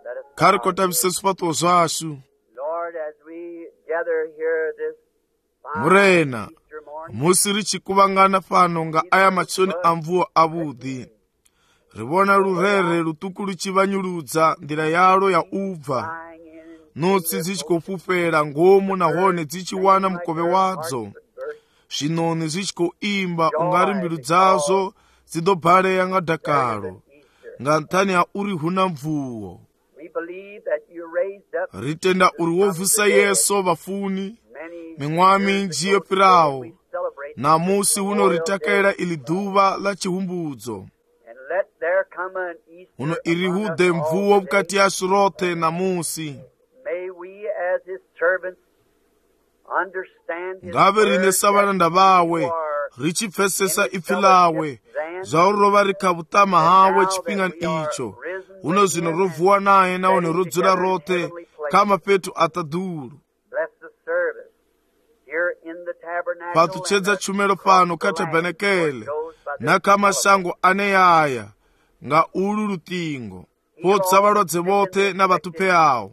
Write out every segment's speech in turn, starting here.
Kari kotamisa swipato zwashu. Murena, musi ri tshi kuvhangana fhano nga aya matshoni a mvuo avhuḓi, ri vhona lurere luṱuku lu tshi vhanyuludza nḓila yalo ya u bva, notsi dzi tshi khou fhufhela ngomu nahone dzi tshi wana mukovhe wadzo, zwiṋoni zwi tshi khou imba ungari mbilu dzazwo dzi ḓo balea nga dakalo, nga nṱhani ha uri hu na mvuo. Ri tenda uri wo vusa Yesu vhafuni miṅwaha minzhi yo fhiraho, namusi huno ri takalela iḽi ḓuvha ḽa tshihumbudzo. Huno iri hu ḓe mvuo vhukati hashu roṱhe namusi. Ngavhe riṋe sa vhalanda vhawe ri tshi pfesesa ipfi ḽawe zwa uri ro vha ri kha vhuṱama hawe tshifhingani itsho, huno zwino ro vuwa naye nahone ro dzula roṱhe kha mafhethu a ṱaḓulu. Fhaṱutshedza tshumelo fhano kha tabanekele na kha mashango aneyaya nga ulu luṱingo, fhodza vhalwadze vhoṱhe na vhaṱupheaho.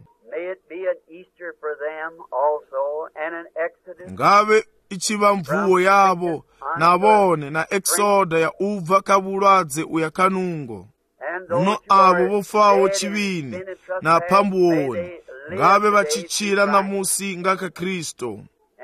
Ngavhe i tshi vha mvuo yavho na vhone na exoda ya u bva kha vhulwadze uya kha nungo. Huno avo vho faho tshivhini na phambuoni, ngavhe vha tshi tshila namusi nga kha Kristo.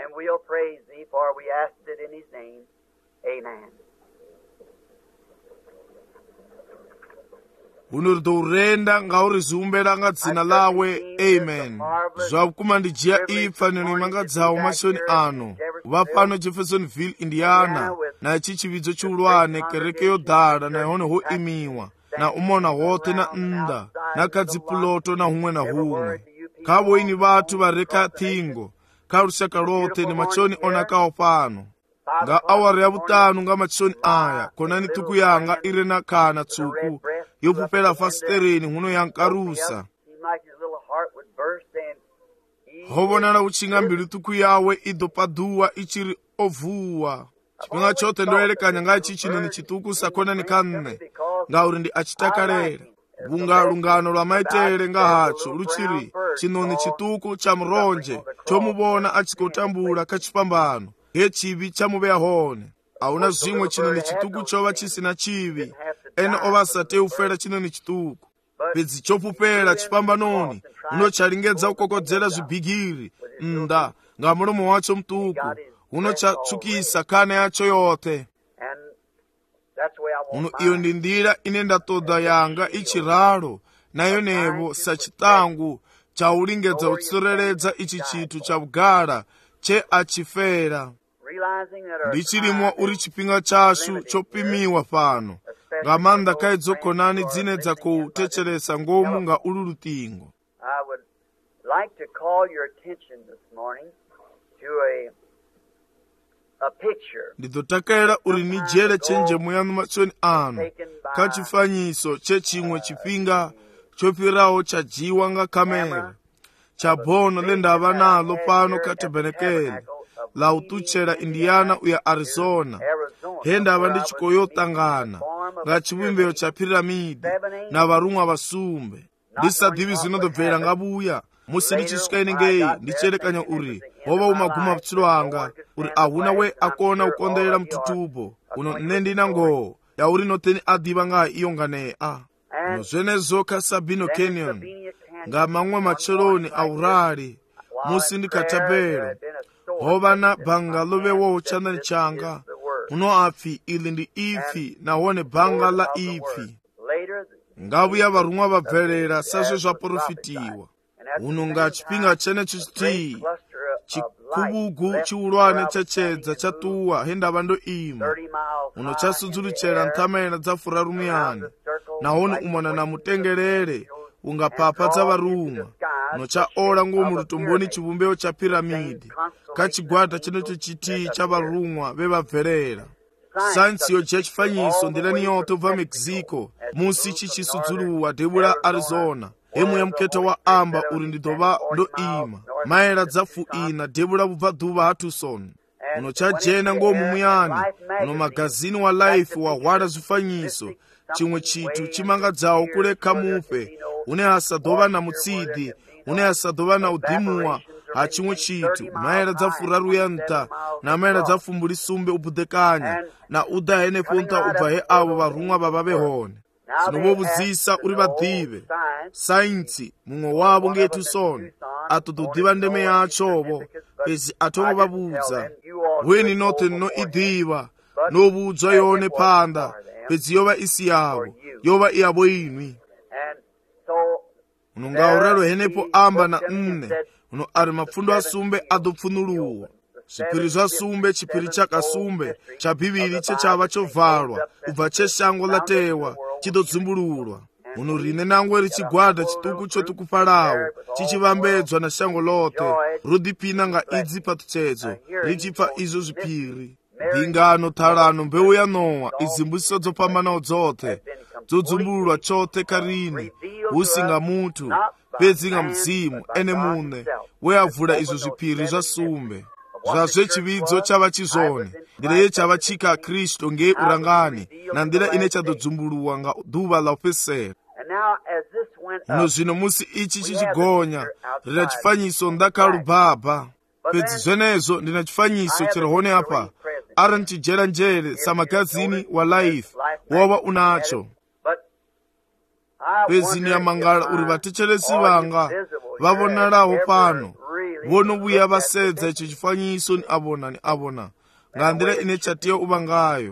Huno ri ḓo renda nga uri zwi humbela nga dzina ḽawe, amen. Zwa vhukuma ndi dzhia iyi pfanelo imangadzaho mashoni ano, vha fhano Jeffersonville, Indiana, na itshi tshivhidzo tshihulwane, kereke yo ḓala nahone ho imiwa, na u mona hoṱhe na nnḓa na kha dzipuloto na huṅwe na huṅwe, kha vhoini vhathu vha re kha ṱhingo, kha lushaka lwoṱhe ni matshoni o nakaho fhano. Nga awara ya vhuṱanu nga matshoni aya, khonani ṱhukhu yanga i re na khana tswuku yo fhufhela fasiṱereni huno ya nkarusa. Ho vhonala hu tshi nga mbilu ṱhukhu yawe i ḓo paḓuwa i tshi ri o vuwa. Tshifhinga tshoṱhe ndo elekanya nga itshi tshiṋoni tshiṱuku sa khonani kha nne, ngauri ndi a tshi takalela. Vhunga lungano lwa maitele nga hatsho lu tshi ri tshiṋoni tshiṱuku tsha muronzhe tsho mu vhona a tshi khou tambula kha tshifhambano he tshivhi tsha mu vhea hone. Ahuna zwiṅwe tshiṋoni tshiṱuku tsho vha tshi si na tshivhi, ene o vha sa tei u fela tshiṋoni tshiṱuku. Fhedzi tsho fhufhela tshifhambanoni, huno tsha lingedza u kokodzela zwibigiri nnḓa nga mulomo watsho muṱuku, huno tsha tswukisa khana yatsho yoṱhe. Huno iyo ndi nḓila ine nda ṱoḓa yanga i tshi ralo, na yonevo sa tshiṱangu tsha u lingedza u tsireledza itshi tshithu tsha vhugala tshe a tshi fela. Ndi tshi limuwa uri tshifhinga tshashu tsho pimiwa fhano, nga maanḓa kha idzo khonani dzine dza khou thetshelesa ngomu nga ulu luṱingo. Ndi ḓo takalela uri ni dzhiele tshenzhemo yaṋu matshoni ano kha tshifanyiso tshe tshiṅwe tshifhinga tsho fhiraho tsha dzhiwa nga kamera, tsha bono ḽe nda vha naḽo fhano kha tabanekele ḽa u ṱutshela Indiana uya Arizona, he nda vha ndi tshi khou yo ṱangana nga tshivhumbeo tsha piramidi na vharuṅwa vha sumbe. Ndi sa ḓivhi zwino ḓo bvela nga vhuya musi ndi tshi swika henengei, ndi tshi elekanya uri ho vha hu maguma vhutshilo hanga, uri ahuna we a kona u konḓelela muthutubo. Uno nne ndi na ngoho ya uri noṱhe ni a ḓivha nga ha iyo nganea. Uno zwenezwo kha Sabino Canyon, nga maṅwe matsheloni a urali, musi ndi kha thabelo, ho vha na bannga ḽo vhewaho tshanḓani tshanga. Huno apfi iḽi ndi ipfi, nahone bannga ḽa ipfi. Nga vhuya vharuṅwa vha bvelela sa zwe zwa porofitiwa. Huno nga tshifhinga tshenetsho tshithihi, tshikhubugu tshihulwane tsha tshedza tsha ṱuwa he nda vha ndo ima. Huno tsha sudzulutshela nṱhamela dza furarumiyani, nahone u mona na mutengelele unga phapha dza vharuṅwa. Huno tsha ola ngomu lutomboni tshivhumbeo tsha piramidi, kha tshigwada tshenetsho tshithihi tsha vharuṅwa vhe vha bvelela. Saintsi yo dzhia tshifanyiso nḓilani yoṱhe u bva Mexico musi tshi tshi sudzuluwa devhu ḽa Arizona, he muya mukhetho wa amba uri ndi ḓo vha ndo ima maela dza 40 devhu ḽa vhubvaḓuvha ha Tucson. Uno tsha dzhena ngomu muyani, uno magazini wa Life wa hwala zwifanyiso, tshiṅwe tshithu tshimangadzaho kule kha mufe une hasa ḓovha na mutsidi, une hasa ḓovha na u ḓimuwa ha tshiṅwe tshithu, maela dza furaru ya nṱha na maela dza fumbuli sumbe u buḓekanya, na u ḓa henefho nṱha u bva he avho vharuṅwa vha vha vhe hone. Zwino vho vhudzisa uri vha ḓivhe. Saintsi muṅwe wavho ngei Tucson a ṱoḓa u ḓivha ndeme yatshovho, fhedzi a thongo vha vhudza. Vhueni noṱhe no i ḓivha, no vhudzwa yone phanḓa, fhedzi yo vha i si yavho, yo vha i yavho inwi. Uno ngauralo henefho amba na nne, uno ari mapfundo a sumbe a ḓo pfunuluwa. Zwiphiri zwa sumbe, tshiphiri tsha kasumbe tsha bivhili tshe tsha vha tsho valwa u bva tshe shango ḽa tewa tshi ḓo dzumbululwa. Uno riṋe nangwe ri tshigwada tshiṱuku tsho ṱukufhalaho tshi tshi vhambedzwa na shango ḽoṱhe, ro ḓiphina nga idzi phaṱhutshedzo ri tshi pfa izwo zwiphiri. Mbingano, ṱhalano, mbeu ya Nowa, idzi mbudziso dzo fhambanaho dzoṱhe dzo dzumbululwa tshoṱhe kha riṋe, hu si nga muthu, fhedzi nga Mudzimu ene muṋe we a vula izwo zwiphiri zwa sumbe. Zwazwe tshivhidzo tsha vha tshi zwone, nḓila ye tsha vha tshi kha Kristo ngei urangani, na nḓila ine tsha ḓo dzumbuluwa nga ḓuvha ḽa u fhedzisela. Zwino musi itshi tshi gonya, ri na tshifanyiso nnḓa kha lubaba. Fhedzi zwenezwo ndi na tshifanyiso tshi re hone hafha, arali tshi dzhena nzhele sa magazini wa Life wo vha u natsho. Fhedzi ni ya mangala uri vhathetshelesi vhanga vha vhonalaho fhano vhono vhuya vha sedza itsho tshifanyiso ni a vhona nga nḓila ine tsha tea u vha ngayo.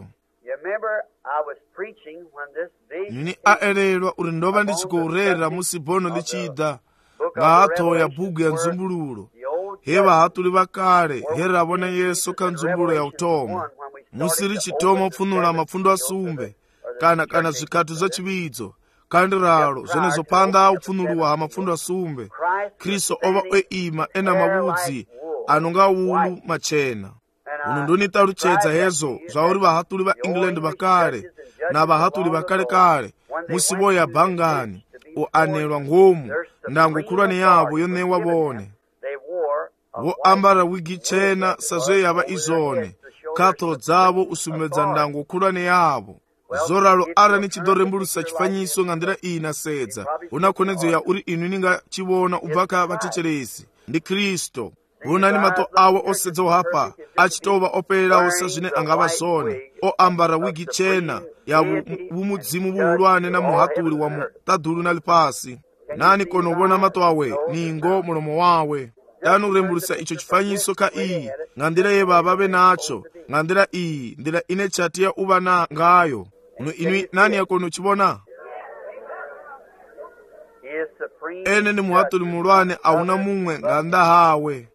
Ni a elelwa uri ndo vha ndi tshi khou rera musi bono ḽi tshi ḓa nga ha ṱhoho ya bugu ya nzumbululo, he vhahaṱuli vha kale he ra vhona Yesu kha nzumbululo ya u thoma, musi ri tshi thoma u pfunula mapfundo a sumbe kana zwikhathu zwa tshivhidzo. Kandi ralo zwenezwo phanḓa ha u pfunuluwa ha mapfundo a sumbe, Kristo o vha o ima ena mavhudzi ano nga wulu matshena. Uno ndo ni ṱalutshedza hezwo zwa uri vhahaṱuli vha England vha kale na vhahaṱuli vha kalekale musi vho ya bangani u anelwa ngomu, ndango khulwane yavho yo ṋewa vhone. Vho ambara wigi tshena sa zwe ya vha i zwone, kha ṱhoho dzavho u sumbedza ndango khulwane yavho. Zwo ralo arali ni tshi ḓo rembulusa tshifanyiso nga nḓila iyi na sedza, hu na khonedzeo ya uri inwi ni nga tshi vhona u bva kha vhathetshelesi ndi Kristo. Vhonani maṱo awe o sedzaho hafha a tshi tou vha o fhelelaho sa zwine a nga vha zwone, o ambara wigi tshena ya vhumudzimu vhuhulwane na muhaṱuli wa muṱaḓulu na ḽifhasi. Nani kona u vhona maṱo awe, ningo, mulomo wawe. Dani u rembulusa itsho tshifanyiso kha iyi nga nḓila ye vha vhe natsho, nga nḓila iyi, nḓila ine tsha tea u vha na ngayo. Inwi nani ya kona u tshi vhona? Ene ndi muhaṱuli muhulwane, a huna muṅwe nga nnḓa hawe.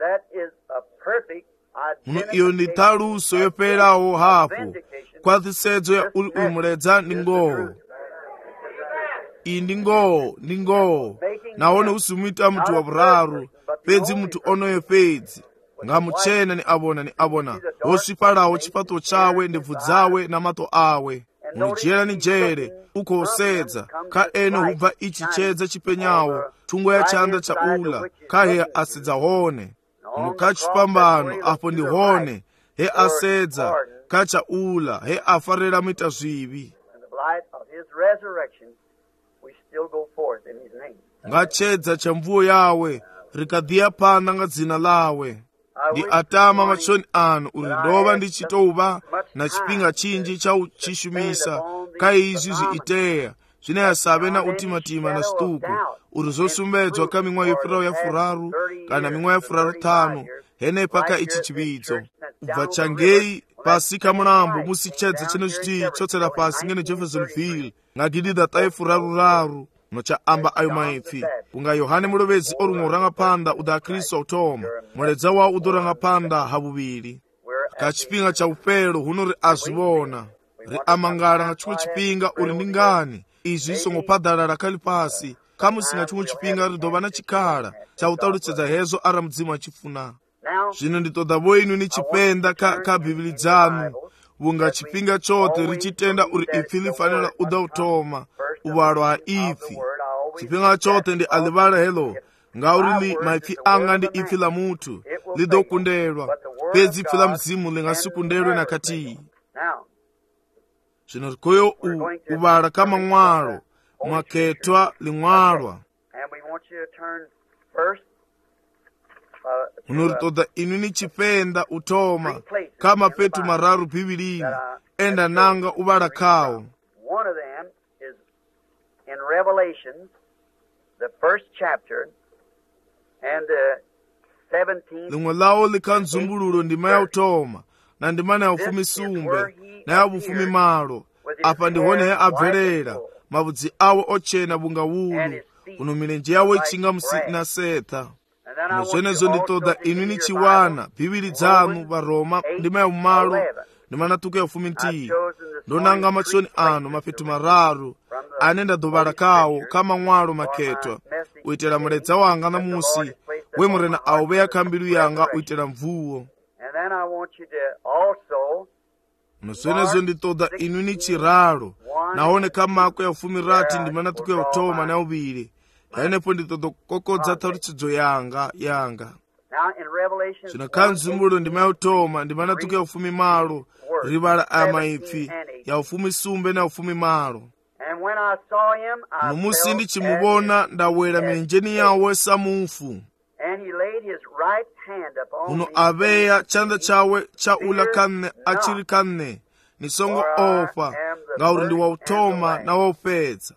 Iyo ndi ṱhaluso yo fhelelaho hafhu, khwaṱhisedzo ya uri uyu muledza ndi ngoho. Iyi ndi ngoho, ndi ngoho, nahone hu si muita muthu wa vhuraru, fhedzi muthu onoyo fhedzi. Nga mutshena ni a vhona ho swifhalaho tshifhaṱuwo tshawe, ndebvu dzawe na maṱo awe. Mudzhiela ni dzhele u khou sedza kha ene hu bva itshi tshedza tshipenyaho, thungo ya tshanḓa tsha ula kha he a sedza hone. Kha tshipambano afho ndi hone he a sedza kha tsha ula he a farela muita zwivhi. Nga tshedza tsha mvuo yawe ri kha ḓi ya phanḓa nga dzina ḽawe. Ndi a tama matshoni ano uri ndo vha ndi tshi tou vha na tshifhinga tshinzhi tsha u tshi shumisa kha izwi zwi itea zwine ya sa vhe na u timatima na zwiṱuku, uri zwo sumbedzwa kha miṅwaha yo fhiraho ya furaru kana miṅwaha ya furaruṱhanu henefha kha itshi tshivhidzo. U bva tshangei fhasi kha mulambo musi tshedza tshene zwithihi tsho tsela fhasi ngeno Jeffersonville nga gidiḓa ṱahe furaruraru no tsha amba ayo maipfi, kunga Yohane Mulovhedzi o luṅwa u rangaphanḓa u ḓa ha Kristo wa u thoma, muledza wawo u ḓo rangaphanḓa ha vhuvhili. Kha tshifhinga tsha vhufhelo huno ri a zwi vhona, ri a mangala nga tshiṅwe tshifhinga uri ndi ngani izwi songo phaḓalala kha ḽifhasi. Kha musi nga tshiṅwe tshifhinga ri ḓo vha na tshikhala tsha u ṱalutshedza hezwo arali Mudzimu a tshi funa. Zwino ndi ṱoḓa vho inwi ni tshipenda kha Bivhili dzaṋu, vhunga tshifhinga tshoṱhe ri tshi tenda uri ipfi ḽi fanela u ḓa u thoma u vhalwa ha ipfi. Tshifhinga tshoṱhe ndi a ḽivhala heḽo, ngauri maipfi anga ndi ipfi ḽa muthu, ḽi ḓo kundelwa, fhedzi ipfi ḽa Mudzimu ḽi nga si kundelwe na khathihi. Zwino ri khoyo u vhala kha maṅwalo mwakhetwa limwalwa. And we want you to turn first Unuri toda inu ni chipenda utoma kama petu mararu Bibelini enda nanga ubara kao. One of them is in Revelation, the first chapter, and the 17th. Limwe lao likanzumbuluro ndima ya utoma na ndima ya ufumi sumbe na ya ufumi malo. Apa ndihone ya abverera mabudzi awo ochena bunga wulu uno milenje yawo ichinga na setha. Mwenezo nditoda inu ni chiwana Bibili dzanu Baroma ndima ya umalo ndima natuke ya ufumi ntii. Ndonanga machoni ano mapetu mararu anenda dobara kawo kama mwalo maketwa uitera muledza wanga na musi we murena aubeya kambiru yanga uitera mvuwo. Mwenezo nditoda inu ni chiralo naone kama kwa ya ufumi rati ndima natuke ya utoma na ubili yanepo nditoda kokodza taruchidzo yanga. Sina kanzumulo ndima ya utoma ndima natuke ya ufumi malo ribala amaipfi ya ufumi sumbe na ufumi malo. Numusi ndichimubona ndawera menjeni yawe samufu. Uno abeya chanda chawe cha ulakanne achirikanne nisongo ofa ngauri ndi wa utoma na wa upedza.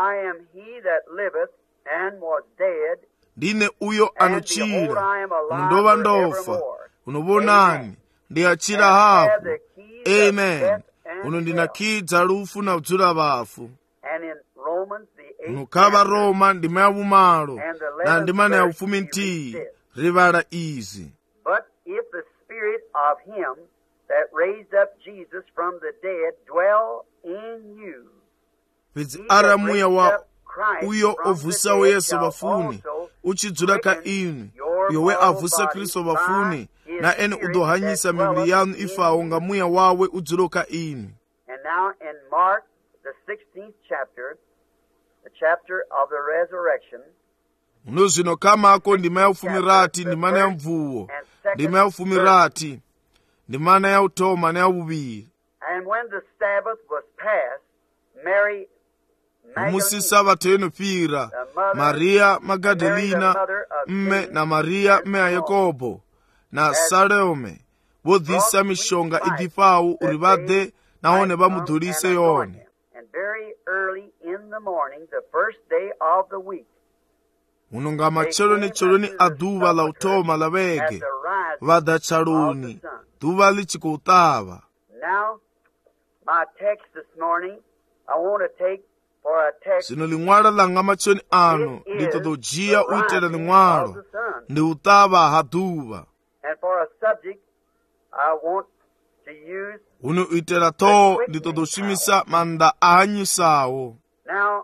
Ndine uyo anochira unondova ndofa unobonani ndi achira hafu. Amen. Uno ndinakidza lufu na udzula bafu. Unukaba Roma ndima ya umalo na ndima ya ufumi ntii ribala izi. But if the spirit of him that raised up Jesus from the dead dwell in you, pedzi aramuya wa uyo ovusawo Yesu bafuni uchidzula ka inu yowe avusa Kristo bafuni na ene udohanyisa mibili yanu ifawo nga muya wawe udzuloka inu. And now in Mark the 16th chapter, the chapter of the resurrection, unozino kama ako ndima ya ufumirati ndimana ya mvuwo ndima ya ufumirati ndimana ya utoma na ya ubili. And when the Sabbath was past, Mary Musi sabato yenu pira Maria Magdalena mme na Maria mme ya Yakobo na Salome bodhisa mishonga idipawu uribade naone bamudulise yone. And very early in the morning, the first day of the week, unonga macheloni aduva la utoma la bege vadachaloni duva lichikutava. Now, my text this morning, I want to take for a text. Sino lingwala langa machoni ano litodojia uitela lingwalo ndi utava haduva. And for a subject, I want to use uno uitela to litodoshimisa manda ahanyusawo. Now,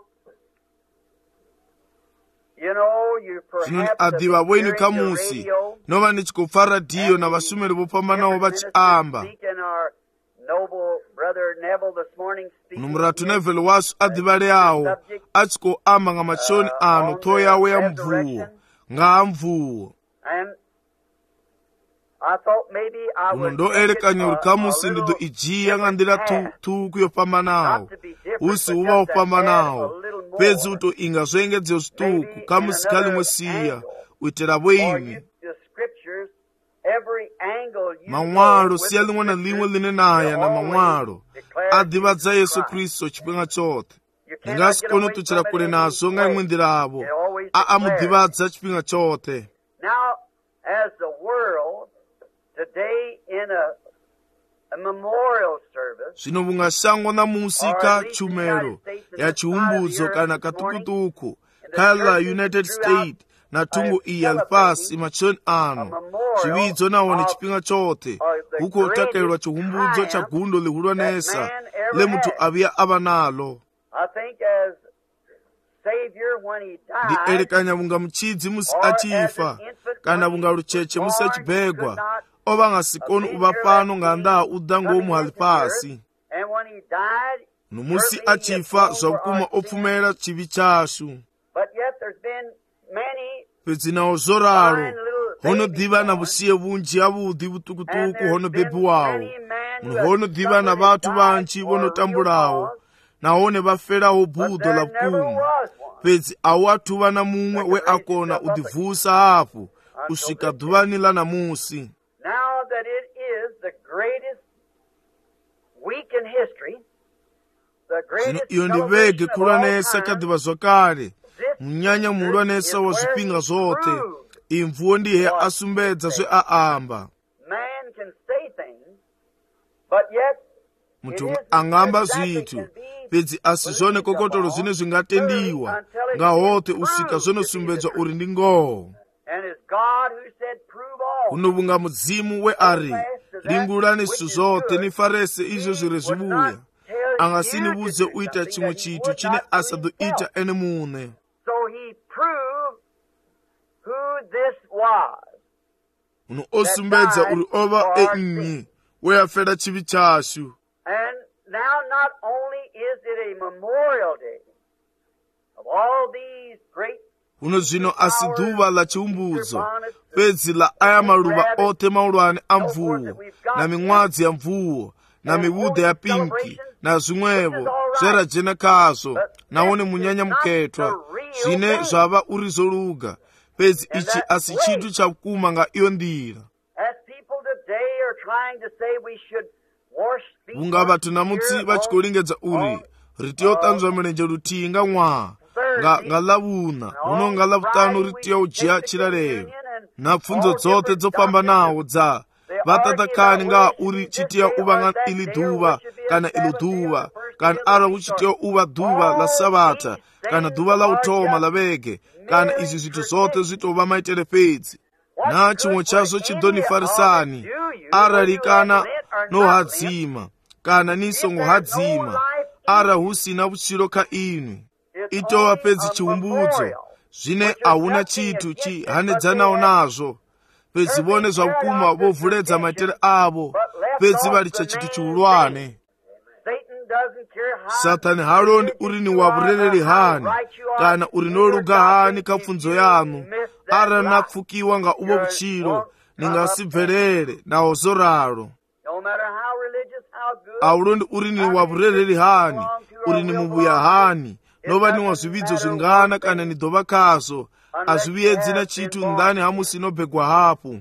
you know, you Sino perhaps adiva have been weni hearing the kamusi radio nova nichikufara diyo na vasumeli vopambanawo vachiamba. speaking, our noble brother Neville this morning speaking. Numratu Neville wasu adivale yawo achiko amba nga machoni ano to yawe ya mvuwo nga mvuwo. And I thought maybe I uno would ndo make it elekanya uri kamusi a ndido little ijia nga ndila different tuku yopambanawo not to be different, usi but uva just to add upambanawo a little more. pedzi uto inga zwengedze usituku Maybe kamusi in kali another mwesiya angle. uitela Or bwimi. use the scriptures, every angle you Mangwalo know with siya the limwe na scriptures, limwe line naya they na always mangwalo declare adiva dza Jesus Yesu Christ. Kristo chipwenga chote. You cannot Ingasi get kono away tuchira from it kule in nazo any nga way. imwe ndirabo They always amudivadza chipwenga chote. Now, as the world today in a memorial service, Zvino vungashangwa na musika chumero ya chiumbudzo kana katukutuku kala United States na tungo iyi alifasi machoni ano chividzo naone chipinga chote huko takelwa chiumbudzo cha gundo lihulwanesa le mutu avia ava nalo. I think as Savior when he Ndi died, elekanya vunga mchidzi musi achifa kana vunga lucheche musi achibegwa ova ngasikoni uva pano nga ndaa udango omu halipasi. and when he died, Numusi achifa zvakuma opfumera chivi chashu. but yet there's been many Pedzinawo zoraro hono diva na vusiye vunji avudi vutukutuku hono bebi wawo. Hono diva na vatu vanji vonotambulawo naone vafelaho budo la vukuma. Fhedzi awu athu vha na muṅwe we a kona u ḓivusa hafhu u swika ḓuvhani ḽa ṋamusi. Now that it is the greatest week in history, the Zwino greatest iyo ndi vhege celebration of all khulwanesa kha time, ḓivhazwakale, munyanya muhulwanesa wa zwifhinga zwoṱhe. Imvuwo ndi he a sumbedza zwe a amba. man can say things, but yet Muthu angamba zwithu, fhedzi asi zwone kokotolo zwine zwi nga tendiwa nga hoṱhe u swika zwono sumbedzwa uri ndi ngoho. and it's God who said, prove all. Huno vhunga mudzimu we ari lingulani zwithu zwoṱhe ni farese izwo zwi re zwivhuya, a nga si ni vhudze u ita tshiṅwe tshithu tshine a sa ḓo ita ene muṋe. So he proved who this was. Huno o sumbedza uri o vha e nnyi we a fela tshivhi tshashu. And now not only is it a memorial day of all these great Huno zwino a si ḓuvha ḽa tshiumbudzo, fhedzi ḽa aya maluvha oṱhe mahulwane a mvuwo na miṅwadzi ya mvuwo na mivhuḓe ya pinki na zwiṅwevho zwe ra dzhena khazwo, nahone munyanya mukhethwa, zwine zwa vha uri zwo luga, fhedzi ichi a si tshithu tsha vhukuma nga iyo nḓila. as people today are trying to say we should wash feet Vhunga vhathu namutsi vha tshi khou lingedza uri ri tea u ṱanzwa milenzhe luthihi nga ṅwaha, nga ḽavhuṋa, huno nga ḽavhuṱanu ri tea u dzhia tshilalelo na pfunzo dzoṱhe dzo fhambanaho dza vhaṱaṱakhani nga uri tshi tea u vha nga iḽi ḓuvha kana iḽo ḓuvha, kana arali hu tshi tea u vha ḓuvha ḽa sabatha kana ḓuvha ḽa u thoma ḽa vhege, kana izwi zwithu zwoṱhe zwi tou vha maitele fhedzi. Na tshiṅwe tshazwo tshi ḓo ni farisani arali kana no hadzima kana ni songo hadzima, arali hu si na vhutshilo kha inwi. I tou vha fhedzi tshiumbudzo zwine a hu na tshithu tshi hanedzanaho nazwo. Fhedzi vhone zwa vhukuma vho vuledza maitele avho, fhedzi vha litsha tshithu tshihulwane. Saṱani ha londi uri ni wa vhurereli hani kana uri no luga hani kha pfunzo yanu. Arali na pfukiwa nga uvho vhutshilo, ni nga si bvelele naho zwo ralo. A u londi uri ni wa vhurereli hani, uri ni muvhuya hani, no vha ni wa zwivhidzo zwingana kana ni ḓo vha khazwo, a zwi vhuyedzi na tshithu nnḓani ha musi no begwa hafhu.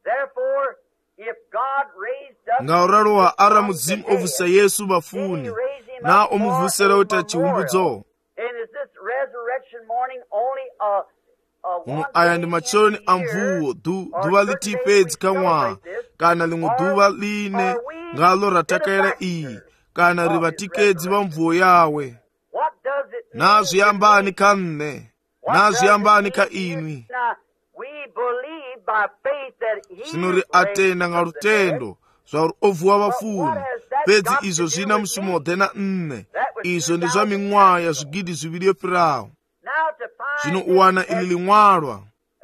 Ngauraloha arali mudzimu o vusa Yesu vhafuni, na o muvusela u ita tshiumbudzo, aya ndi matsheloni a mvuwo, ḓuvha ḽithihi fhedzi kha ṅwaha, kana ḽiṅwe ḓuvha ḽine ngaḽo ra takalela iyi, kana ri vhatikedzi vha mvuwo yawe. Na zwi ambani kha nṋe, na zwi ambani kha inwi? Zwino ri a tenda nga lutendo zwauri o vuwa vhafuni, fhedzi izwo zwi na mushumo ḓe na nṋe. Izwo ndi zwa miṅwaha ya zwigidi zwivhili yo fhiraho. Zwino u wana iḽi ḽiṅwalwa,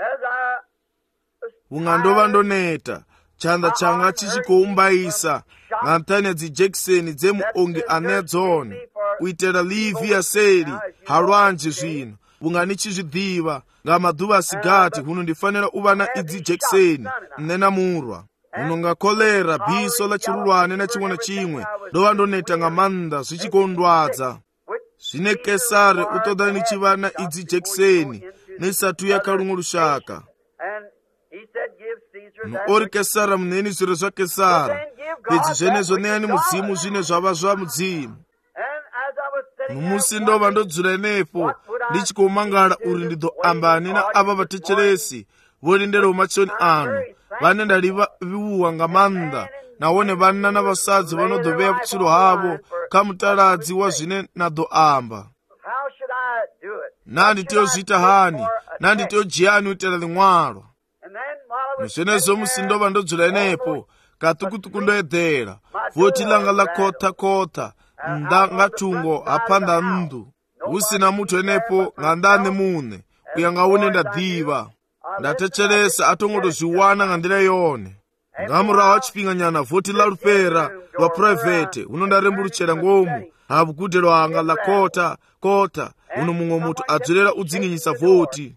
vhunga ndo vha ndo neta, tshanḓa tshanga tshi tshi khou mbaisa nga nṱhani ha dzi dzhekiseni dze muongi a ṋea dzone, u itela ḽivi ya seli ha lwanzhe. Zwino vhunga ni tshi zwi ḓivha, nga maḓuvha a si gathi huno ndi fanela u vha na idzi dzhekiseni, nṋe na murwa. Huno nga kholera, biso ḽa tshihulwane na tshiṅwe na tshiṅwe, ndo vha ndo neta nga maanḓa, zwi tshi khou ndwadza. Zwine Kesare u ṱoḓa ni tshi vha na idzi dzhekiseni ni sathu ya kha luṅwe lushaka. Ori Kesara muṋeni zwire zwa Kesara, fhedzi zwenezwo ṋeani mudzimu zwine zwa vha zwa mudzimu. Musi ndo vha ndo dzula henefho ndi tshi khou mangala uri ndi ḓo ambani na avha vhathetshelesi vho lindelaho matshoni anu, vhane nda livhuwa nga maanḓa, nahone vhanna na vhasadzi vha no ḓo vhea vhutshilo havho kha mutaladzi wa zwine na ḓo amba. Na ndi tea u zwi ita hani, na ndi tea u dzhiani u itela ḽiṅwalo. Zwenezwo musi ndo vha ndo dzula henefho, kaṱukuṱuku ndo eḓela, vothi ḽanga ḽa khotha nnḓa nga thungo ha phanḓa nnḓu, hu si na muthu henefho nga nnḓa ane muṋe, u ya nga hune nda ḓivha. Nda thetshelesa a thongo tou zwi wana nga nḓila yone. Nga murahu ha tshifhinga nyana, vothi ḽa lufhera lwa phuraivethe huno nda rembulutshela ngomu ha vhugudelo hanga ḽa khotha, huno muṅwe muthu a dzulela u dzinginyisa vothi.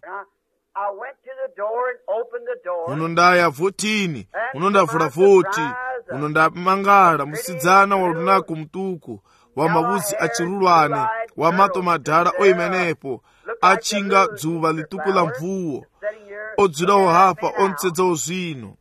Huno nda ya vothini, huno nda vula vothi, huno nda mangala musidzana wa lunako muṱuku, wa mavudzi achirulwane wa mato madala oimenepo achinga dzuva lituku la mvuwo odzulawo hapa ontsedzawo zwino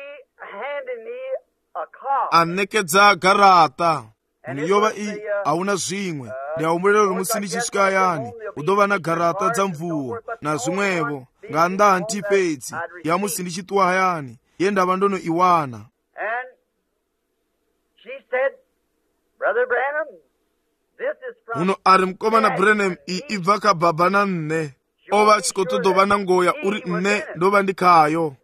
anekedza garata yova iyi hauna zvimwe ndihaumbulelo musi ndichisvika yani udova na garata dza mvuwo na zvimwevo nga ndaa ntipedzi ya musi ndichitwa yani ye ndava ndono iwana. Uno ari mukomana Branham ibva kababa na nne ova achikotodova na ngoya uri nne ndova ndikayo.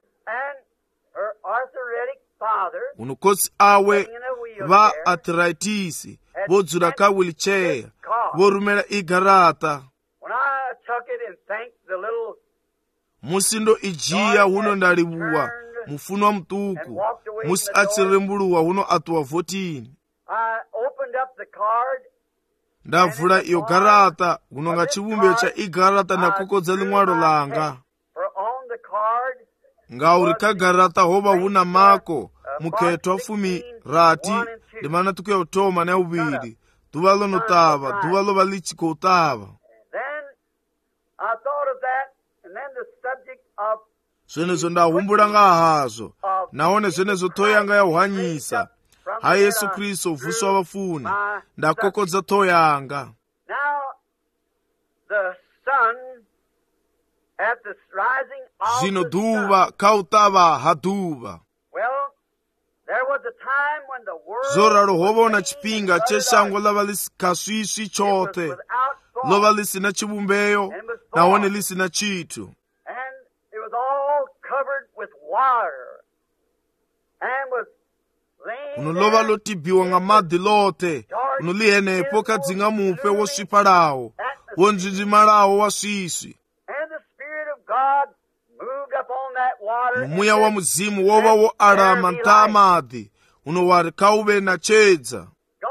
Uno kosi awe va arthritis vodzura ka wheelchair vorumela igarata musindo ijiya huno ndalivuwa mufunwa mtuku musi achirembuluwa huno atuwa 14. Ndavula iyo garata huno nga chivumbiro cha igarata ndakokodza limwalo langa ngauri ka garata hova huna mako mukhetwa 10 limana tuku ya utoma na uvili duva lonotava duva lova lichikotava. Zvenezo ndahumbula nga hazo naone zvenezo toho yanga yauhanyisa ha Yesu Kristu uvuswa vafuni ndakokodza toho yanga. Zvino duva kautava haduva zoralo hovona chipinga cheshango lava lisikaswiswi chote lova lisina chivumbeyo naone lisina chitu uno lova lotibiwa nga madhi lote uno lihenepo kadzinga mupe woswipalawo wonzinzimalawo waswiswi mumuya wa muzimu wova wo alama nta madhi uno wari kauve na chedza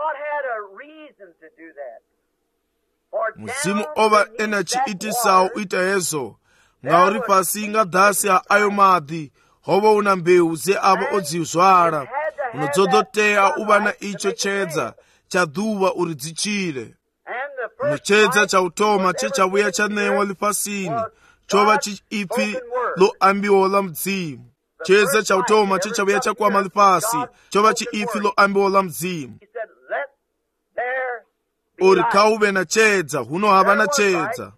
muzimu ova ena chiitisawo uita hezo ngauri pasi ingadhasi ha ayo madhi hova una mbeu ze avo odzizwala unodzodoteya uva na icho chedza cha duva uri dzichile uno chedza cha utoma chechavuya chanewa lipasini chova chiipi lo ambiwo la mdzimu chedza cha utoma chechavuya chakwama lipasi chova chiipi lo ambiwo la mdzimu uri kauve na chedza huno hava na chedza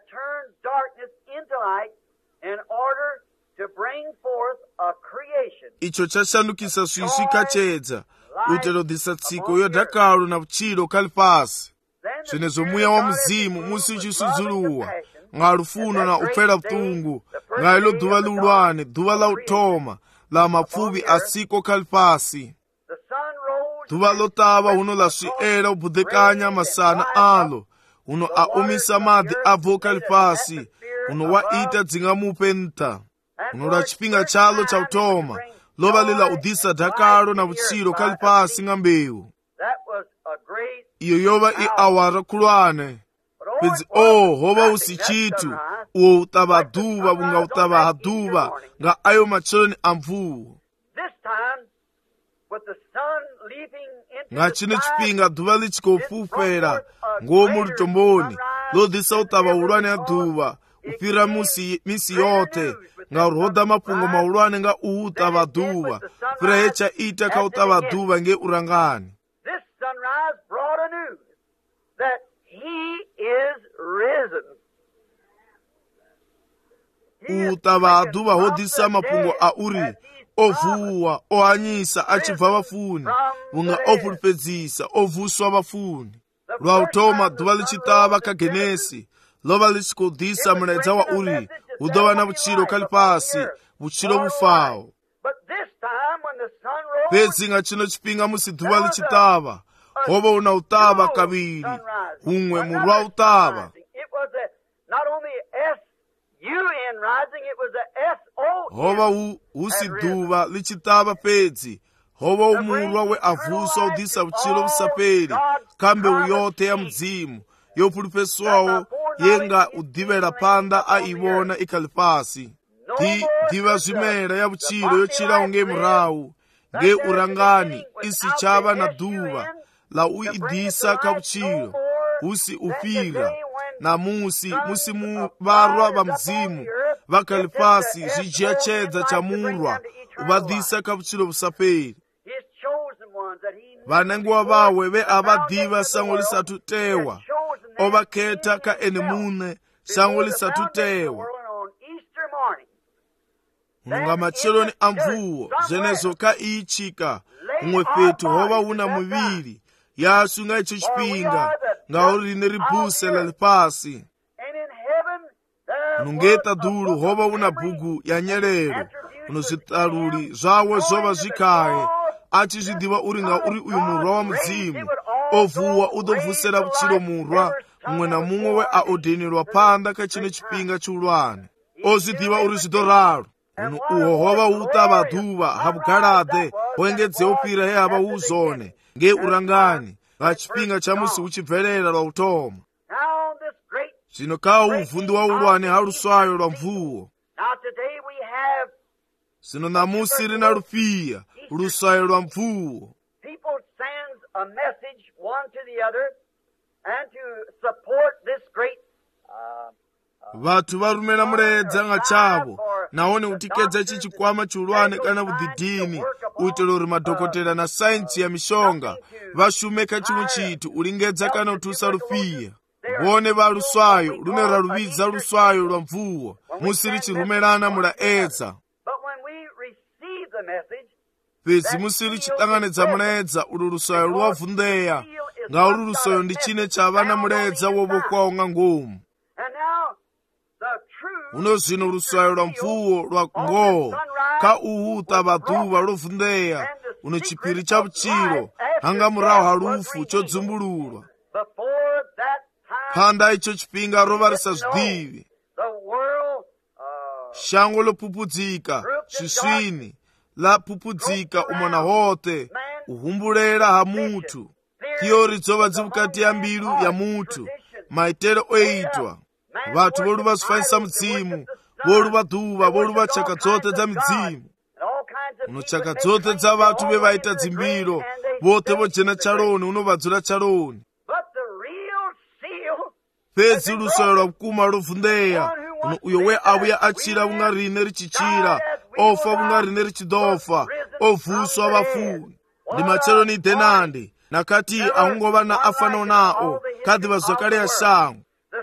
icho chashandukisa swiswi kachedza utelo dhisa tsiko yodhakalo na vuchilo kalipasi zvenezo muya wa muzimu musi uchisudzuluwa nga lufuno na upfela vutungu nga ilo dhuva lulwane dhuva la utoma la mapfuvi asiko kalipasi dhuva lotava huno la swiela ubudhekanya masana alo uno aumisa madhi abvo kalipasi uno waita dzinga mupe nta uno la chipinga chalo cha utoma lova lila udhisa dhakalo na vuchilo kalipasi nga mbeu iyo yova i awara kulwane pedzi hova usi chitu uwo utava dhuva vunga utava hadhuva nga ayo macheloni amvuwo nga chino chipinga dhuva lichikofufera ngomu lutomboni lodhisa utava ulwane ya dhuva upira misi yote nga uroda mapungo maulwane nga utava dhuva upira hecha ita ka utava dhuva nge urangani. Utava dhuva hodhisa mapungo auri ovuwa ohanyisa achibva vafuni vunga ofulupedzisa ovuswa vafuni lwa utoma dhuva lichitava kagenesi lova lichikodhisa mulaedza wa uri hudova na vuchilo kalipasi vuchilo vufawo pedzi nga chino chipinga musi dhuva lichitava hova una utava kaviri humwe murwa utava hova husi dhuva lichitava pedzi hova umurwa we avuswa udhisa vuchilo vusaperi kambe uyote ya mudzimu yopulupeswawo yenga udhivela panda aivona ikalipasi diva zvimela ya vuchilo yochilawo nge murawu nge urangani isi chava na dhuva la uidisa kapchiro usi ufira na musi mubarwa ba mzimu vakalipasi zijiachedza chamurwa ubadisa kapchiro busaperi vanenguwa vawe ve avadiva sango lisatutewa ovaketa ka ene mune sango lisatutewa ununga macheloni amvuwo zenezo ka ichika umwe fetu hova una muviri yasu nga icho chipinga nga urine ribuse la lipasi unungeta dulu hova una bugu ya nyelero unozitaluli zawe zova zikaye achizidiva uri nga uri uyu murwa wa mzimu ovuwa udovusera buchiro murwa umwe na mumwe we aodenelwa panda ka chino chipinga chulwane ozidiva uri zidoralo uno uhohova utava dhuva habugalade hoengedze upira he hava uzone nge urangani nga chipinga cha musi uchibvelela lwa utoma zvino kawa uvundi wa ulwane haluswayo lwa mvuwo zvino namusi rina lufiya luswayo lwa mvuwo vatu varumela muledza nga chavo naone utikedza ichi chikwama chulwane kana vudhidhini uitela uri madhokotera na sainsi ya mishonga vashume ka chimwe chitu ulingedza kana utusa lufiya vone va luswayo lune raluvidza luswayo lwa mvuwo musi richirumelana mulaedza pedzi musi richitanganidza muledza ulu luswayo luwavhundeya nga ulu luswayo ndi chine chava na muledza wovokwawo nga ngomu uno zvino luswayo lwa mvuwo lwa ngoho ka uhuta vadhuva lovhundeya uno chipiri cha vuchiro hanga murahu halufu chodzumbululwa panda icho chipinga rova risazvidivi shango lopupudzika svisvini lapupudzika umona hote uhumbulera ha mutu tiyo ridzova dzimukati ya mbilu ya mutu maitelo oitwa vatu voluva zvifanisa mudzimu voluva dhuva voluva chaka dzote dza midzimu uno chaka dzote dza vatu vevaita dzimbiro vote vojena chaloni unovadzura chaloni pedzi luswayo lwa mukuma lovhundeya uno uyo we avuya achira vunga rine richichira ofa vunga rine richidofa ovhuswa vafuni ndi macheloni dhenandi nakati ahungova na afano nao kadhiva zvakale ya shango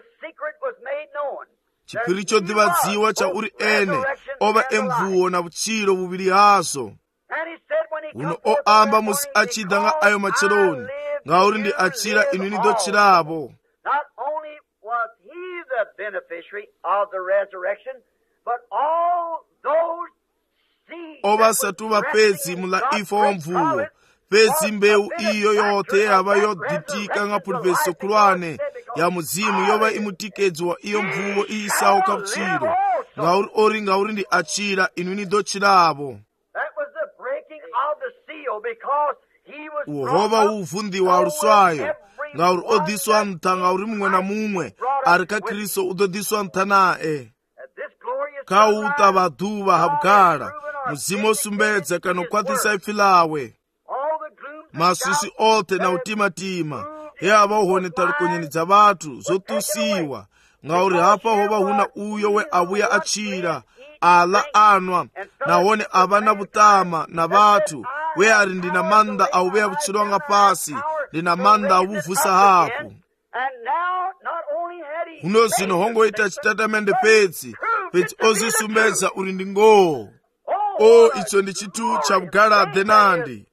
chipiri chodhivadziwa cha uri ene ova emvuwo na vuchiro vuviri hazo uno oamba musi achidha nga ayo macheloni nga uri ndi achira inu nidochiravo ova satuva pedzi mula ifa wa mvuwo pedzi mbeu iyo yote yava yodhitika nga pulveso kulwane ya mudzimu yova imutikedzwa iyo mvuwo iisawo kavuchiro ngauri ori ngauri ndi achira inu nidochiravo uhova uvundiwa luswayo ngauri odhiswa ntha ngauri mumwe na mumwe ari ka kristo udodhiswa ntha nae kauta vadhuva habugala mudzimu osumbedza kana ukwatisa ifi lawe maswisi ote na utimatima he ava uhoneta likonyeni dza vatu zotusiwa ngauri hapa hova huna uyo we avuya achira ala anwa nahone ava na vutama na vatu we ari ndina manda auveya vuchilwa nga pasi ndina manda avuvusa hapo uno zino hongoita chitatamende pedzi ozisumbedza uri ndi ngoho icho ndi chitu cha bugala dhenandi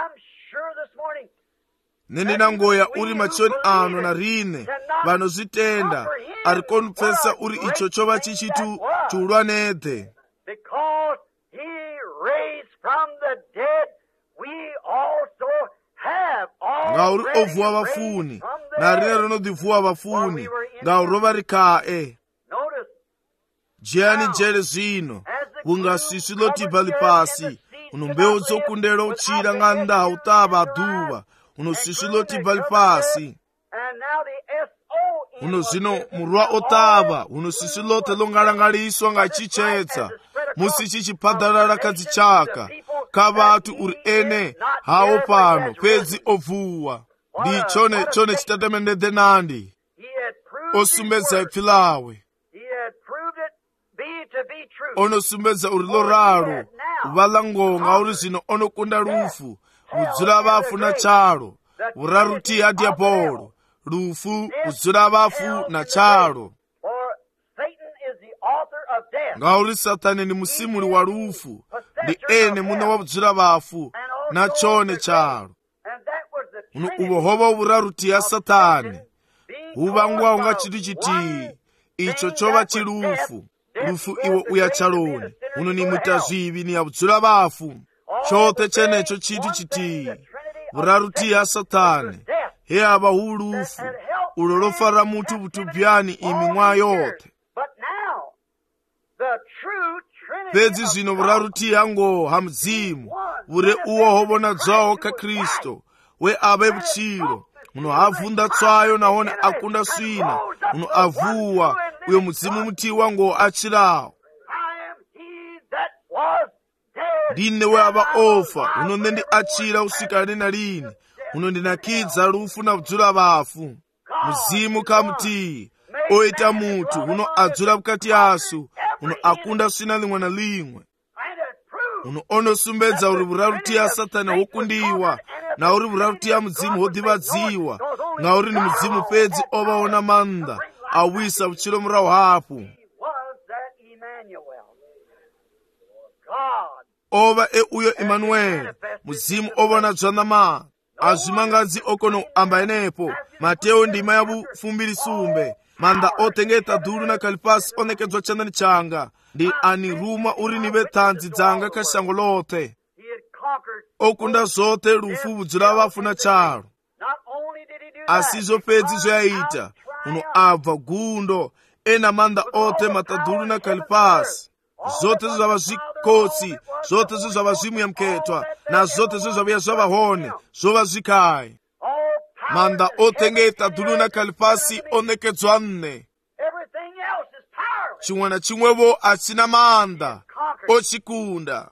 nendina ngoya uri machoni ano na rine vanozvitenda ari konupfesa uri icho chova chichitu chiulwanedhe ngauri ovhuwa vafuni na rine rinodhivhuwa vafuni ngauri rova rikae jeyani jere zvino kunga sisi lotibva lipasi uno mbeu dzokundela uchira nga nda utava adhuva uno sisi lotibva lipasi uno zvino murwa otava uno sisi lote longalangaliswa nga chichetsa musi chichipadhalala kadzichaka ka vatu uri ene hawo pano pedzi ovhuwa ndi chone chitatemendedze nandi osumbedza ipfi lawe onosumbedza uri loralo uvala ngonga uri zvino onokunda rufu udzura vafu na chalo uraruti adiabolo rufu udzura vafu na chalo ngauri satani ni musimuli wa rufu ndi ene mune wabudzura vafu na chone chalo uno ubohoba uraruti ya satani huvangwa unga chitu chiti icho chova chirufu rufu iwo uya chaloni uno ni mutazvivi ni yabudzura vafu chote chenecho chitu chiti uraruti ya satani he ava hurufu ulolofara mutu butubhyani imi mwa yote pedzi zvino vuraruti yango hamdzimu ure uwo hovona dzawo ka Kristo we ave buchiro uno havunda tsayo naone akunda swina uno avuwa uyo mudzimu muti wango achirawo ndine we ava ofa uno ndendi achira usikane na lini uno ndinakidza rufu na budzura vafu muzimu kamuti oita mutu uno adzura bukati asu uno akunda swina limwe na limwe uno onosumbedza uri vuraruti ya satani hokundiwa na uri vuraruti ya mudzimu hodivadziwa na uri ni mudzimu pedzi ovaona manda awisa buchiro murau hapo ova uyo Emmanuel muzimu ovona dzvanama azvimangadzi okono amba enepo Mateo ndima yabu fumbiri sumbe manda otengeta dhuru na kalipasi onekedzwa chandani changa ndi aniruma uri nive tanzi dzanga kashango lote okunda zote rufu budzura vafu na chalo asizo pedzi zvayaita uno abva gundo ena manda ote matadhuru na kalipasi zote zvava zvikotsi zote zvava zvimuyamketwa na zote zvava zvavahone zvova zvikai manda otengeta dhuru na kalipasi onekedzwa nne chimwe na chimwevo asina manda ochikunda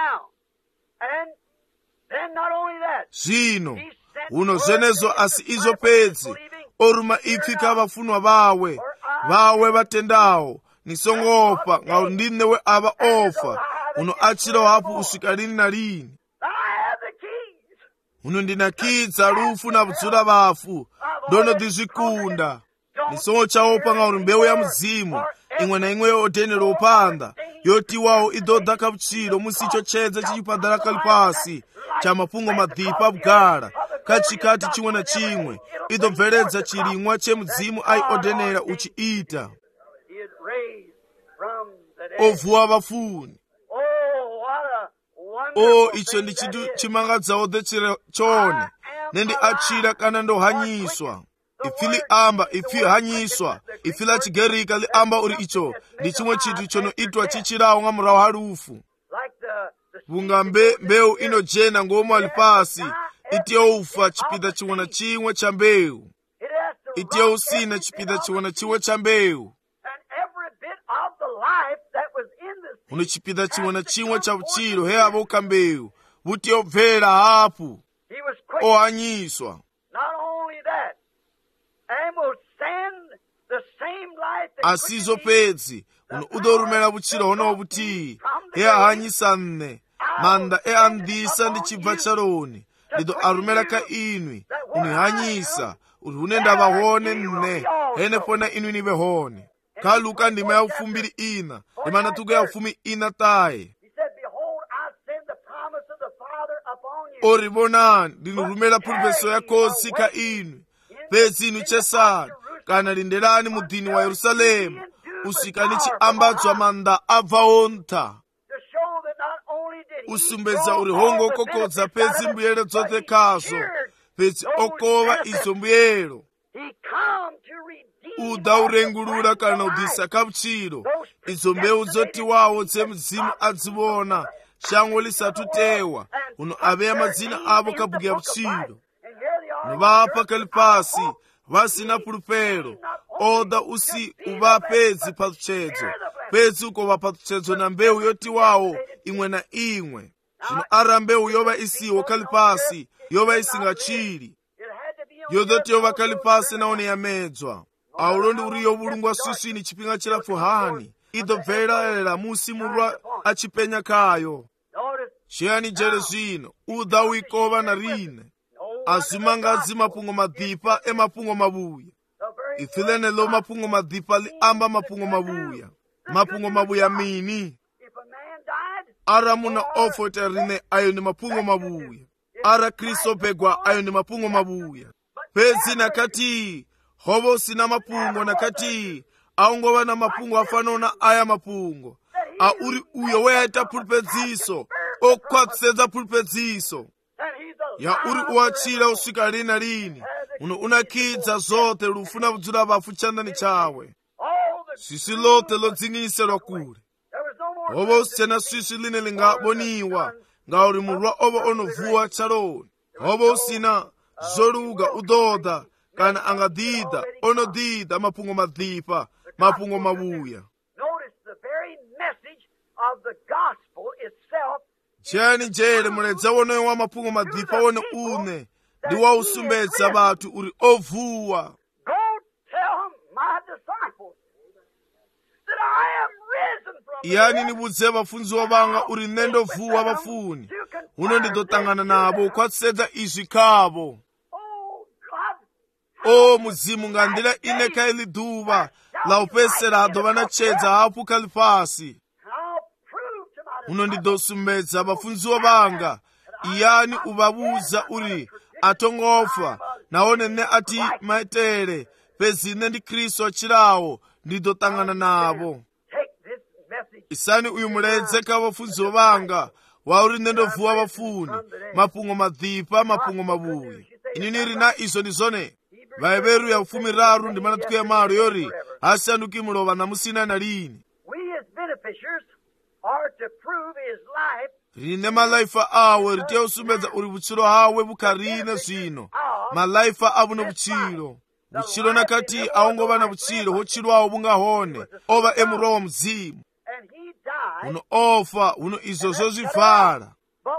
zvino uno zvenezo asi izo pedzi oruma ipfi kavafunwa vawe vatendawo nisongopa ngauri ndinewe ava ofa uno achirawo hapo usvika lini na lini uno ndinakidza rufu na budzura vafu ndonodizvikunda nisongochaopa ngauri mbeu ya muzimu imwe na imwe yodhenera opanda yotiwawo idhodha kabuchiro musicho chedza chichipadhara kalipasi chamapungo madhipa abugara kachikati chimwe na chimwe idobveredza chirimwa chemudzimu aiodhenera uchiita ovuwa vafuni icho ndi chitu chimangadzawo dhechera chone nendi achira kana ndohanyiswa ifi liamba ifi hanyiswa ifi la chigerika liamba uri icho ndi chimwe chitu chonoitwa chichirawo nga murawo harufu vunga mbeu inojena ngomu alipasi itiyoufa chipida chimwe na chimwe cha mbeu itiyousina chipida chimwe na chimwe cha mbeu uno chipida chimwe na chimwe cha buchiro he ava ukambeu vutiyobvera hapu ohanyiswa asizo pedzi uno udorumela buchiro hono buti he ahanyisa nne manda andisa ndi chibva charoni ndido arumela ka inwi unihanyisa uri unenda vahone nne hene pona inwi nive hone kaluka ndima ya ufumbiri ina imana tuga ya ufumi ina tae oribonani ndinurumela pulpeso ya kosi ka inwi pedzi inu chesani kana lindelani mudhini wa Yerusalemu usikani chiambadzwa manda abva onta usumbedza uri hongo okokodza pedzi mbuyelo dzote kazo pedzi okova izo mbuyelo uda urengulula kana udhisa kabuchiro izo mbeu dzotiwawo dzemudzimu adzivona shango lisatutewa uno aveya madzina avo kabhuku buchiro novapa kalipasi vasina pulupero oda usi uva pedzi patuchedzo pedzi ukova patuchedzo na mbeu yotiwawo imwe na imwe zvino ara mbeu yova isiwo kalipasi yova isingachiri yodotiyo vakali pasi naone yamedzwa aulo ndi uriyo vulungwa swiswini chipinga chilafu hani idobvelela musi murwa achipenya kayo chiyani jere zvino uda uikova na rine azimangadzi mapungo madhipa emapungo mabuya ifilenelo mapungo madhipa liamba mapungo mabuya mini ara muna ofote rine ayo ni mapungo mabuya ara kristo pegwa ayo ni mapungo mabuya pezi nakati hovo sina mapungo nakati aungova na mapungo afanona aya mapungo auri uyo weaita pulpedziso okwatsedza pulpedziso ya uri uachira usvika lina lini uno unakidza zote lufuna kudzula vafu chandani chawe sisi lote lodzingiselwa kule ovo usichena sisi line lingaboniwa ngauri murwa ovo onovuwa chaloni ovo usina zoluga udoda kana angadida onodida mapungo madhipa mapungo mabuya chiyani jere muledza wonoyo wa mapungo madhipa wone une ndi wausumbedza batu uri ovuwa iyani nibudze vafunziwa vanga uri nendovuwa vafuni uno ndidotangana navo kwatsedza izvi kavo o muzimu ngandila ine kaili duva la upesera adova nachedza hapu kali pasi uno ndidosumbedza vafunziwa vanga iyani uvavuza uri atongofa naone ne ati maitere pezine ndi kristo achirawo ndidotangana navo isani uyu muledze ka vafunziwa vanga wauri nendovuwa vafuni mapungo madhipa mapungo mabuya inini rina izo ndizone vaeveru ya ufumi raru ndi manatuku ya maro yori asianduki mulova na musina na lini rine malaifa awe ritiya usumbedza uri vuchiro hawe vukarine zvino malaifa avuno vuchiro nakati aungova na vuchiro hochirwawo vungahone ova emurowa muzimu uno ofa uno izvozvo zvivhara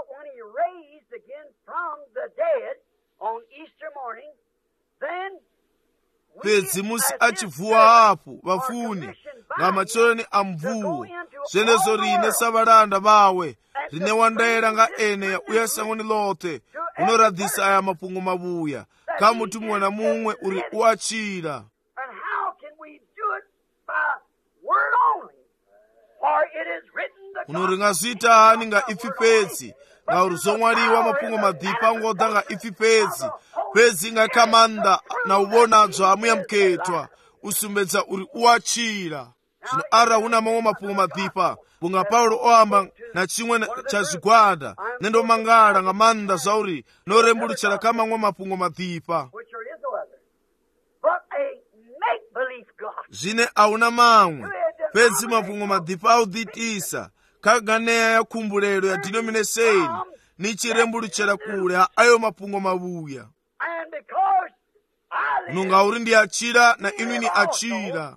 pedzi musi achivuwa hapo vafuni ngamachoroni amvuwo zvenezo rine savaranda vawe rine wandaira nga ene ya uya sangoni lote unoradhisa aya mapungo mabuya kamuti mumwe na mumwe uri uachira unoringazvita hani nga ifi pedzi ngauri zomwaliwa mapungo madhipa ngoda nga ifi pedzi nga kamanda na uvonadzo amuya muketwa usumbedza uri uachira zvino ara una mamwe mapungo madhipa bunga paulo oamba na chimwe cha zvigwada nendomangala nga manda zvauri norembuluchera kamamwe mapungo madhipa zvine auna mamwe pedzi mapungo madhipa audhitisa kaganeya ya kumbulelo ya denomination nichirembuluchera kule ayo mapungo mabuya nunga uri ndi achira na inu ni achira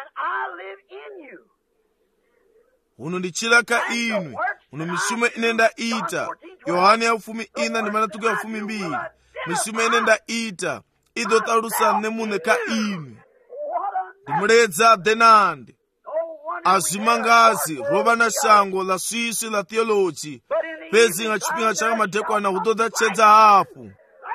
uno ndichira ka inu uno mishume inenda ita yohane ya ufumi ina ndi manatuku ya ufumi mbili mishume inenda ita idotalusa nemune ka inu ndimuledza denandi azimangazi rova na shango la swiswi la theology pezi nga chipinga chaka madekwana hudoda chedza hapo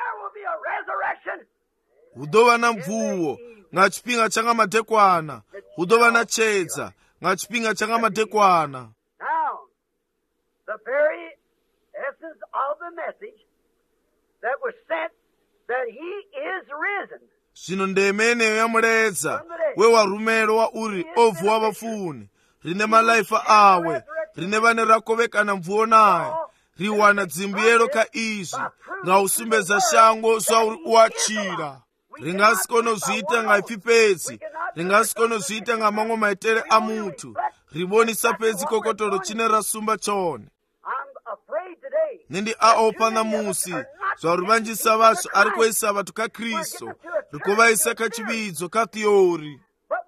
hudova na mvuwo nga chipinga changa madekwana hudova na chedza nga chipinga changa madekwana. Now, the very essence of the message that was sent that he is risen. Zvino ndemeneyo yamuledza wewarumero wa uri ovuwa vafuni rine malaifa awe rine vane rakovekana mvuwo naye riwana dzimbiyero ka izvi nga usumbedza shango zvauri uachira ringasikono zviita nga ifi pedzi ringasikono zviita nga mamwe maitere amutu rivonisa pedzi kokotoro chine rasumba chone nindi aopa namusi zvauri vanjisa vacho ari kuisa vatu ka kristu rikuvaisa kachividzo ka theori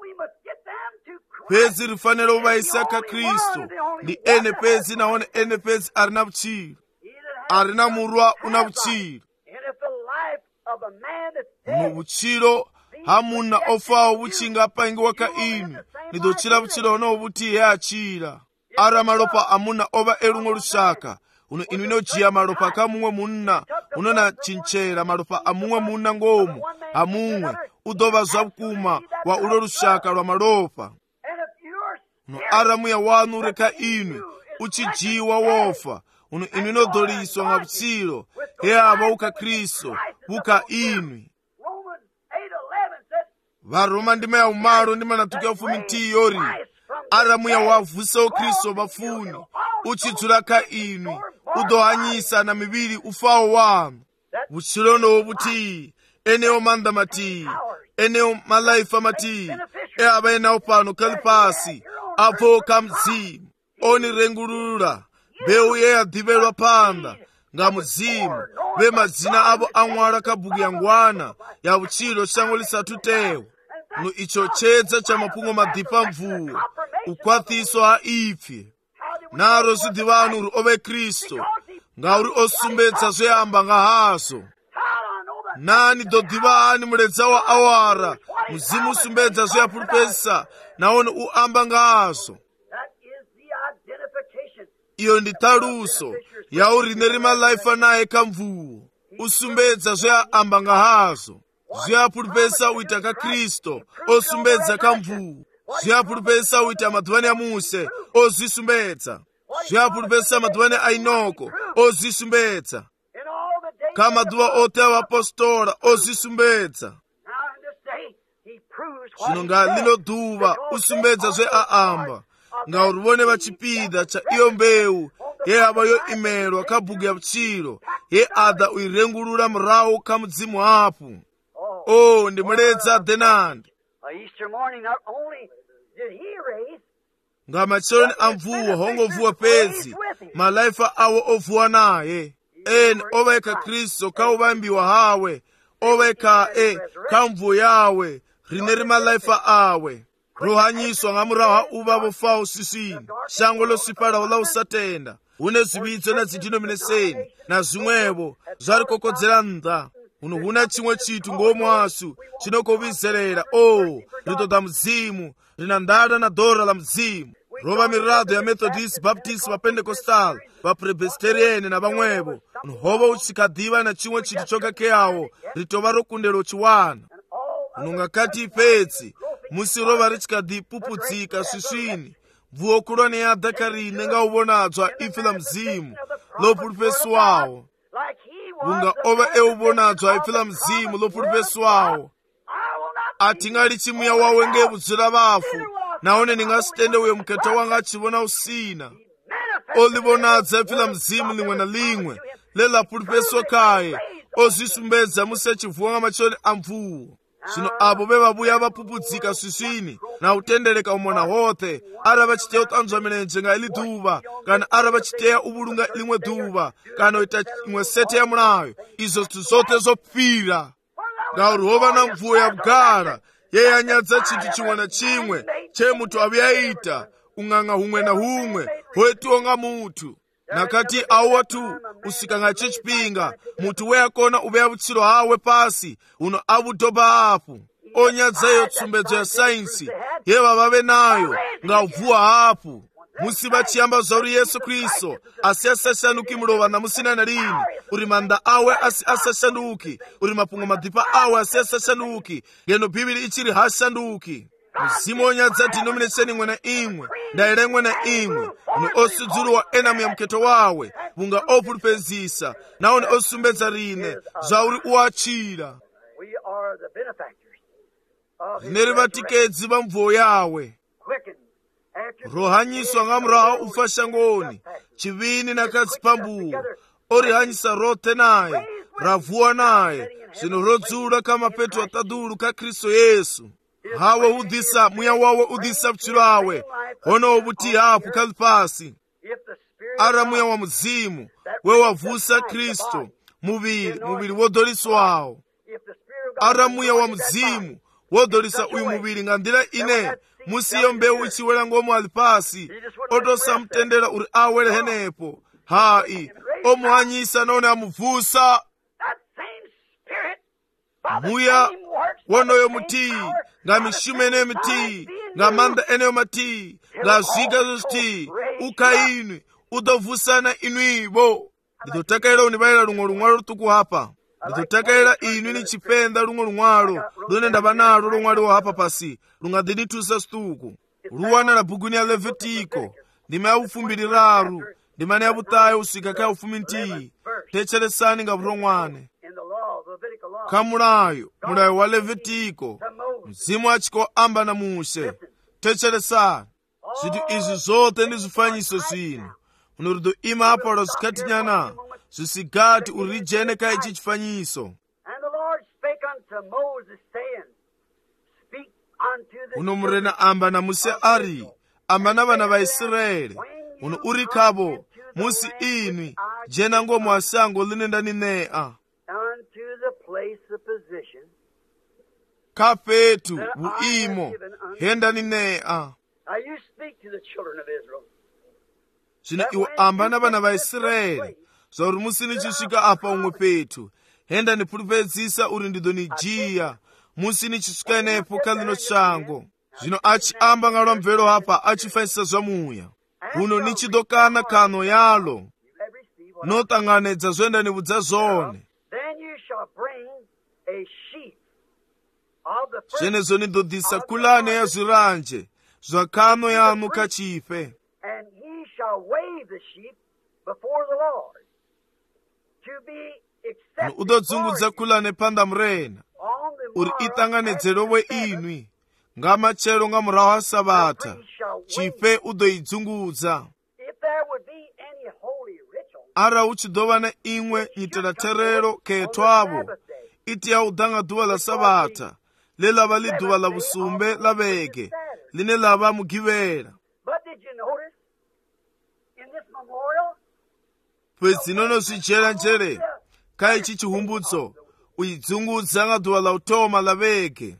pedzi rifanira kuvaisa ka kristu ndi ene pedzi naone ene pedzi arina vuchiro arina murwa una vuchiro mu butchiro hamuna ofawo buchinga paingiwa ka inu nidochira butchiro no buti ya achira ara malopa amuna oba elungo lusaka uno inu inojiya malopa kamumwe munna unona chinchera malopa amumwe munna ngomu amumwe udoba zabukuma wa ulo lusaka lwa malopa uno ara muya wanu reka inu uchijiwa wofa uno inu inodoliswa nga butchiro aba uka Kristo buka inu Varoma ndime ya umaro ndime natukia ufumi nti yori ara muya wavusa o Kristo bafuni uchidzula ka inu udohanyisa na mibiri ufao wanu buchirono buti eneo manda mati eneo malaifa mati aba enao pano kalipasi apo kamzimu oni rengurura beu ye adhivelwa panda nga muzimu be mazina abo amwara kabugi yangwana ya buchiro chango lisatutewo no icho chedza cha mapungo madipa mvuwa ukwathiso ha ipfye naro zidhivanu uri ove Kristo nga uri osumbedza zveamba nga haso nani dodhivani muledza wa awara muzimu usumbedza zveyapurupesa naone uamba nga haso iyo ndi taluso yauri nerima laifa naye kamvuwo usumbedza zveyaamba nga haso zveyapurupesa uita ka Kristo osumbedza kamvuwo zveyapurupesa uita madhuvani ya Muse ozvisumbedza zveyapurupesa madhuvani a Inoko ozvisumbedza kamadhuva ote avapostora ozvisumbedza zvino nga lino dhuva usumbedza zveaamba nga urivone vachipida cha iyo mbeu ye ava yo imelwa kabhuku ya butchiro ye adha uirengurura murawo kamudzimu hapo ndi muledza dhenandi nga machoni amvuwa hongovuwa pedzi malaifa awo ovuwa naye eni oveka Kristo kauvambiwa hawe oveka kamvuwo yawe rineri malaifa awe rohanyiswa nga murawo ha uvavo fawo sisini shango losipalawo la usatenda une zividzo na zidinomineseni na zvimwevo zvarikokodzera ndha uno huna chimwe chitu ngomwasu chinokovizerera ritoda muzimu rina ndada na dora la muzimu rova mirado ya Methodist, Baptist, Pentecostal, Presbyterian na vamwevo unhova uchikadhiva na chimwe chitu chokakeyawo ritova rokundelo chiwana unongakati ipetsi musi rova richikadhipupudzika swisvini vuwo kulwa neyadha karine nga uvonadzwa ifi la mzimu lopulupeswawo unga ova euvonadzwa ifi la mzimu lopulupeswawo atingali chimuya wawe ngevudzira vafu naone ningasitende uyo mketa wanga achivona usina olivonadza ifi la mzimu limwe na limwe lelapulupeswa kaye ozvisumbedza muse chivuwa nga machoni amvuwo zvino abo vevabuya vapupudzika swisvini na utendereka umona hothe ara vachiteya utanzwa milenje nga ili dhuva kana ara vachiteya uvulunga limwe dhuva kana uita imwe sete ya mulayo izo zithu zote zopfira ngauri hova na mvuwo ya kugara yeyanyadza chinthu chimwe na chimwe che muthu aviyaita ung'ang'a humwe na humwe hoetiwa nga muthu nakati awatu usikanga chechipinga muthu weyakona uveya butchiro hawe pasi uno avudoba apo onyadzayo tsumbedzo ya sainsi yeva vave nayo nga uvuwa hapo musi vachiyamba zvauri Yesu Kristo asi asashanduki mulova na musina na lini uri manda awe asi asashanduki uri mapungo madhipa awe asi asashanduki yeno Bhibili ichiri hashanduki muzimu onyadza denomination imwe na imwe ndaira imwe na imwe uno osudzuluwa enamu ya mketo wawe vunga opulupezisa naone osumbedza rine zvauri uachira rineri vatikedzi va mvuwo yawe rohanyiswa nga murawo ufa shangoni chivini na kadzipambuwo orihanyisa rothe naye ravuwa naye zvino rodzula kamapeto atadulu ka Kristo Yesu hawe udhisa muya wawe udhisa butchiro awe hono buti hapo kali pasi ara muya wa muzimu we wavusa Kristo muviri wodoliswawo ara muya wa muzimu wodolisa uyu muviri nga ndira ine musiyo mbeu ichiwela ngomu ali pasi otosamtendera uri awele henepo hai omuhanyisa none amuvusa muya wonoyo muti nga mishumo eneyo miti nga manda eneyo mati nga zviga zozviti ukainwi udovusana inwivo. Nditotakaira univaira rumwe rumwaro rutuku hapa. Nditotakaira inwi ni chipenda rumwe rumwaro rune ndava naro rumwari wo hapa pasi rungadinitusa stuku ruwana na bhuguni ya Levitiko ndima ya ufumbiriraru ndimani ya vutayo usika kaya ufuminti techeresani nga vromwane kamulayo mulayo wa Levitiko mzimu achiko amba na Muse techeresani zvintu izvi zote ndizvifanyiso zvino unorido ima aparo zvikatinyana zvisigati urijene kai ichi chifanyiso. Uno murena amba na Muse ari amba na vana vaIsraeli uno uri kavo musi inwi jena ngo mwasango linenda ninea kapetu uimo henda ninea. Zvino iwo amba na vana vaIsraeli zvauri musi nichisvika apa umwe petu henda nipuripedzisa uri ndido nijiya musi nichisvika nepo kalino shango. Zvino achiamba nga lwamvero hapa achifanisa zvamuya uno nichidokana kano yalo notanganedza zvoenda nivudza zvone zvenezo nidodhisa kulane ya zviranje zvakano yanu kachife. Udodzungudza kulane panda murena uri itanganedzerowe inwi nga machero nga murahu asabata chife udoidzungudza. Ara uchidova na imwe nyiteraterero ketwavo iti ya udanga duva la sabata lelava li duva la vusumbe la vege line lava mugivera. Pwezinono swijera njere kai chichihumbutso uidzungudza nga duva la utoma la vege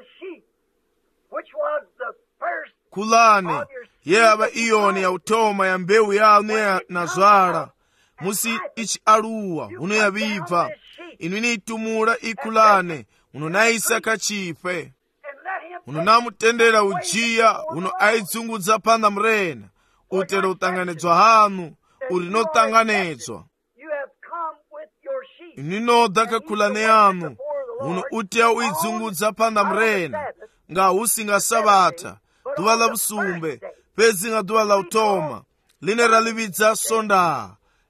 kulane yeva iyoni ya utoma ya mbeu yanu na zwala musi ichi aluwa uno yavibva inwini itumula ikulane uno naisa kachife uno namutendera ujiya uno aidzungudza panda murena utera utanganedzwa hanu uri notanganedzwa ininoda kakulane yanu uno utia uidzungudza panda murena nga usinga sabata duva la vusumbe pezi nga duva la utoma line ralividza sonda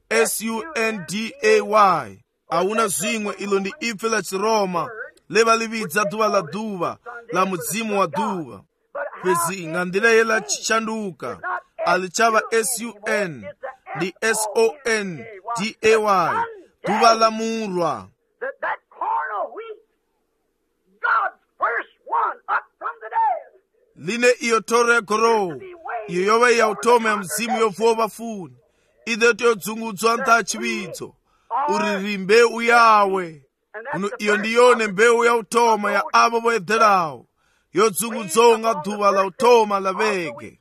sunday auna zvimwe ilo ndi ipfe la Chiroma leva lividza duva la mudzimu wa duva pezi nga ndila yela chichanduka alichava sun ndi sonday duva la murwa. Line iyo toro ya gorowu iyo yova ya utoma ya mzimu yovuwa vafuni ide toyodzungudzwa ntachi vidzo uri mbeu yawe uno iyo ndiyone mbeu ya utoma ya avo voedherawo yodzungudzwa nga duva la utoma la vege.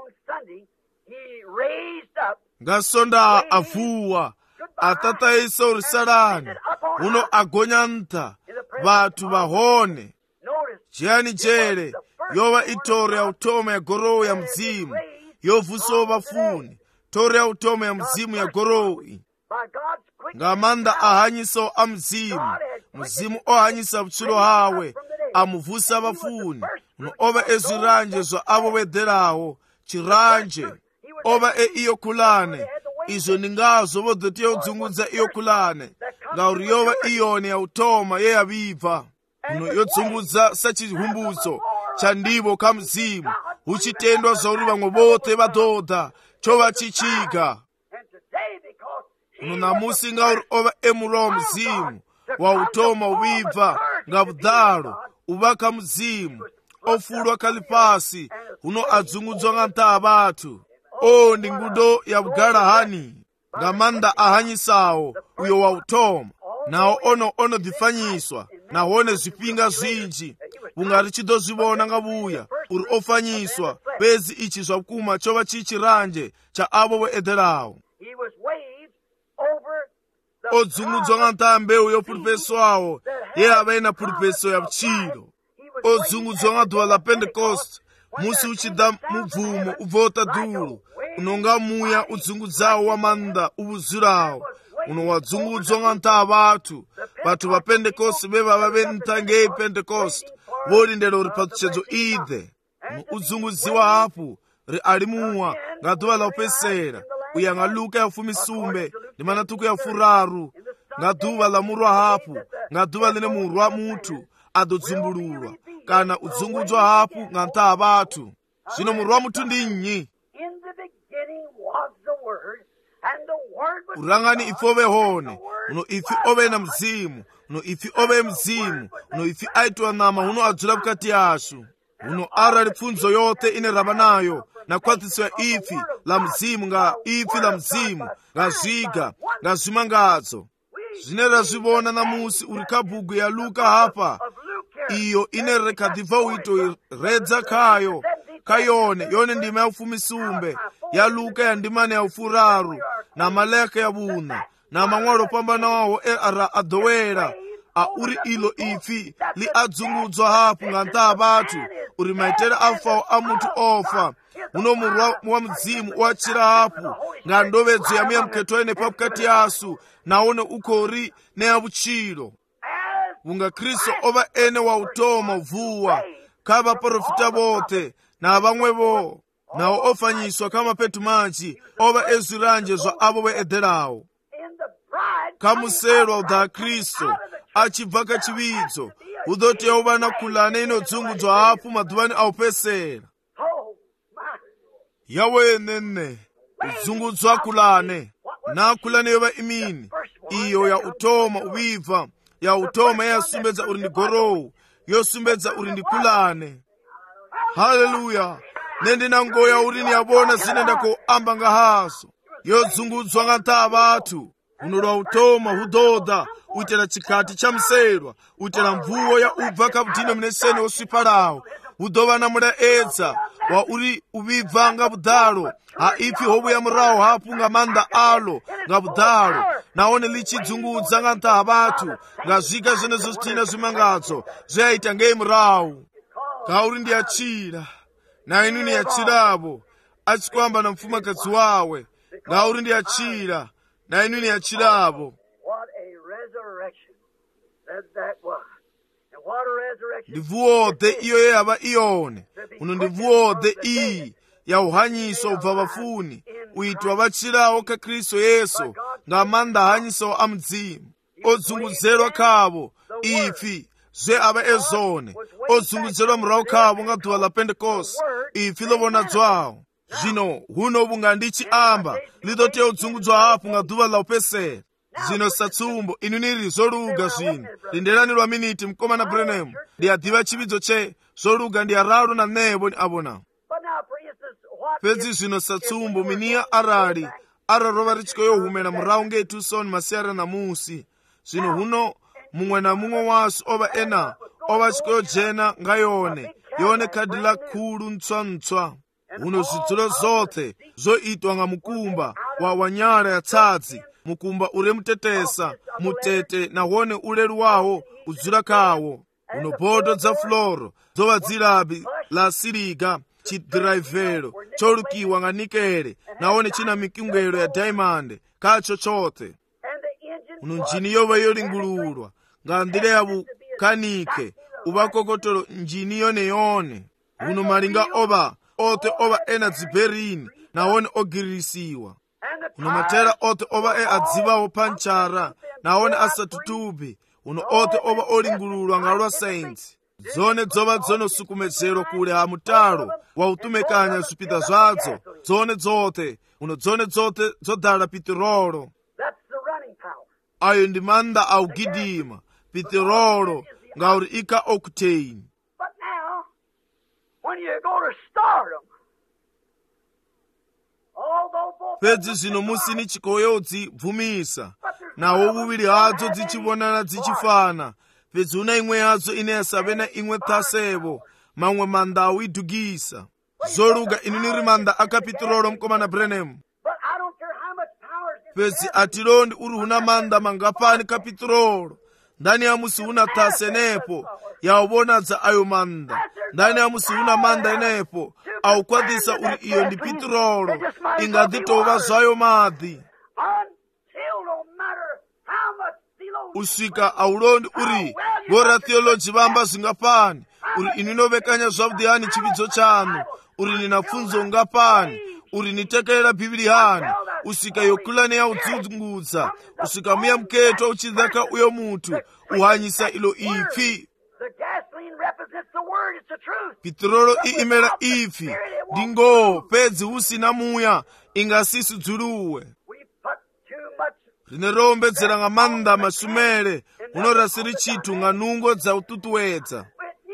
Nga sonda avuwa atataisa uri salani uno agonya nta vatu vahone jiyani jere yova itoro ya utoma ya gorowu ya mzimu yovuso vafuni toro ya utoma ya mzimu ya gorowi nga manda ahanyiso a mzimu ohanyisa vutsulo hawe amuvusa vafuni uno ova ezviranje zva avo vedherawo chiranje ova iyo kulane izvo ningazo vodotiya udzungudza iyo kulane ngauri yova iyoni ya utoma yeyavibva uno yodzungudza sachihumbutso chandivo ka mzimu uchitendwa zvauri vamwe vote vadhodha chova chichiga uno namusi ngauri ova emuro mzimu wa utoma uvibva nga vudhalo uvaka mzimu ofulwa kalipasi uno adzungudzwa nga ntaa vatu ndi ngudo ya bugalahani nga manda ahanyisawo uyo wa utoma nawo ono difanyiswa nahone zvipinga zvinji ungari chidozvivona nga vuya uri ofanyiswa pezi ichi zvakuma chova chichiranje cha avo voedherawo. odzungudzwa nga nthaka mbewu yopulupeswawo ye ava ina pulupeso ya vutchilo, odzungudzwa nga dzuwa la Pentecost musi uchida mubvumo ubvota dulu unonga muya udzungudzawo wa manda ubuzulawo uno wadzungudzwa nga nthaka vathu va Pentecost veva ve nthangeyi Pentecost volindela uri pathuchedzo idhe uno udzungudziwa hapu ri alimuwa nga dzuwa la upesera uya nga Luka ya 10 ndi manatuku ya 4 nga dzuwa la murwa hapu nga dzuwa line murwa muthu adodzimbululwa kana udzungudzwa hapu nga nthaka vathu. Zvino murwa muthu ndi nnyi? Urangani ife ove hone uno ife ove na mzimu uno ife ove mzimu uno ife aitwa nama uno adzula vukati yasu uno arali pfunzo yote ine rava nayo na khwatiso ya ifi la mzimu nga ifi la mzimu nga zwiga nga zwimangadzo zvine razvivona namusi uri kabhugu ya Luka hapa iyo ine rekadibva uito redza kayo kayone yone ndima ya 10 ya Luka ya ndimane ya 4 na maleka ya 4 na mang'walo pambanawo ara adowera a uri ilo ifi li adzungudzwa hapu nga nthaka vathu uri maitele afawo a muthu ofa uno murwa wa mzimu wachira hapu nga ndovedzo ya muyamkheto ene pakati yasu naone ukori ne ya vutchilo unga Kristo ova ene wa utoma uvuwa ka vaprofita vote na vamwevo nawo ofanyiswa ka mapetu manji ova ezwiranje zwa avo ve edhelawo kamuselwa uda Kristo achibva kachividzo udoti yauva na kulane inodzungudzwa hapu madhuvani aupesera yawenene udzungudzwa kulane na kulane yova imini iyo ya utoma uvibva ya utoma yasumbedza uri ndi gorowu yosumbedza uri ndi kulane. Haleluya! Nendina ngoya uri ni yabona zine ndakuamba nga haso yodzungudzwa nga nthaka vathu uno lwa utoma hudoda uitela chikati cha mselwa uitela mvuwo ya ubva kabudino mnesene oswipalawo udova na muda edza wa uri ubibva nga budalo ha ifi hobu ya murawo hapu nga manda alo nga budalo naone lichidzungudza nga nthaka vathu nga zwiga zene zostina zwimangadzo zvaita ngei murawo ka uri ndi achira na inu ni achiravo achikwamba na mfumakazi wawe nga uri ndi achira na inu ni achiravo. Ndivuode iyo ye yava iyone uno ndivuode iyi ya uhanyiso ubva vafuni uitwa vachirawo ka Kristo Yesu nga manda hanyiso a mdzimu odzungudzelwa kavo ifi zve ava ezone odzungudzelwa murawo kavo nga dzuwa la Pentecost ifi lovona dzwawo zvino huno vunga ndichiamba lidoti odzungudzwa hapu nga dzuwa la upesera zino satsumbo inu niri zoluga zvino lindelani lwa miniti mkomana Branham ndiyadhiva chividzo che zoluga ndiyaralo na nevo ni avona pedzi zvino satsumbo miniya arali ararova richiko yohumela murawo ngei Tucson masiyara na musi zvino huno mumwe na mumwe wasu ova ena ova chiko yojena nga yone khadi la khulu ntswa uno zvidzulo zote zoitwa nga mukumba wa wanyala ya tsadzi mukumba ure mutetesa mutete na wone uleluwawo udzula kawo uno bodo dza floro dzova dzilabi la siliga chidhiraivhero cholukiwa nga nikele naone china mikungelo ya diamond kacho chote uno njini yova yolingululwa nga ndile ya vukanike uvakokotolo njini yone uno malinga ote ova ena dziberini naone ogirisiwa uno matera ote ova adzivawo panchara naone asatutubi uno ote ova olingululwa nga lwa sainzi dzone dzova dzonosukumedzero kule ha mutalo wa utumekanya zvipida zvadzo dzone dzote dzodala pitirolo ayo ndi manda augidima pitirolo ngauri ika octane. Pedzi zvino musini chikoyodzi bvumisa nawo vuviri hadzo dzichivonana dzichifana pedzi una imwe yadzo ine yasave na imwe tasevo mamwe manda awidhugisa zoluga inu niri manda akapitirolo mkomana Branham pezi atilondi uri huna manda mangapani kapitirolo ndani ya musi huna thase nepo yaubonadza ayo manda ndani ya musi huna manda enepo aukwadhisa uri iyo ndi pitirolo ingadhitova zvayo madhi usvika aulondi uri vora theoloji vamba zvingapani uri ini novekanya zvavudi hani chividzo chanu uri nina pfunzo ngapani uri nitekerera bhibhiri hani usvika yokula neyaudzungudza usvika muya muketo uchidhaka uyo mutu uhanyisa ilo ipfi pitirolo iimera ipfi ndingo pedzi usina muya ingasisudzuluwe rine rombedzera nga manda masumere unorasiri chitu nga nungo dza ututuwedza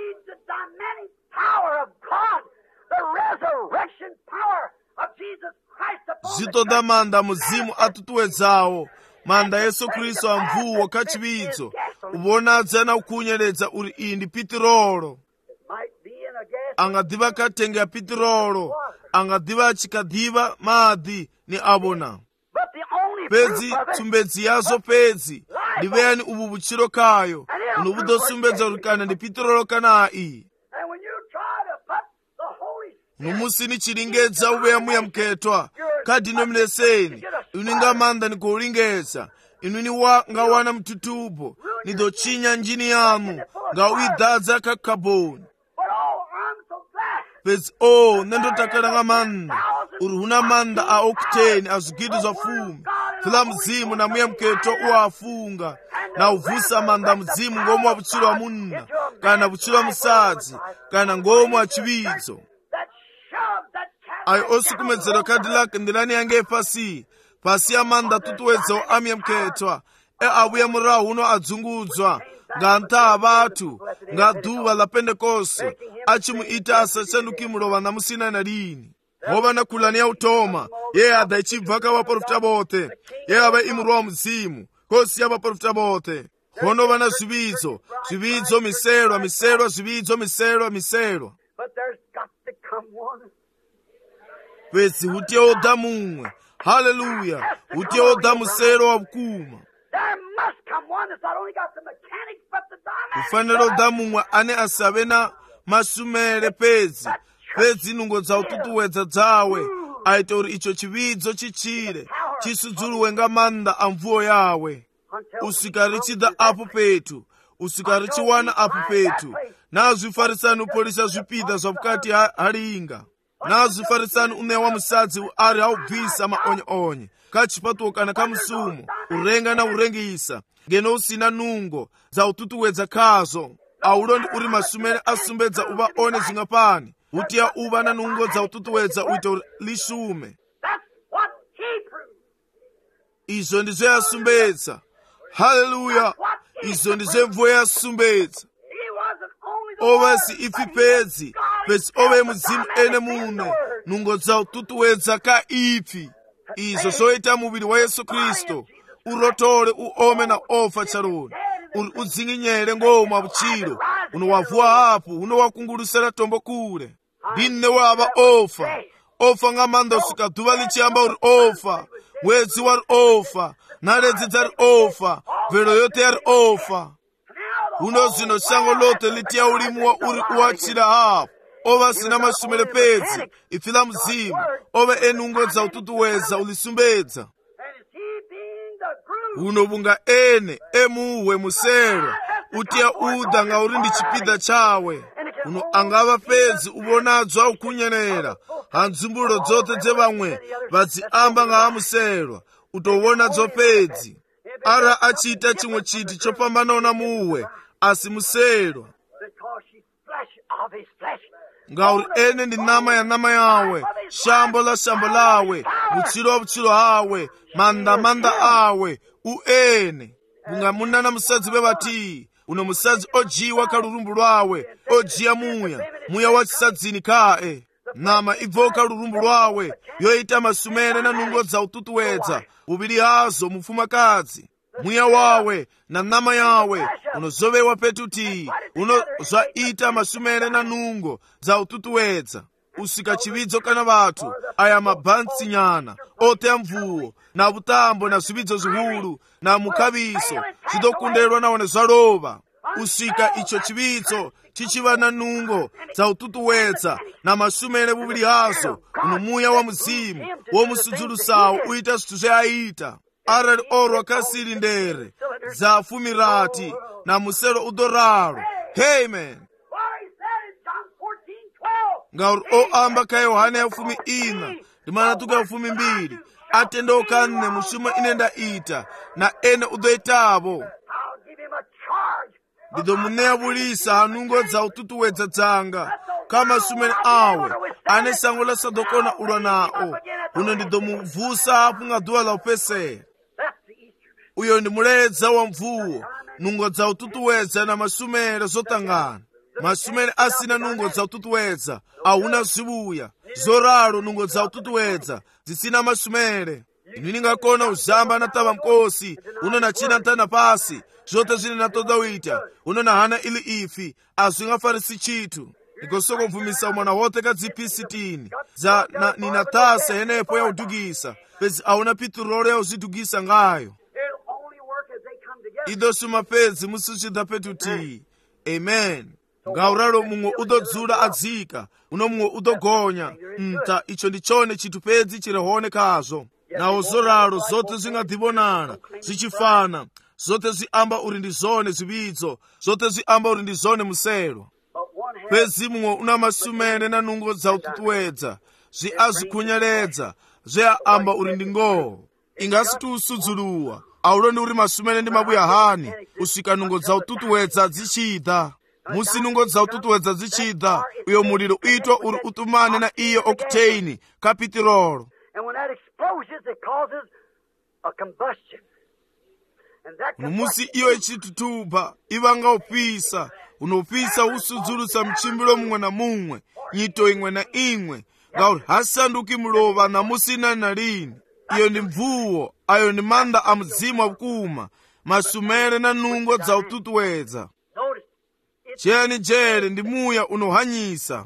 zvitoda manda muzimu atutuwedzawo manda Yesu Kristu amvuwo kachividzo ubonadza na ukunyeredza uri iyi ndi pitirolo angadhiva katenge ya pitirolo angadhiva chikadhiva madhi ni abona pedzi tsumbedzi yazo pedzi ndiveyani ubu buchiro kayo unobudosumbedza uri kana ndi pitirolo kana iyi numusini chiringedza uveya muya muketwa kadinomineseni ininga manda nikuulingedza inuni ngawana mtutubo nidochinya njini yanu ngauidhadza kakaboni pedzi nendotakala nga manda uri huna manda a okuteni azvigidu zva fumi fila muzimu na muya muketo uafunga na uvusa manda muzimu ngomu wa buchiro wa munna kana buchiro wa musadzi kana ngomu wa chividzo ayo osukumedzero kadi lake ndilani yange pasi ya manda tutuwedzawo amya muketwa abuya murahu uno adzungudzwa nga ntaa vatu nga dhuva la pentekoste achimuita asachandukimulova na musina na lini hova na kulani ya utoma ye adha ichibvaka vaprofita bote ye ava imurwa wa muzimu kosi ya vaprofita bote honova na zvividzo miselwa zvividzo pedzi utyeodha mumwe haleluya utyeodha musero wa bukuma kufanira odha mumwe ane asave na masumere pedzi nungo dza ututuwedza dzawe aite uri icho chividzo chichire chisudzuluwe nga manda a mvuwo yawe usika richida apo petu usika richiwana apo petu nazvifarisani upolisa zvipida zvavukati halinga nazvifarisani uneya wa musadzi ari haubvisa maonye-onye kachipatuwo kana kamusumo urenga na urengisa ngeno usina nungo dza ututuwedza kazo aulondi uri masumere asumbedza uva one zvingapani utiya uva na nungo dza ututuwedza uite uri lishume izvo ndizvo yasumbedza haleluya izvo ndizvo mvuwo yasumbedza ovasi ifi pedzi ove muzimu ene muno nungo dza ututuwedza ka ifi izvo zoita muviri wa Yesu Kristu urotole uome na ofa charoni uri udzinginyere ngoma buchiro unowavuwa hapo unowakungulusira tombo kule ndine wava ofa nga manda usika dhuva lichiyamba uri ofa mwedzi wari ofa naredzi dzari ofa vhero yote yari ofa uno zvino shango lote litiya ulimuwa uri uwachira hapo ova sina masumere pedzi ifila muzimu ove enungo dza ututuwedza ulisumbedza uno bunga ene emuwe muserwa utiya udha nga uri ndi chipida chawe uno angava pedzi ubonadzwa ukunyenera handzumbulo dzote dzevamwe vadziamba nga amuserwa utowonadzo pedzi ara achita chimwe chiti chopambanawo na muwe asi muserwa ngauri ene ndi nama ya nama yawe shambo la shambo lawe buchiro hawe manda awe uene bunga munana musadzi bebati uno musadzi ojiwa kalurumbu lwawe ojiya muya wa chisadzini kae nama ibvoka lurumbu lwawe yoita masumere na nungo dza ututuwedza ubili hazo mufumakazi muya wawe na nama yawe unozovewa petuti uno zvaita masumere na nungo dza ututuwedza usika chividzo kana vathu aya mabhantsi nyana oteya mvuwo na vutambo na zvividzo zihulu na mukhaviso zvidokundelwa nawone zvalova. Usika icho chividzo chichiva na nungo dza ututuwedza na masumene vuviri hazo uno muya wa muzimu womusudzulusawo uita zvithu zveaita. Arali orwa kasiri ndere dza fumirati na musero udoralo. Amen. Ngauri oamba ka Yohana ya 14 ndimana tuka 12 atende okanne mushumo ine ndaita na ene udoitavo. Ndidomuneya vulisa hanungo dza ututuwedza dzanga kama sumene awe ane sango la sadokona ulwa nao uno ndidomuvusa apo nga duwa la upese. Uyo ndi muledza wa mvuwo nungo dza ututuwedza na masumere zotangana. Masumere asina nungo dza ututuwedza auna zibuya zoralo nungo dza ututuwedza zisina masumere. Inu ningakona uzamba na tava mkosi uno na china ntana pasi zote zine natoda wita uno na hana ili ifi azingafarisi chitu. Nikosoko mvumisa umwana wote ka zipisi za na ninatasa henepo ya udugisa pezi auna piturole ya uzidugisa ngayo. Ido sumapezi musuchida petuti. Amen. Ngauralo mungo udodzula adzika uno mungo udogonya nta icho ndichone chitupedzi chirehone kazo. Na ozoralo zote zingadibonana zichifana zote ziamba uri ndizone zibidzo zote ziamba uri ndizone muselo. Pezi mungo una masumene na nungo dza ututuwedza ziazikunyeledza zeaamba uri ndingo ingasi tusudzuluwa aulo ndi uri masumene ndi mabuya hani usika nungo dza ututuwedza zichida. Musi nungo dza ututuwedza zichida uyo muliro uitwa uri utumane na iyo octane kapitirolo. And when that explosions, it causes a combustion. And that Musi iyo ichitutuba ivanga upisa unopisa usudzulusa mchimbilo mumwe na mumwe nyito imwe na imwe ngauri hasanduki mulova na musina na lini. Iyo ndi mvuwo ayo ndi manda a mzimu akuma masumere na nungo dza ututuwedza. Cheni jere ndi muya unohanyisa.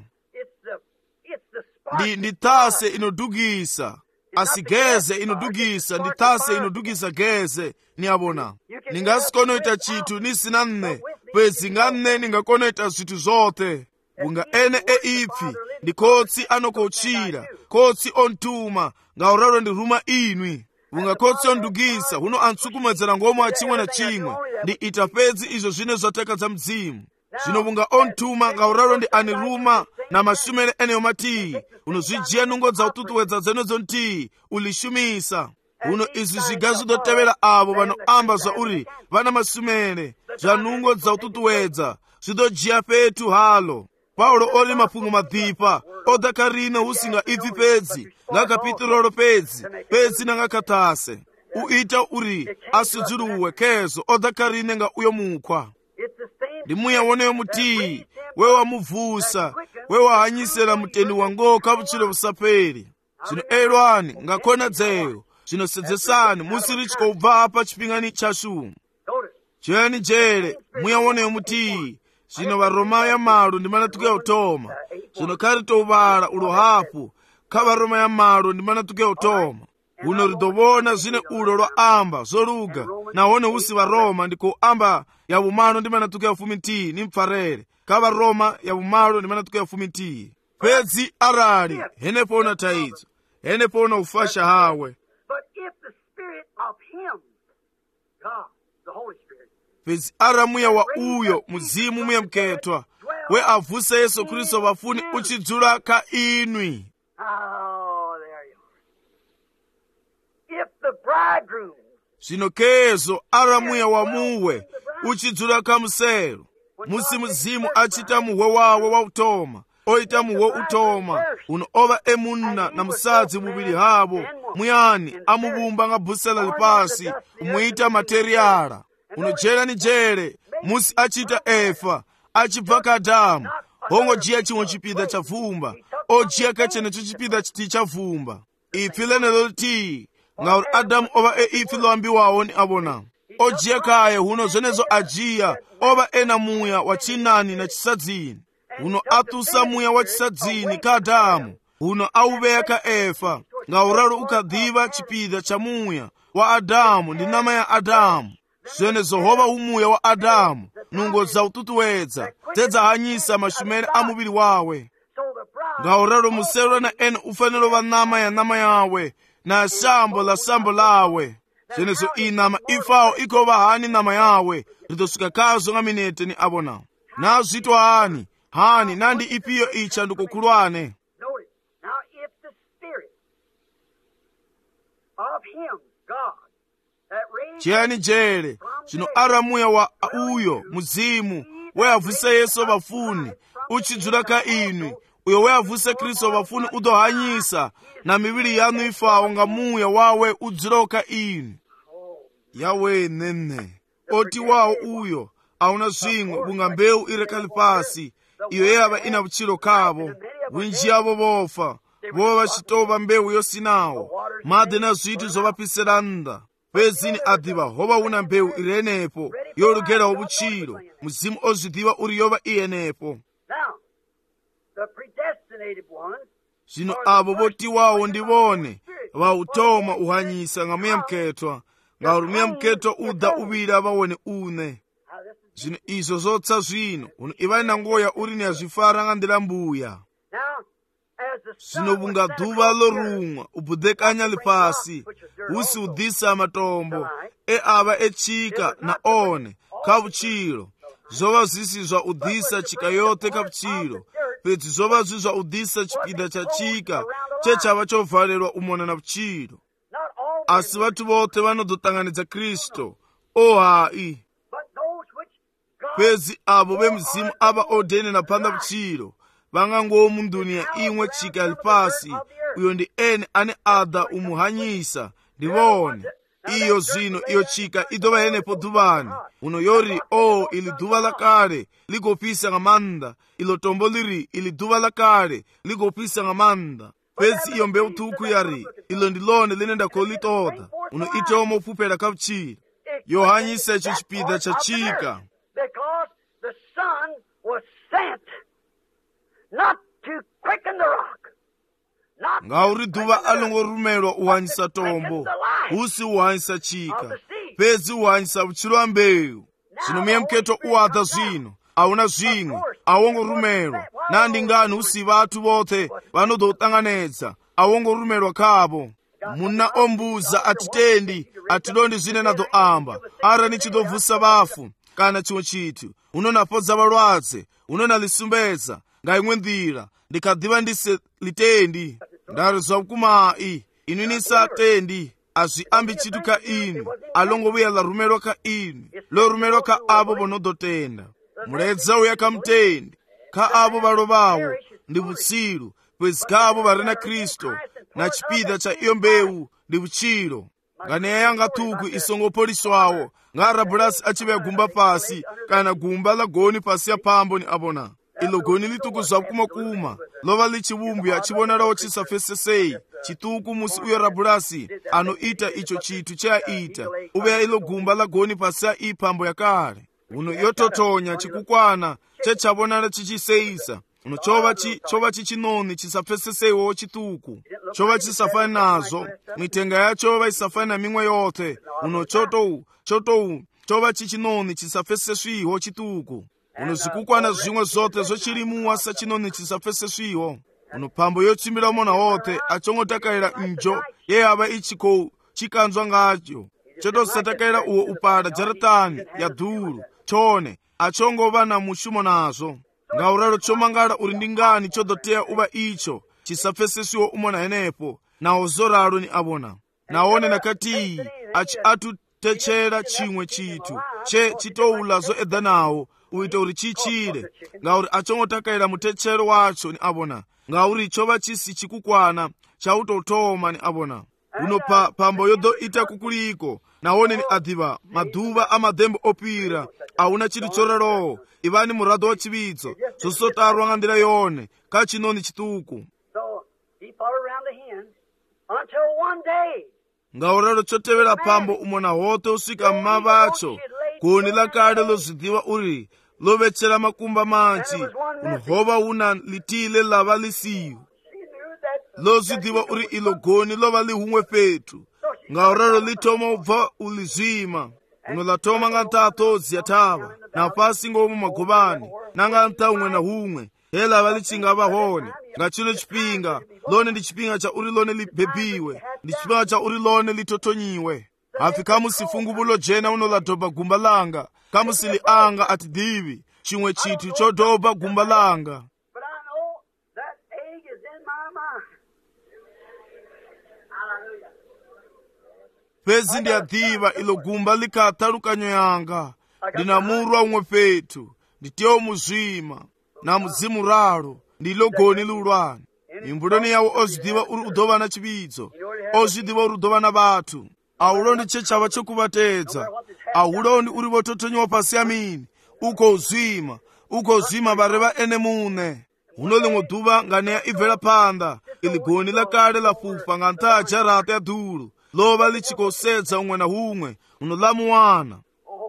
Ndi tase inodugisa asigeze inodugisa ndi tase inodugisa geze ni abona. Ningasikono ita chitu nisina nne pezi nganne ningakono ita zitu zote. Unga ene ipfi ndi kotsi anokochira kotsi ontuma ngauralo ndi ruma inwi. Unga kotsi ondugisa huno antsukumedzera ngomo achimwe na chimwe ndi itapedzi izo zine zoteka za mzimu. Zino bunga ontuma ngauralo ndi aniruma na masumere ene yomati uno zijia nungo dza ututuwedza zenozo nti ulishumisa. Uno izi zigazi dotewela abo bano amba za uri vana masumere za nungo dza ututuwedza zidojia petu halo. Paulo oli mafungo madhipa odakarino husinga ivi pedzi nga kapitulolo pedzi na nga katase uita uri asudzuluwe kezo odakarine nga uyo mukwa. Ndimuya woneyo muti wewa muvusa wewa hanyisela muteni wango kabuchile busaperi. Zino elwani ngakona dzeyo zino sedzesani musirichiko ubva apa chipingani chashu. Cheni jere muya woneyo muti zino varoma ya malu ndimana tuke utoma zino karito ubala ulohapu kavaroma ya malu ndimana tuke utoma. Uno ridobona zine ulo lwa amba zoluga na wone usi wa Roma ndiko amba ya umano ndimana tuke ufumiti ni mfarere kava Roma ya umalo ndimana tuke ufumiti. Pedzi arali henepo na taizo henepo na ufasha hawe. But if the spirit of him, God, the Holy Spirit, pedzi aramuya wa uyo muzimu muya mketwa we avuse Yesu Kristo vafuni uchidzula ka inwi. oh, there you are. If the bridegroom, Zino kezo aramuya wa muwe uchidzula ka mselo musi muzimu achita muwe wawe wa utoma oita muwe utoma uno ova emunna na musadzi mubili habo muyani amubumba nga busela lipasi umuita materiala uno jera ni jere musi achita efa achibva ka Adamu hongo jia chimwe chipida cha vumba ojia kachene chichipida chiti cha vumba ifilene loti ngauri Adamu ova ifi loambiwawo ni abona ojia kaye huno zonezo ajia ova ena muya wa chinani na chisadzini uno atusa muya wa chisadzini ka Adamu, uno auveya ka Efa, ngauralo ukadhiva chipida cha muya wa Adamu ndi nama ya Adamu. Zvenezo hova umuya wa Adamu nungo za ututuwedza dzedzahanyisa mashumere a muviri wawe. Ngauralo musero na ene ufanelo va nama yawe na sambo la sambo lawe. Zvenezo inama ifawo ikova hani nama yawe ritosvika kazo nga minete ni abona. Na zvitwa hani nandi ipiyo icha ndikukulwane. Chiyani jere chino aramuya wa uyo muzimu weavuse Yesu vafuni uchidzula ka inu, uyo weavuse Kristo vafuni udohanyisa na miviri yanu ifawo nga muya wawe udzula ka inu. Yawe nene oti wawo uyo auna zvimwe bunga mbeu irekali pasi iyo yava ina vuchilo kavo, winji yavo vofa vova vachitova mbeu yosinawo madhi na zvitu zovapisira nda. Pezini adhiva hova una mbeu irenepo yorugerawo vuchilo, muzimu ozvidhiva uri yova iyenepo. Zvino avo votiwawo ndivone vautoma uhanyisa nga muya mketwa, ngauri muya mketwa udha uvira vawone une. Zvino izvo zotsa zvino uno ivani na ngoya uri ni azvifara nga ndila mbuya. Zvino vunga dhuva lorumwa ubudhekanya lipasi usi udhisa matombo ava echika na one kavuchilo zova zvisi zva udhisa chika yote kavuchilo, pedzi zova zvi zva udhisa chipida cha chika chechava chovhalelwa umona na vuchilo. Asi vatu vote vanodotanganidza Kristo hai, pedzi avo vemuzimu ava odhene na panda vuchilo vangangowo mundunia imwe chika yalipasi, uyo ndi ene ane adha umuhanyisa ndivone. Iyo zvino iyo chika idova yenepo dhuvani uno yori ili dhuva la kale ligopisa nga manda, ilo tombo liri ili dhuva la kale ligopisa nga manda. Pedzi iyo mbeu tuku yari ilo ndilone linenda kolitoda uno itomo pupera kavuchilo yohanyisa icho chipida cha chika. Not to quicken the rock. Ngauri dhuva alongorumelwa uhanyisa tombo usi uhanyisa chika, pedzi uhanyisa vuchilo wa mbeu. Zvino muya mketo uwadha zvino auna zvimwe awongorumelwa nandi ngani usi vatu vote vanodotanganedza awongorumelwa kavo. Muna ombuza atitendi atidondi zvine nadoamba ara nichidobvusa vafu kana chimwe chitu unonapodza valwadze unonalisumbedza ngaimwe ndira ndikadhiva ndise litendi. Ndarizwa kumai inu nisatendi azviambi chitu ka inu alongovuya larumelwa ka inu lorumelwa ka avo vonodotenda. Muledza uya kamutendi ka avo valovawo ndi vutsilu, pwezi kavo vari na Kristo na chipida cha iyo mbeu ndi vuchilo. Nganeya yanga tuku isongopoliswawo nga Rabulasi achiveya gumba pasi kana gumba la goni pasi ya pambo ni abona. Ilo goni lituku zvakumakuma lova lichivumbuya chivonalawo chisafesesei chituku musi uyo Rabulasi anoita icho chitu chaita uveya ilo gumba la goni pasi ya ipambo yakale uno yototonya chikukwana chechavonala chichiseisa uno chova chichinoni chisafeseseiwo chituku chova chisafani nazo mitenga yachova isafani na mimwe yote uno chotou chova chichinoni chisafeseswiwo chituku uno zikukwana zvimwe zote zochilimuwa sa chinoni chisafeseswiwo uno pambo yochimbira mona wote achongotakayira njo yeyava ichiko chikanzwa ngacho chotosatakayira uwo upada jaratani ya dhuru chone achongova na mushumo nazo. Ngauralo chomangala uri ndingani chodoteya uva icho chisafeseswiwo umona henepo nawo zoralo ni abona naone nakati achi atutechera chimwe chitu chitoula zoedha nawo uite uri chichire ngauri achongotakayira mutechero wacho ni abona ngauri chova chisi chikukwana chautotoma ni abona uno pambo yodo ita kukuliko naone ni adhiva madhuva amadhembo opira auna chiri choralowo ivani murado wa chividzo zosotarwa nga ndira yone kachinoni chituku. Ngauralo chotevera pambo umona hote usika mmavacho goni la kale lozvidhiva uri lovetsera makumba manji unhova una litile lava lisiyo lozwidiva uri ilo goni lova lihumwe fethu ngauralo litoma ubva ulizima uno latoma nga ntatodzi yatava na pasi ngomu magobani nanga nta umwe na humwe helava lichingava hone nga chino chipinga lone ndi chipinga cha uri lone libhebiwe ndi chipinga cha uri lone litotonyiwe hafi kamusifungubulo jena uno ladhoba gumba langa kamusili anga atidivi chimwe chithu chodhoba gumba langa pezi ndiyadhiva ilo gumba likatalukanyo yanga ndinamurwa umwe fethu nditiyo muzvima na mudzimu raro ndilo goni lulwani imbuloni yawo ozvidiva uri udhova na chividzo ozvidiva uri udhova na vathu aulondi chechava chokuvatedza aulondi uri vototonyiwa pasi yamini ukozvima vari vaene mune huno limwe dhuva nganeya ibvela panda ili goni lakale lafufa nga ntaa jarata ya dhulu lova lichikosedza umwe na humwe uno lamuwana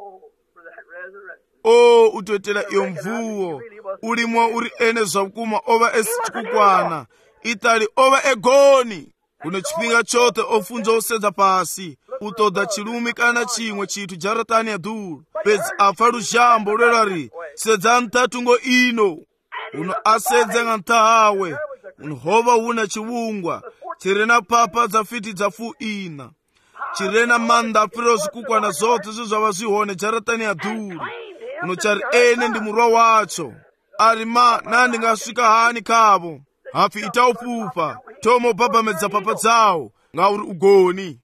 utoetela iyo mvuwo ulimwa uri ene zvakuma ova esichikukwana itali ova egoni kuno chipinga chote ofunza osedza pasi utoda chilumi kana chimwe chithu jaratani ya dhulu pezi afa luzhambo lwelari sedza ntatungo ino uno asedze nga ntahawe unhova una chiwungwa chirena papa dzafiti dzafu ina chirena manda apfiro zikukwana zote zizvava zvihone jaratani ya dhulu uno chari ene ndi murwa wacho arima nandingasvika hani kavo hafi itaupupa tomo babamedza papa dzawo ngauri ugoni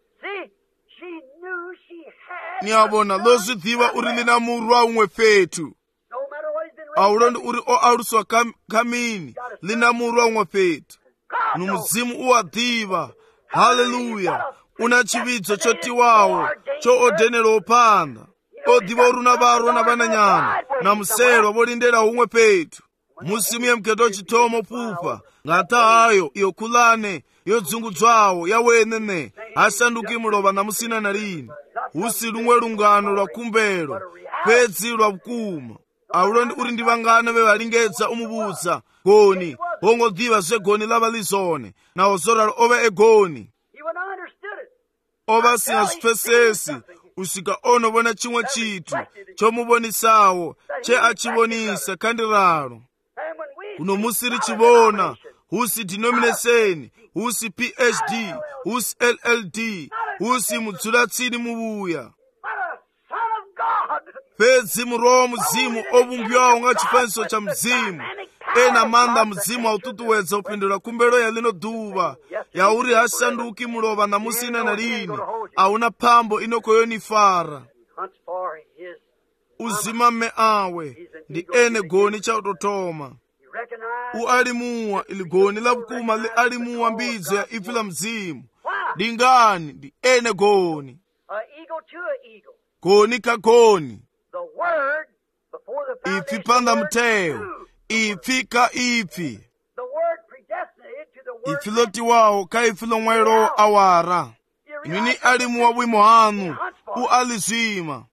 niavona lozvidiva uri lina murwa umwe fethu aulondi uri oaluswa kamini lina murwa umwe fethu numudzimu uwadhiva haleluya una chividzo chotiwawo choodhenera opanda odhiva uruna varwa na vananyana na muserwa volindera umwe fethu musimu yemketo chitomo pupa ngata hayo iyo kulane yodzungudzwawo yawenene asanduki mulova na musina na lini usi lumwe lungano lwa kumbelo pedzi lwa bukuma aulondi uri ndi vangane vevalingedza umubudza goni hongodhiva zvegoni lava lizone nawo zoralo ove egoni ova singazvipfesesi usika onovona chimwe chithu chomuvonisawo che achivonisa kandiralo kuno musiri chivona husi denomination husi phd husi lld husi mudzulatsini muvuya pedzi murowa muzimu ovungiwawo nga chifaniso cha mzimu ena manda muzimu aututuwedza upindula kumbelo ya lino dhuva yauri hasanduki mulova na musina na lini auna phambo inokoyonifara uzima mme awe ndi ene goni cha utotoma ualimuwa ili goni la bukuma li alimuwa mbidzo ya ifi la mzimu dingani ndi ene goni goni ka goni ifi panda mteo ifi ka ifi ifi lotiwawo ka ifi lomwelo awara inini alimuwa bwimo hanu ualizima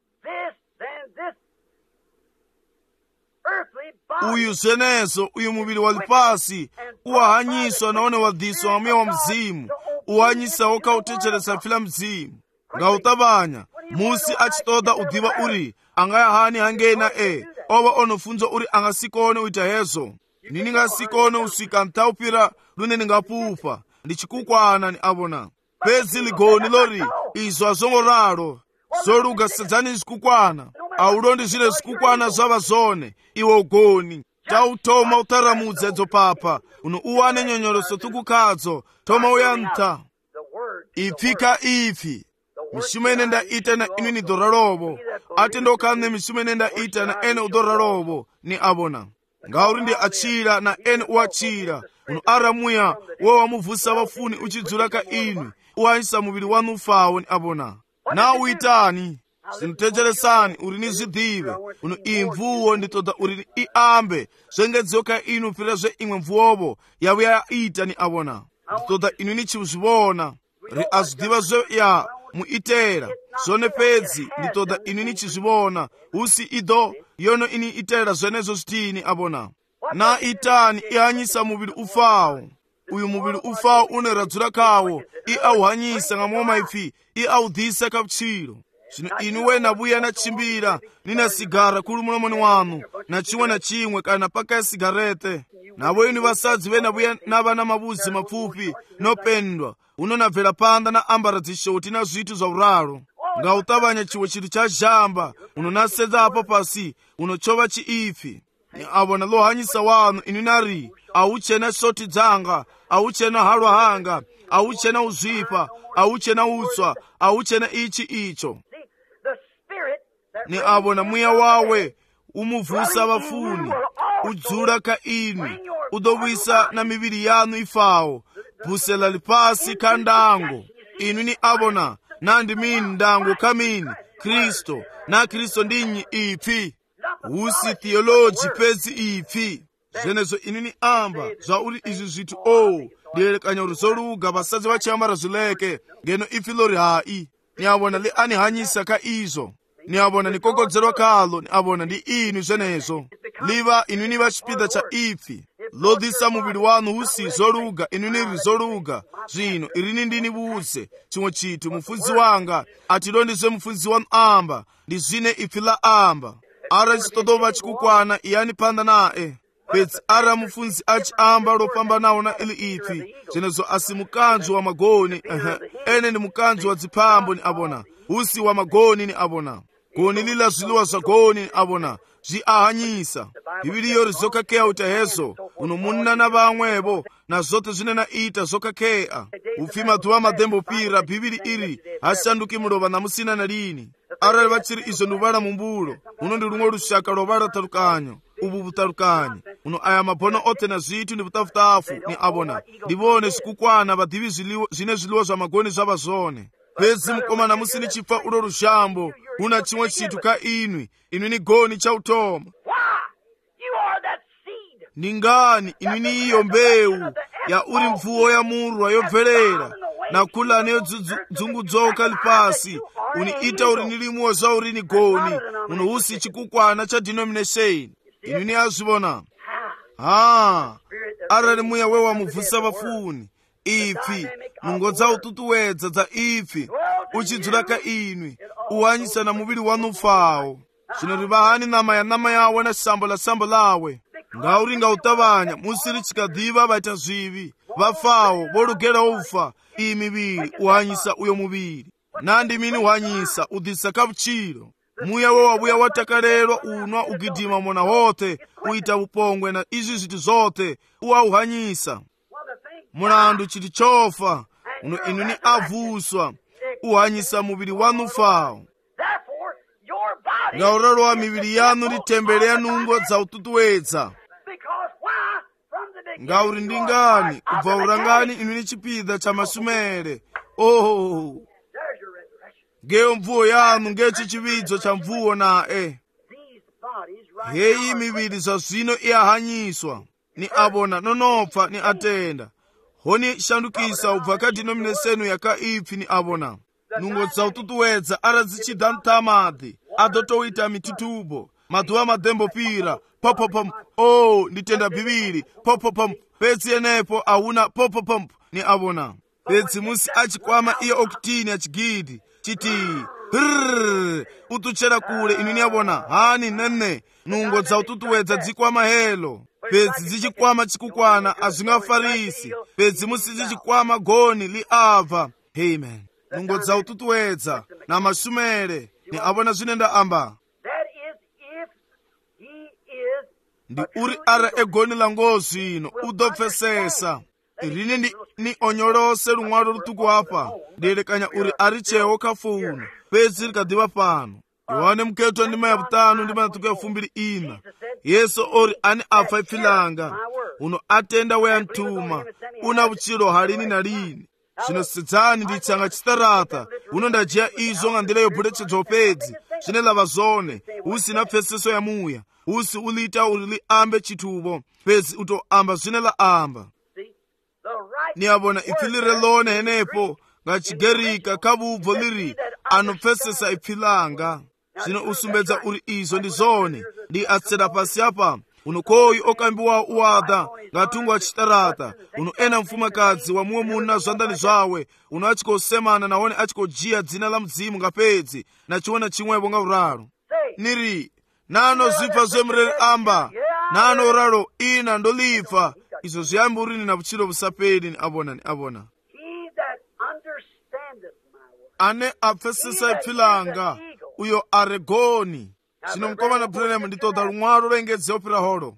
uyu zenezo uyu mubili walipasi uwahanyiswa naone wadhiswa amwe wa mzimu uwanyisa woka utecheresa fila mzimu nga utabanya musi achitoda udhiva uri angayahani hangena ova onofunza uri angasikone uita hezo nini ngasikone usika ntaupira lune ningapufa ndichikukwana ni avona pezi ligoni lori izo azongoralo zoluga sedzani zikukwana aulondi zile zikukwana zava zone iwe ugoni tautoma utaramudza edzo papa uno uwane nyonyoloso tukukadzo toma uyanta ipfika ifi mishumo ine ndaita na inu ni doralovo ati ndokane mishumo ine ndaita na ene udoralovo ni avona ngauri ndi achira na ene uachira uno aramuya wewe wamuvusa vafuni uchidzula ka inu uwanyisa muvili wanu ufawo ni avona na uitani sintejeresani uri ni zvidhive uno imvuwo nditoda uri ni iambe zvengedzoka inu pfira zve imwe mvuwovo yavo yaita ni avona nditoda inu ni chizvivona ri azvidhiva zve ya muitera zvone pedzi nditoda inu ni chizvivona usi ido yono ini itela zvenezo zitini abona na itani ihanyisa muvili ufawo uyu muvili ufawo uneradzula kawo auhanyisa ngamwa maipfi audhisa kaputshilo. Zvino inu wena buya nachimbira nina sigara kuli mulomoni wanu na chimwe na chimwe kana pakaya sigarete navo inu vasadzi vena buya navana mabuzi mapfupi nopendwa unonabvera panda na ambara dzishoti na zvitu zva uraro ngautavanya chiwe chitu cha zhamba unonasedza apo pasi unochova chiipfi ni avona lohanyisa wanu inu nari auchena shoti dzanga auchena halwa hanga auchena uzvipa auchena utswa auchena ichi icho ni avona mweya wawe umubvusa vafuni udzula ka inu udovisa na miviri yanu ifawo bvusela lipasi ka ndango inu ni avona nandi mini ndango kamini Kristo na Kristo ndinyi ipfi usi theology pedzi ipfi zvenezo inu ni amba zvauri izvi zvitu ndiyerekanya uri zoluga vasadzi vachiambara zvileke ngeno ipfi lori hai ni avona li anihanyisa ka izvo ni avona nikokodzerwa kalo ni avona ndi inu zvenezo liva inu ni vachipida cha ipfi lodhisa muviri wanu usi zoluga inu niri zoluga zvino irini ndini buze chimwe chitu mufudzi wanga atilondizve mufudzi wanu amba ndi zvine ipfi la amba ara chitotova chikukwana iyani panda nae pedzi ara mufudzi achiamba lopambanawo na ili ipfi zvenezo asi mukanzi wa magoni ene ni mukanzi wa dziphambo ni avona usi wa magoni ni avona goni lila zviluwa zva goni ni avona zviahanyisa bhibhiliyo rizokakeya utahezo unomunna na vamwevo na zote zvine naita zokakeya upfi madhuva madhembopira bhibhili iri hashanduki mulova namusina na lini arali vachiri izvo nduvara mumbulo uno ndi lumwe lushaka lovara talukanyo ubu butalukanyi uno aya mabhono ote na zvitu ndi butafutafu ni avona ndivone zvikukwana vadhivi zvine zviliwa zva magoni zvava zvone pedzi mukomana musini chipfa ulo rushambo una chimwe chitu ka inwi ni goni chautoma ningani inwi ni iyo mbewu ya uri mvuwo ya murwa yobvelera na kulani yodzungudzoka lipasi uniita uri nilimuwo za uri ni goni unohusi chikukwana cha denomination inwi ni azvivona arali muya wewa mubvusa vafuni ipfi nungo dza ututuwedza dza ipfi uchidzula ka inwi uhanyisa na muviri wanu ufawo zvino rivahani nama yawe na sambo la sambo lawe ngauri ngautavanya musiri chikadhiva vaita zvivi vafawo volugera ufa iyi miviri uhanyisa uyo muviri nandi mini uhanyisa udhisa kaputshilo muya wewabuya watakalelwa unwa ugidima mona hote uita upongwe na izvi zvitu zote uhanyisa mulandu chiti chofa uno inu ni avuswa uhanyisa muviri wanu ufawo ngauralo wa miviri yanu litembele ya nungo dza ututuwedza ngauri ndingani ubva urangani inu ni chipida cha masumere ngeyo mvuwo yanu ngechi chividzo cha mvuwo nae heyi miviri za zvino iahanyiswa ni avona nonopfa ni atenda honi shandukisa ubva ka denomination yaka ipfi ni avona nungo dza ututuwedza ara dzichidha ntamadhi adotoita mitutubo madhuva madhembopira popopom nditenda bhibhili popopom pedzi yenepo auna popopom ni avona pedzi musi achikwama iye okutini achigidi chiti utuchera kule inu ni avona hani nene nungo dza ututuwedza dzikwama helo pedzi dzichikwama chikukwana azvingafarisi pedzi musi dzichikwama goni liabva amen nungo dza ututuwedza na masumere ni avona zvine ndaamba ndi uri ara egoni lango zvino udopfesesa rini ni onyolose lumwalo lutuku apa ndiyerekanya uri ari chewo kafuno pedzi likadhiva pano yohane muketwa ndima ya vutanu ndima yatuku ya fumbiri ina yesu ori ani afa ipfilanga uno atenda weya ntuma una vuchilo halini na lini zvino sedzani nditsanga chitarata uno ndajiya izvo nga ndila yobhulechedzwa pedzi zvine lava zvone usi na pfeseso ya muya usi ulita uri liambe chituvo pedzi utoamba zvine la amba ni avona ipfi lire lone henepo ngachigerika kabubvo liri anopfesesa ipfi langa zvino usumbedza uri izo ndi zone ndi atseda pasi apa uno koyi okambiwa uwada ngatungu achitarata uno ena mfumakadzi wa muwe muna zwandani zwawe uno achikosemana naone achikojiya dzina la mzimu ngapedzi na chiona chimwepo nga uraro niri nano zipfa zemrere amba nano uraro ina ndolifa izo ziyambi urini na buchilo busapedi ni abona ane apfesesa ipfilanga uyo aregoni zvino mukomana Branham nditoda lumwaro lengedze opera holo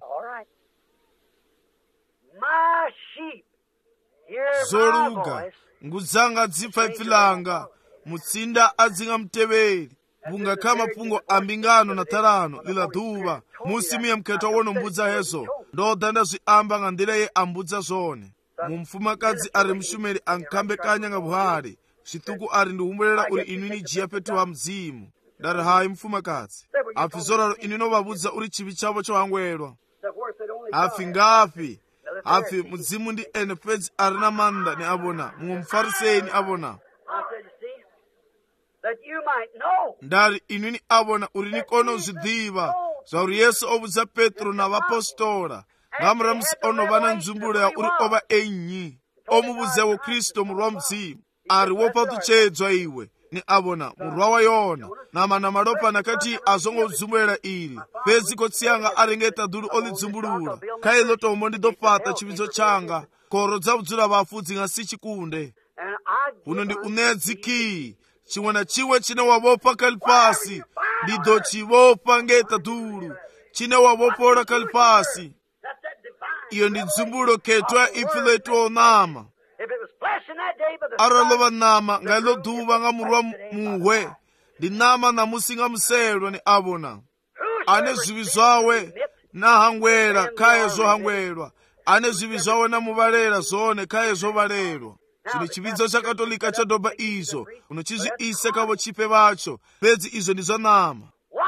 zoluga ngudzanga dzipfa ipfilanga mutsinda adzinga mteveri bunga kama pungo ambingano na tarano lila duva musimu ya mketo wono mbudza hezo ndodanda zviamba nga ndira ye ambudza zone mumfumakadzi ari mshumeri ankambe kanya nga buhari zvituku ari ndihumbulela uri inwini jiya petu wa mzimu dari hai mfumakadzi afi zoraro inwino vabudza uri chivi chavo chohangwelwa afi ngafi afi mudzimu ndi ene pedzi ari na manda ni abona mumwe mufarisei ni abona ndari inwini abona uri nikono zvidiva zvauri yesu obudza petro na vapostora ngamuramusi onovana nzumbulo ya uri ova enyi omubudzewo kristo murwa mudzimu ari wopatuchedzwa iwe ni abona murwa wa yona namana malopa nakati azongodzumbulela iri pedzi kotsiyanga arengeta dulu olidzimbulula kailo tombo ndidopata chividzo changa koro dzabudzula vafu dzingasi chikunde uno ndi unedziki chimwe na chimwe chine wavopa kalipasi ndidochivopa ngeta dulu chine wavopola kalipasi iyo ndi dzumbulo ketwa ifiletu onama aralova nama ngailo duva nga murwa muhwe ndi nama na musinga mselwa ni abona ane zivi zwawe na hangwela kaye zo hangwelwa ane zivi zwawe na muvalera zone kaye zo valelwa chino chividzo cha katolika cha doba izo uno chizvi ise kavo chipe vacho pedzi izo ndizo nama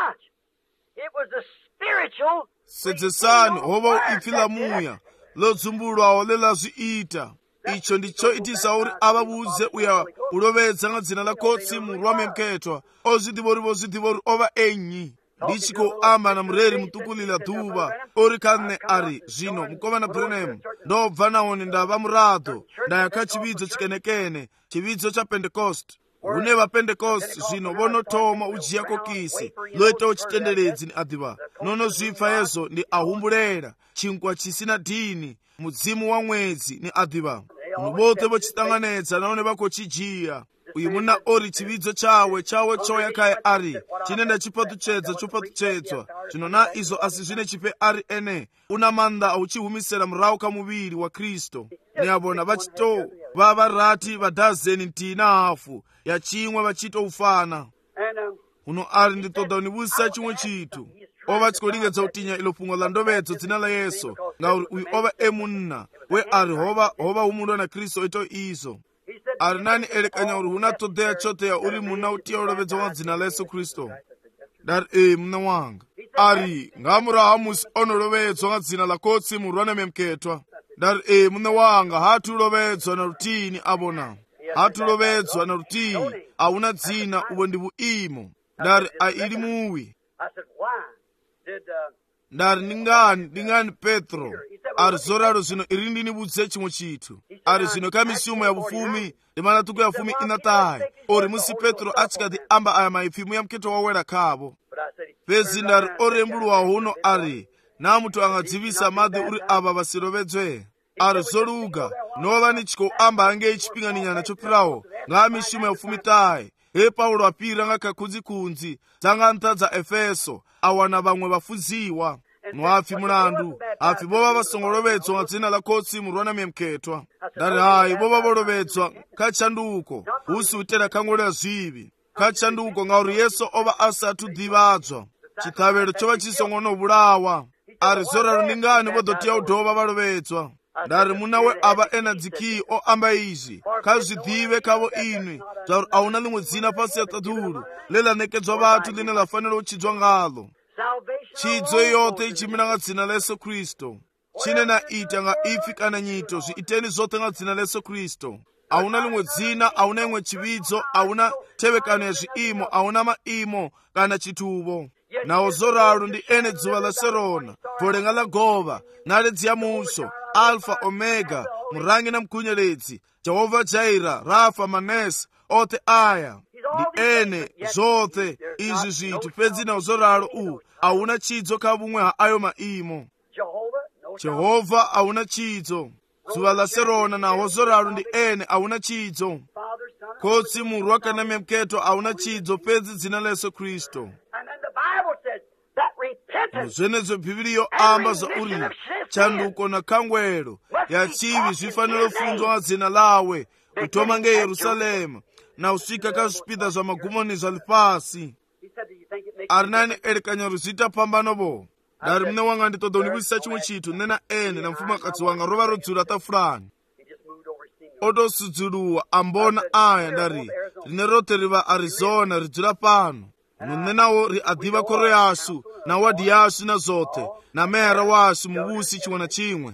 sedzesani hova ipfila muya lodzumbuliwawo lelazviita icho ndicho itisa uri avabudze uya ulovedza nga dzina la kotsi murwa memketwa ozvidivori ova enyi ndichiko amba na mureri mutukulila dhuva ori kane ari zvino mukomana Branham ndobva naone ndava murado ndayaka chividzo chikenekene chividzo cha Pentecost une vapentecost zvino vonotoma ujiya kokisi loita uchitenderedzi ni adhiva nono zvipfa yezo ndi ahumbulera chinkwa chisina dhini mudzimu wa mwedzi ni adhiva unobote vochitanganedza naone vakochijiya uyu muna ori chividzo chawe choya kaye ari chinenda chopatuchedzwa zvino na izo asi zvine chipe ari ene una manda auchihumisera murau kamuviri wa Kristo ni abona vachito vavarati vadhazeni ntina hafu ya chimwe vachitoufana uno ari nditoda univusisa chimwe chitu ova chikolingedza utinya ilo fungo la ndovedzo dzina la Yesu ngauri uyu ova emunna we ari hova umulwa na Kristo ito izo ari nani elekanya uri huna todeya choteya uri muna utiya ulovedzo wa dzina la Yesu Kristo dari muna wanga ari ngamurahamusi onolovedzwa nga dzina la kotsi murwa na memketwa dari muna wanga hatulovedzwa na rutini abona hatulovedzwa na rutini auna dzina uvo ndi vuimo dari aili muwi ndari ndingani Petro ari zoraro zvino iri ndinibudze chimwe chitu ari zvino kamishumo ya vufumi ndimanatuku ya fumi inatayi ori musi Petro achikati amba aya maipfimu ya mketo wawela kavo pezi ndari orembulwa huno ari namutu angadzivisa madhi uri ava vasirovedzwe ari zoluga nova nichiko amba hange ichipinganinyana chopirawo ngamishumo ya vufumi tayi Paulo apira nga kakunzi dzanga ntadza Efeso awana vamwe vafuziwa nwafi mulandu afi vova vasongolovedzwa nga dzina la kotsi murwa na memketwa dari hayi vova volovedzwa kachanduko usi utera kangolera zvivi kachanduko ngauri Yesu ova asatu divadzwa chithavelo chova chisongono vulawa ari zoraro ningani vodotiya udhova valovedzwa ndari munawe ava ena dziki o amba izvi kazvidive kavo inwi zvauri auna limwe dzina pasi ya tadulu lelanekedzwa vatu line lafanira uchidzwa ngalo chidzo yote ichimira nga dzina la Yesu Kristo chine na ita nga ifi kana nyito zviiteni zote nga dzina la Yesu Kristo auna limwe dzina, auna imwe chividzo, auna thevekano ya zviimo, auna maimo kana chituvo. Nawo zoralo ndi ene dzuva la serona, golenga la gova, naledi ya muso, alfa omega, murangi na mkunyeledzi, Jehova Jaira, Rafa Manese, othe aya ndi ene zothe izi zinthu. Pedzi nawo zoralo auna chidzo kha bumwe ha ayo maimo. Jehova auna chidzo. Dzuva la serona nawo zoralo ndi ene auna chidzo. Kotsi murwa kana memketo auna chidzo pedzi dzina la Yesu Kristo. Zvenezo Bhiblia amba za uri chanduko na kangwelo ya chivi zvifaniro funzwa dzina lawe kutoma nge Yerusalema na usika ka zvipida zva magumoni zva lipasi. Ari nani erekanya ruzita pambano bo. Dari mune wanga nditoda univusisa chimwe chithu nena ene na mfumakazi wanga rova rodzura tafurani. Otosudzuluwa ambona aya ndari rine rote riva Arizona ridzura pano. Nunenawo ri adhiva koro yasu na wadi yasu na zote na mera wasu muvusi chimwe na chimwe.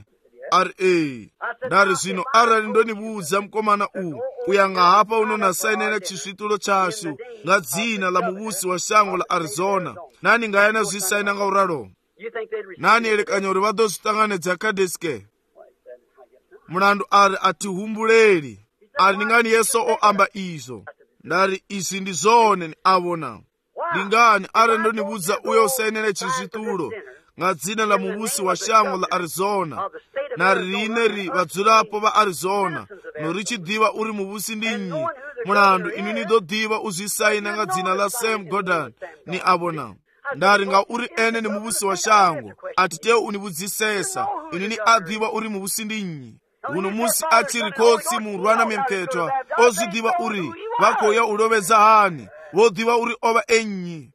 Ndari zvino arali ndonivuudza mukomana uyanga hapa unonasainira chisvitulo chasu nga dzina la muvusi wa shango la Arizona, nani ngayana zvisaina nga uralo? Nani erekanya uri vadozvitanganidza Kadeske? Mulandu ari atihumbuleri ari ningani Yesu oamba izvo. Ndari izi ndi zone ni avona. Ndingani ari ndonivudza uyo usainira chisvitulo nga dzina la muvusi wa shango la Arizona, na rine ri vadzulapo va Arizona norichidhiva uri muvusi ndinyi. Mulandu inu nidodhiva uzvisaina nga dzina la Sam Gordon ni avona. Ndari nga uri ene ni muvusi wa shango atite univudzisesa inu ni adhiva uri muvusi ndinyi. Uno musi achiri kotsi murwana memketwa ozvidhiva uri vakoya uloveza hani vodhiva uri ova enyi.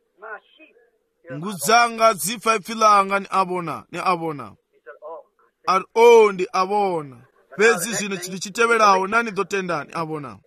Ngudzanga dzifaipfilanga ni avona. Ari ndi avona. Pedzi zvino chili chiteverawo nani dotenda ni avona.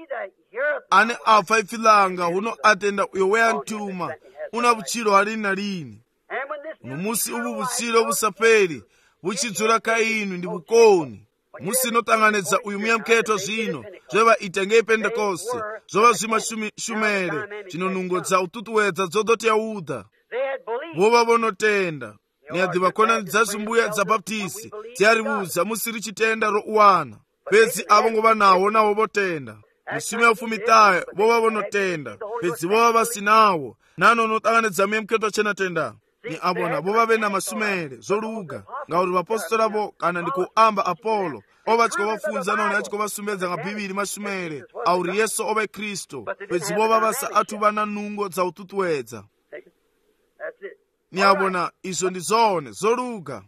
Ane afaipfilanga huno atenda uyo weyantuma una vuchilo halini na lini. Uno musi ubu vuchilo busaperi vuchidzura kainu ndi vukoni. Musi notanganedza uyu muyamketo zvino zveva itenge Pentekoste zvova zvimashumere chinonungodza ututuwedza dzodote yaudha. Vova vonotenda niadhiva konanidza zvimbuya dza Baptisi dziyarivudza musiri chitenda ro uwana. Pedzi avo ngova nawo votenda. Musime ufumitaye vova vonotenda. Pedzi vova vasinawo nano notanganidza muyamketo chenatenda ni avona vova vena masumere zoluga ngauri vapostora vo kana ndikuamba Apolo ova chikovafunza none achikovasumbedza nga Bhibhiri masumere auri Yesu ova Kristo. Pedzi vova vasa atu vana nungo dza ututuwedza ni avona. Izvo ndi zone zoluga.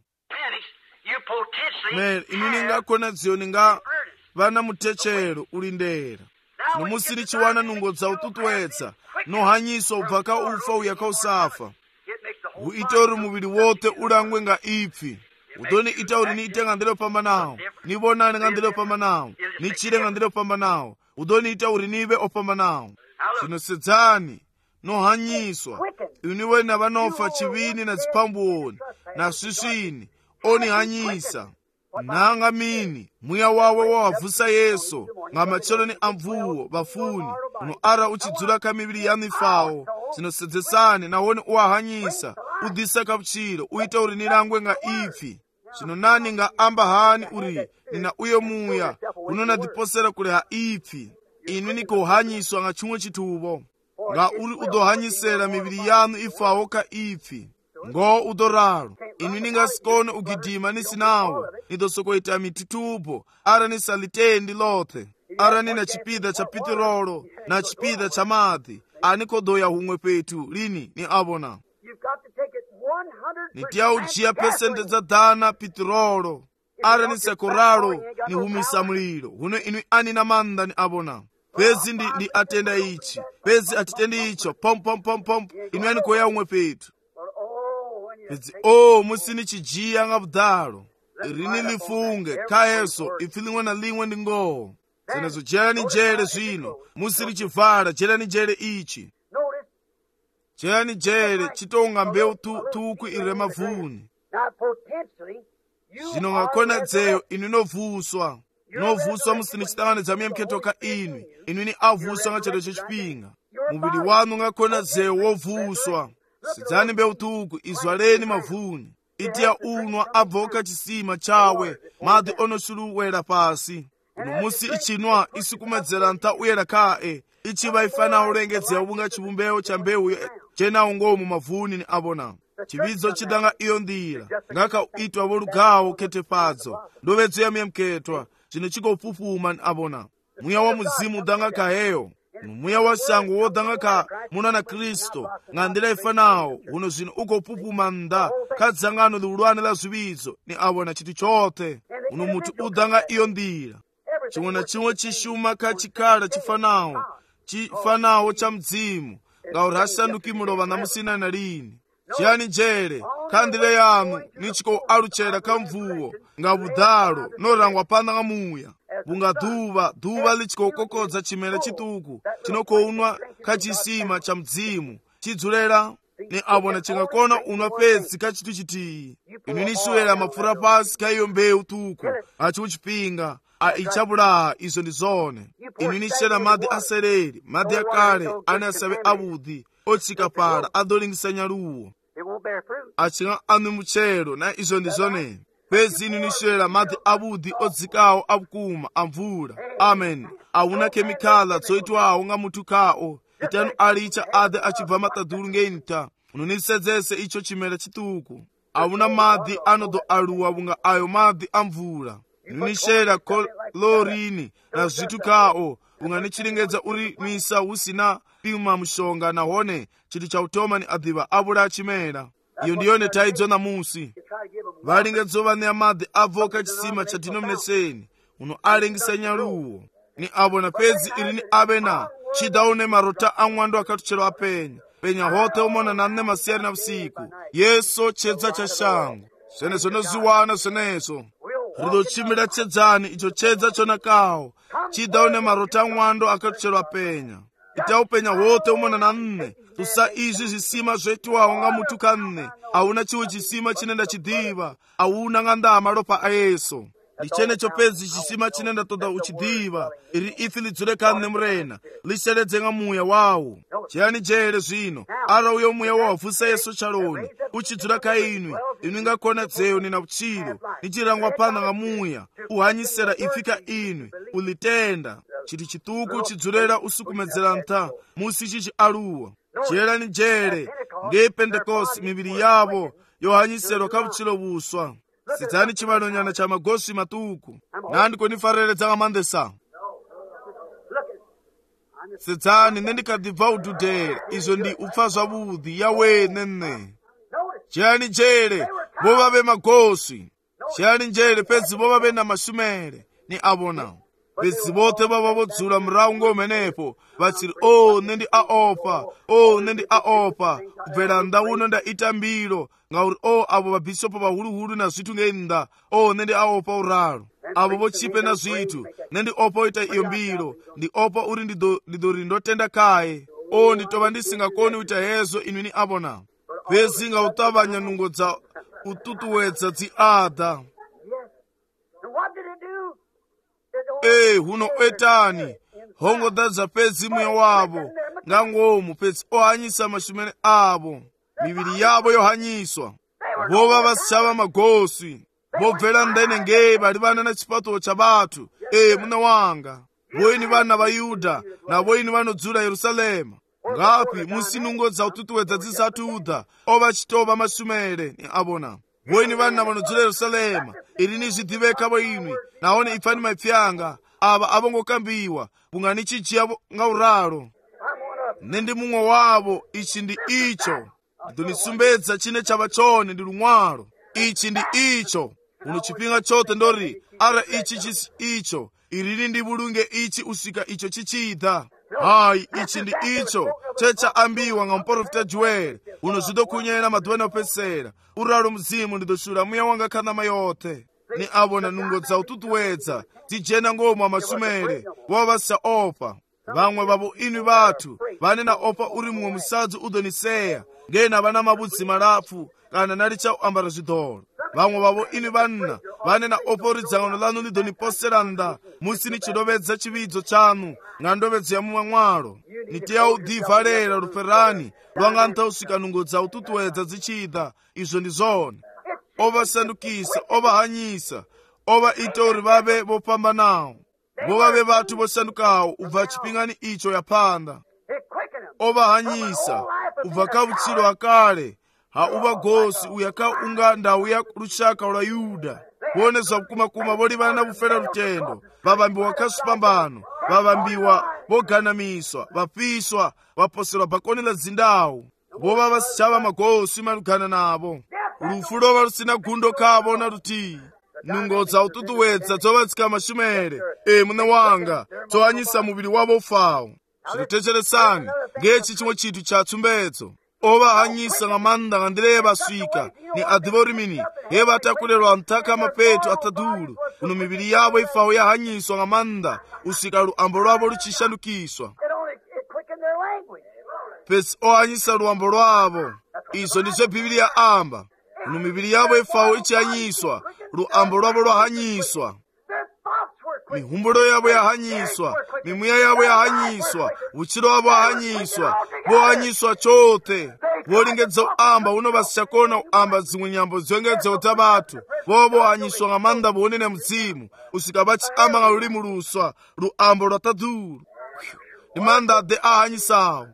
Inu ningakona dziyo ninga vana mutechero ulindera nomusiri chiwana nungo dza ututuwedza nohanyiswa ubva ka ufa uya ka usafa. Uite uri muviri wote ulangwe nga ipfi. Udoni ita uri niite nga ndilo pambanawo, nivonane nga ndilo pambanawo, nichire nga ndilo pambanawo. Udoni ita uri nive opambanawo. Zvinosedzani nohanyiswa iniwe na vanofa chivini na dzipambuoni na swisvini onihanyisa. Nanga mini muya wawe wawabvusa Yesu nga macheloni amvuwo vafuni uno ara uchidzula ka miviri yanu ifawo. Zvinosedzesani nahone uwahanyisa udhisa kavuchiro uita uri nilangwe nga ipfi. Zvino nani nga amba hani uri nina uyo muya unonadhiposera kule ha ipfi. Inu nikohanyiswa nga chimwe chituvo nga uri udohanyisera miviri yanu ifawo ka ipfi. Ngo udoralo inu ningasikone ugidima nisinawo nidosokoita mititupo ara nisalitendi lothe ara nina chipida cha pitirolo na chipida cha madhi anikodoya humwe petu lini ni avona. Nitia ujia pesente za dhana pitirolo ara nisekoralo ni humisa mlilo huno inu ani na manda ni avona. Pezi ndi atenda ichi pezi atitendi icho pom inu ani koya humwe petu. Pedzi musini chijia nga vudalo rini lifunge kaeso ipfi limwe na limwe ndi ngoho. Zenezo jerani jere zvino musiri chivala jerani jere ichi. Jerani jere chitonga mbeu tuku ire mavuni. Zvino ngakona dzeyo inu novuswa. novuswa musini chitanganiza miyemketo ka inwi ni avuswa nga cheto chechipinga muviri wanu ngakhona zewu wovuswa sidzani mbeu tuku izwaleni mavuni itiya unwa abvoka chisima chawe madzi onosuluwera pasi kuno musi ichinwa isikumedzera nta uyera kae ichiva ifana ulengedzera ubunga chivumbeo cha mbeu chena ungomu mavuni ni abona chividzo chidanga iyo ndira ngaka uitwa volugawo ketepadzo ndovedzo ya miyemketwa chino chikopupuma ni abona muya wa muzimu danga kaheyo muya wa sangu wodanga ka muna na Kristo ngandira ifanawo uno zino ukopupuma nda kadzangano lulwane la zividzo ni abona chiti chote uno mutu udanga iyo ndira chimwe na chimwe chishuma kachikala chifanawo cha mdzimu ngauri hasandukimulova na musina na lini chiyani njere khandile yanu nichiko aluchera kamvuwo nga budalo norangwa pana nga muya bunga duva lichikokokodza chimera chituku chinokounwa kachisima cha mdzimu chidzulera ni abona chingakona unwa pedzi kachitu chitiyi inu nisuwera mapfura pasi kaiyo mbeu tuku achiuchipinga aichabulaha izo ndi zone inu nichera madzi asereri madzi akale ane asabe abudhi otsika pala adolingisa nyaluwo achinga anu muchero na izo ndi zonene pezi inu nisuwera madzi abudhi odzikawo abukuma amvula amen awuna kemikala dzoitwawo nga mutu kawo itanu alicha ade achibva matadulu ngeinta unonisedzese icho chimera chituku awuna madzi anodo aluwa bunga ayo madzi amvula nishera kolorini na zvitu kawo unganichilengedza uri misa usina pima mushonga nahone chiti chautoma ni adhiva abula achimera iyo ndiyone taidzo na musi valingedzo vane madzi abvoka chisima cha denomination uno alengisa nyaluwo ni abona pezi ili ni abena chidaune marota amwando akatuchero penya hote umona nanne masiyari na usiku yeso chedza cha shangu seneso noziwana seneso rido chimira chedzani icho chedza chona kawo chidaune marota amwando akatuchero penya itaupenya hote umona nanne tusa izvi zvisima zvetwawo nga mutu kanne auna chiwo chisima chinenda chidhiva auna nga ndama ropa a Yesu ndichenecho pedzi chisima chinenda toda uchidhiva iri ifi lidzule kanne murena liseredze nga muya wawo chiyani jere zvino ara uyo muya wavhusa Yesu chaloni uchidzula kainwi inu ngakona dzeu nina uchilo nichirangwa pana nga muya uhanyisera ifika inwi ulitenda chiti chituku chidzulera usukumedzera nta musi chichi aluwa chera ni jere nge Pentekoste miviri yavo yohanyisero kabuchilo buswa sidzani chivanonyana cha magosi matuku nandi konifareredza ngamandesa sidzani nendikadhibva udhudhere izvo ndi upfa zvavudhi yawe nene chiyani jere vova ve magosi chiyani njere pedzi vova ve na mashumere ni avona pedzi vote vava vodzula muraungo umenepo vatsiri nendi aopa kubvera ndauno ndaita mbiro ngauri avo vabhishopu vahuluhulu na zvitu ngenda nendi aopa uralo avo vochipe na zvitu nendi opa oita iyo mbiro ndi opa uri ndidori ndotenda kaye nditova ndisingakoni uita hezo inu ni avona pezi ngautavanya nungo dza ututuwedza dziada huno etani hongo dadza pedzi muya wavo ngangomu pedzi ohanyisa mashumene avo miviri yavo yohanyiswa vova vasichava magosi vobvera ndene ngei vali vana na chipato cha vatu muna wanga voini vana va Yuda na voini vanodzula Yerusalema ngapi musinungo dza ututuwedza dzisatuda ovachitova mashumere ni avona voini vana vanodzula Yerusalema ili ni zvidhiveka voimwi naone ipfani maipyanga ava avongokambiwa bungani chichiyavo nga uralo nendi mumwe wavo ichi ndi icho ndonisumbedza chine chava chone ndi lumwalo ichi ndi icho uno chipinga chote ndori ara ichi chisi icho ilili ndi bulunge ichi usika icho chichida hayi ichi ndi icho checha ambiwa nga mprofita Joeli uno zidokunyena madwana opesera uralo mzimu ndidoshula muya wanga kanama yote ni avona nungo dza ututuwedza dzijena ngomwe amashumere vovasa opa vamwe vavo inwi vatu vane na opa uri mumwe musadzi udoniseya ngena vana mabudzi malapfu kana nali cha ambara zvidolo vamwe vavo inwi vanna vanena opori dzangano lanu lidoniposeranda musi nichidovedza chividzo chanu nga ndovedzo ya mumwamwalo nitiya udhivalera luferani lwangantha usika nungo dza ututuwedza zichida. Izvo ndi zone ovasandukisa, ovahanyisa, ovaita uri vave vopambanawo, vovave vatu vosandukawo ubva chipingani icho yapanda. Ovahanyisa ubva kavutsiro akale hauvagosi uyakaunga ndau ya rushaka lwa Yuda. Kuonesa kumakuma volivana na vufera lutendo, vavambiwa kasupambano, vavambiwa voganamiswa, vapiswa, vaposelwa pakoni la zindawu, vova vasichava magosi malugana navo. Lufu lova lusina gundo kavo na luti nungo dza ututuwedza dzovatsika mashumere mune wanga dzohanyisa muviri wavo ufawo. Zvinotecheresani ngechi chimwe chitu cha tsumbedzo ovahanyisa nga manda nga ndire vaswika ni adhiva urimini yevatakulelwa mtaka mapetu atadulu kuno miviri yavo ifawo yahanyiswa nga manda usika luambo lwavo luchishandukiswa pesi ohanyisa luambo lwavo. Izo ndizo Biblia amba kuno miviri yavo ifawo ichihanyiswa luambo lwavo lwahanyiswa. Mihumbulo yavo yahanyiswa, mimweya yavo yahanyiswa, uchiro wavo wahanyiswa, vohanyiswa chote. Volingedza uamba uno vasichakona uamba zimwe nyambo zongedza uta vatu. Vohanyiswa nga manda vonene mzimu, usika vachiamba nga lulimu luswa, luambo lwatadulu. Ni manda ade ahanyisawo.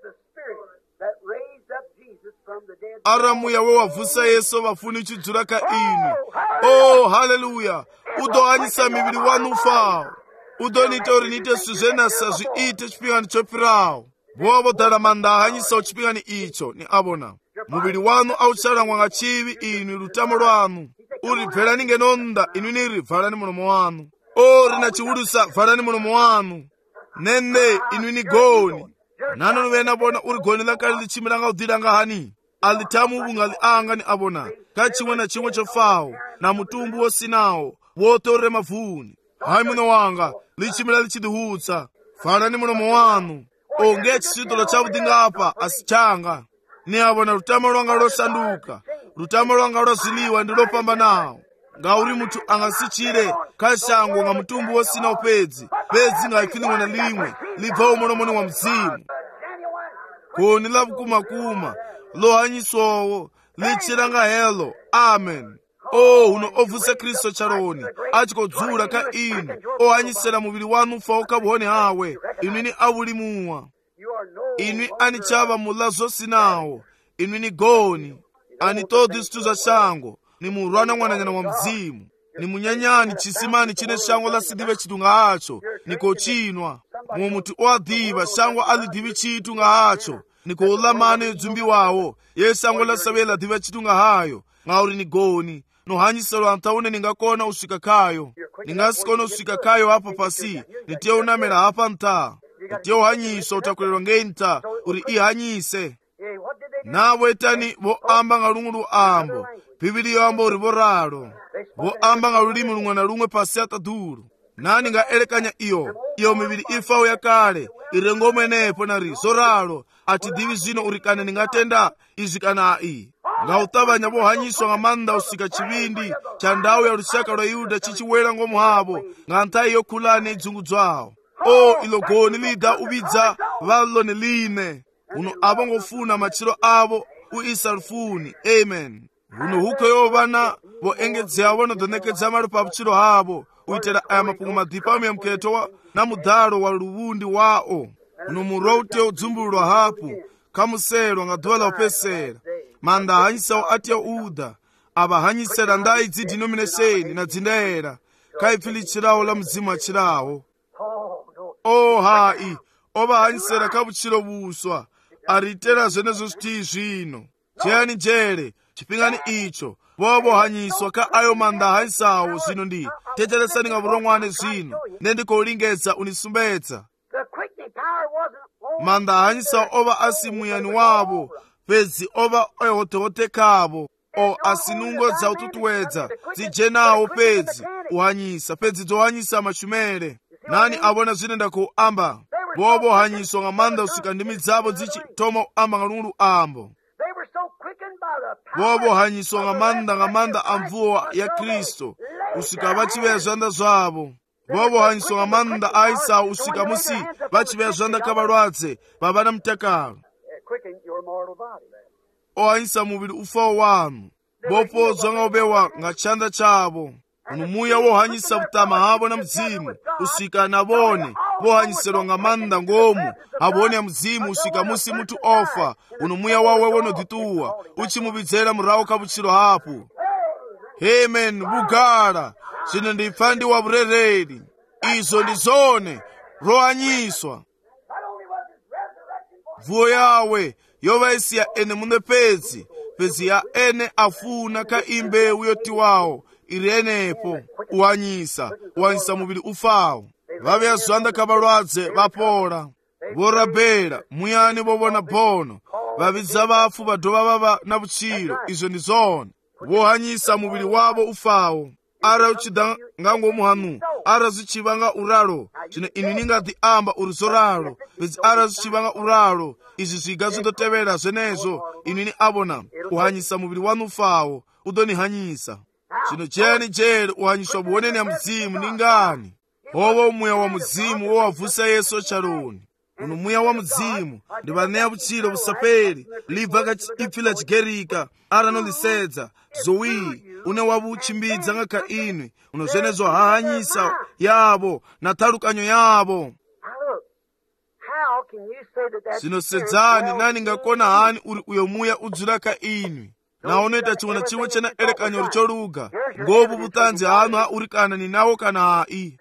Aramuya wewavusa Yesu vafuni chidzura ka inu. Oh, haleluya. Udohanyisa miviri wanu ufawo. Udonita uri nite suzenasa zviite chipingani chopirawo. Vovo dala manda ahanyisa uchipingani icho ni abona. Muviri wanu aucharangwa nga chivi inu lutamo lwanu. Uri bvelani ngenonda inu niri valani mulomo wanu. Oh, rina chiwudusa valani mulomo wanu. Nene inu ni goni. Nano nuwena bona uri goni lakali lichimilanga udhilanga hani. Alitamu ubungali anga ni abona. Kachimwe na chimwe chofawo. Na mutumbu wosinawo. Wotore mavuni. Hai muno wanga. Lichimila lichidihutsa. Falani mulomo wanu. Onge chisitolo chabudinga apa asichanga. Ni abona lutamo lwanga losanduka. Lutamo lwanga loziliwa ndilopamba nawo. Nga uri mutu angasichire kashango nga mutumbu wosina upedzi. Pedzi nga ifiningwa na limwe. Liva umolomoni wa mzimu. Koni lavu kumakuma. Lohanyiswawo lichiranga helo. Amen. Oh, uno ovusa Kristo charoni achikodzula ka inu ohanyisera muviri wanu ufawo kabuhone hawe inwini avulimuwa inwi anichava mulazo sinawo inwini goni ani todo istu za shango ni murwana mwananyana wa mzimu ni munyanyani chisimani chine shango la sidive chitunga hacho niko chinwa mwa mutu oadhiva shango alidivi chitunga hacho niko ulamane udzumbi wawo ye shango la sabela dive chitunga hayo ngauri ni goni nohanyiselo antaune ningakona usika kayo ningasikona usika kayo hapa pasi nitiye unamera hapa nta nitiye uhanyisa utakulelwa ngenta uri ihanyise nawe etani voamba nga lungu luambo Biblia yambo uri voralo voamba nga lulimu lungwe na lungwe pasi atadulu nani nga elekanya iyo miviri ifawo yakale irengo mwenepo na riso ralo ati divi zino urikane ningatenda izikana nga utavanya vohanyiswa nga manda usika chivindi cha ndawu ya rushaka lwa Yuda chichiwela ngomu havo nga ntayi yokulani idzungu dzawo. Oh, ilo goni lida ubidza valo ni line uno avo ngofuna machiro avo uisarufuni. Amen. Uno huko yovana voengedzea vono donekedza mali pa vuchiro havo uitera aya mapungu madipamu ya mketo na mudhalo wa luvundi wao uno muroute udzumbulwa hapu kamuselo nga dhola upesera manda hanyisawo atya uda aba hanyisera ndaidzi denomination na dzindera kaipfilichirawo la mzimu achirawo. Oh, hai oba hanyisera kabuchiro buswa aritera zvenezo zviti zvino jeyani jere chipingani icho vovo hanyiswa ka ayo manda hanyisawo zvino ndi teteresani nga vurongwane zvino nendikoulingedza unisumbedza manda hanyisawo ova asimuyani wavo pedzi ova ehotehote kavo o asinungo dza ututuwedza dzijenawo pedzi uhanyisa pedzi dzohanyisa mashumere nani avona zvine ndakuamba vovo hanyiswa nga manda usika ndimi dzavo dzichitoma uamba nga lungu luambo vovo hanyiswa nga manda amvuwa ya Kristo usika vachivea zvanda zvavo. Vovohanyiswa nga manda a Esau usika musi vachivea zvanda kavalwadze vavana mutakalo. Ohanyisa muviri ufawo wanu. Vopodzwa nga ubewa nga chanda chavo. Unumuya wohanyisa vutama havo na mzimu usika navone vohanyiselwa nga manda ngomu havone ya mzimu usika musi mutu ofa. Unumuya wawe wonodituwa uchimuvidzera murawo kavuchiro hapo. Amen. Bugara zine ndipfandi wa vurereri izo ndizone rohanyiswa. Vuo yawe yova isiya ene mune pedzi ya ene afuna ka imbewu yotiwawo iri enepo uhanyisa muviri ufawo. Vaveya zvanda kavalwadze vapola. Vorabhela muyani vovona bhono. Vavidza vafu vadova vava na vuchiro izvo ndizone. Vohanyisa muviri wavo ufawo. Ara uchida ngangomuhanu ara zichivanga uralo chine ini ningati amba urizoralo pedzi ara zichivanga uralo izvi zviga zvindotevera zvenezo inini abona uhanyisa muviri wanu ufawo udonihanyisa. Chino cheni jeri uhanyiswa buoneni ya mzimu ningani. Hovo umuya wa mzimu wowavusa Yesu charoni. Uno muya wa mzimu ndivaneya vuchiro vusaperi libva kaipfila chigerika ara nolisedza zowi une wavuchimbidza nga ka inwi uno zvenezo hahanyisa yavo na talukanyo yavo. Zinosedzani nani ngakona hani uri uyo muya udzula ka inwi naonoita chimwe na chimwe chena elekanyo richoluga ngovu vutanzi hanu hauri kana ninawo kana hai.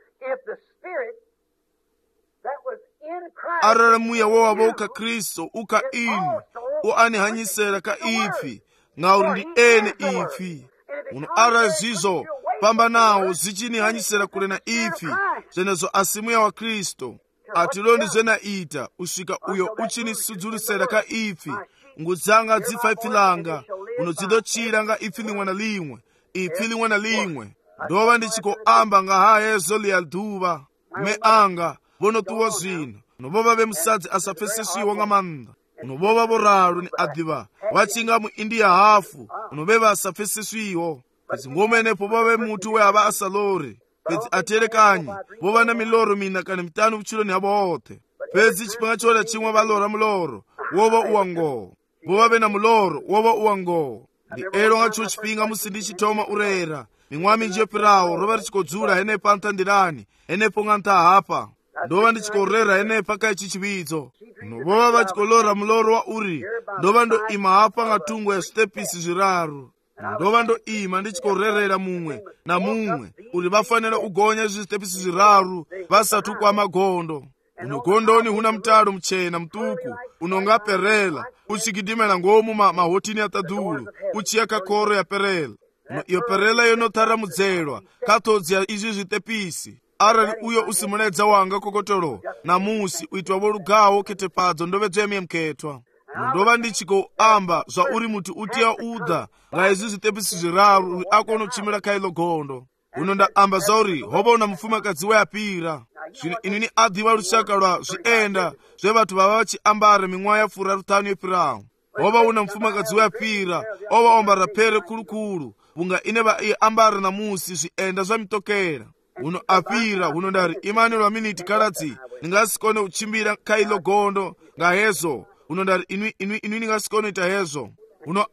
Arara muya wowavo uka Kristo uka inwi uanihanyisera ka ifi ngauri ndi ene ifi. Uno ara zizo pamba nawo zichinihanyisera kule na ifi zenezo asimuya wa Kristo atilondi zvena ita usvika uyo uchinisudzurusera ka ifi ngudzanga dzifa ifi langa unodzidochira nga ifi limwe na limwe ifi limwe na limwe ndova ndichikoamba nga hayezo liyaduva me anga vonotuwo zvino unobova vemusadzi asapfeseswiwo nga manda unobova voralo ni adhiva vachinga muindia hafu unobeva asapfeseswiwo pedzi ngomenepo vove mutu wehava asalore pedzi atelekanyi vova na miloro mina kana mitanu vuchiloni havo othe pedzi chipanga choda chimwe valora muloro wova uwangowo vova na muloro wova uwangowo ndi ero nga cho chipinga musi ndichitoma urera mimwa minji yopirawo rova richikodzula henepo antandirani henepo nga ntahapa ndova ndichikorera henepa kaichi chividzo vova vachikolora muloro wa uri ndova ndo ima hapa nga tungo ya zvitepisi zviraru ndova ndo ima ndichikorerera mumwe na mumwe uri vafanira ugonya zvitepisi zviraru vasatu kwa magondo. Unogondoni huna mtaro mchena mtuku unonga perela uchikidimela ngomu mahotini atadulu uchiya kakoro ya perela iyo perela yonotara mudzelwa katodzi ya izvi zvitepisi. Arali uyo usimuledza wanga kokotolo na musi uitwa volugawo ketepadzo ndovedzo ya miyemketwa. Ndova ndichikoamba zva uri muti utiya udha nga izvi zvitepisi zviraru uri akono chimira kailo gondo. Uno ndaamba zauri hova una mufumakadzi weyapira zvino inini adhiva rushaka rwa zvienda zvevathu vava vachiambara mimwa yapfuura rutano yepirawo. Hova una mufumakadzi weyapira ova ambara pere kulukulu vunga ine vaiambara na musi zvienda zva mitokera. Uno apira uno ndari imani lwa miniti kaladzi ningasikone uchimbira kailo gondo nga hezo uno ndari inwi ningasikone ita hezo. Uno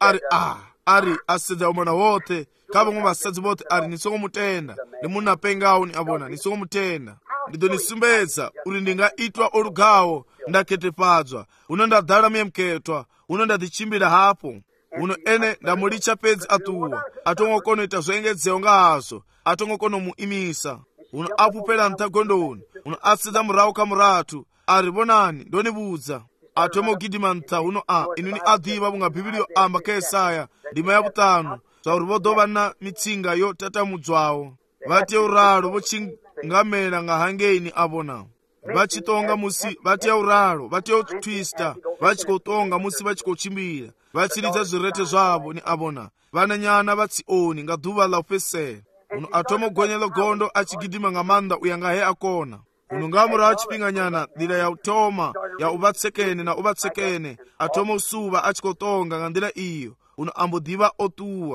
ari asedza umana wote kavamwe vasadzi vote ari nisongo mutenda nimuna pengawo ni abona nisongo mutenda ndido nisumbedza uri ndingaitwa olugawo ndaketepadzwa uno ndadhala miyemketwa uno ndadichimbira hapo. Uno ene ndamulicha pedzi atuwa atongokono ita zvoengedzewo nga hazo atongokono muimisa. Uno apupela ntagondoni uno asedza murawo kamuratu ari vonani ndonibudza atomogidima nta uno inuni adhiva vunga bhibhiliyo amba ka Yesaya ndima ya vutano zvauri vodova na mitsinga yotatamudzwawo vati uralo vochingamela nga hangeni avona vachitonga musi vati uralo vati twista vachikotonga musi vachikochimbira vachiridza zvirete zvavo ni avona vana nyana vatsioni nga dhuva la upesera. Uno atomogonyelo gondo achigidima nga manda uyanga he akona. Uno ngamura achipinga nyana ndira ya utoma ya uvatsekene na uvatsekene atomo usuva achikotonga nga ndira iyo uno ambodiva otuwa.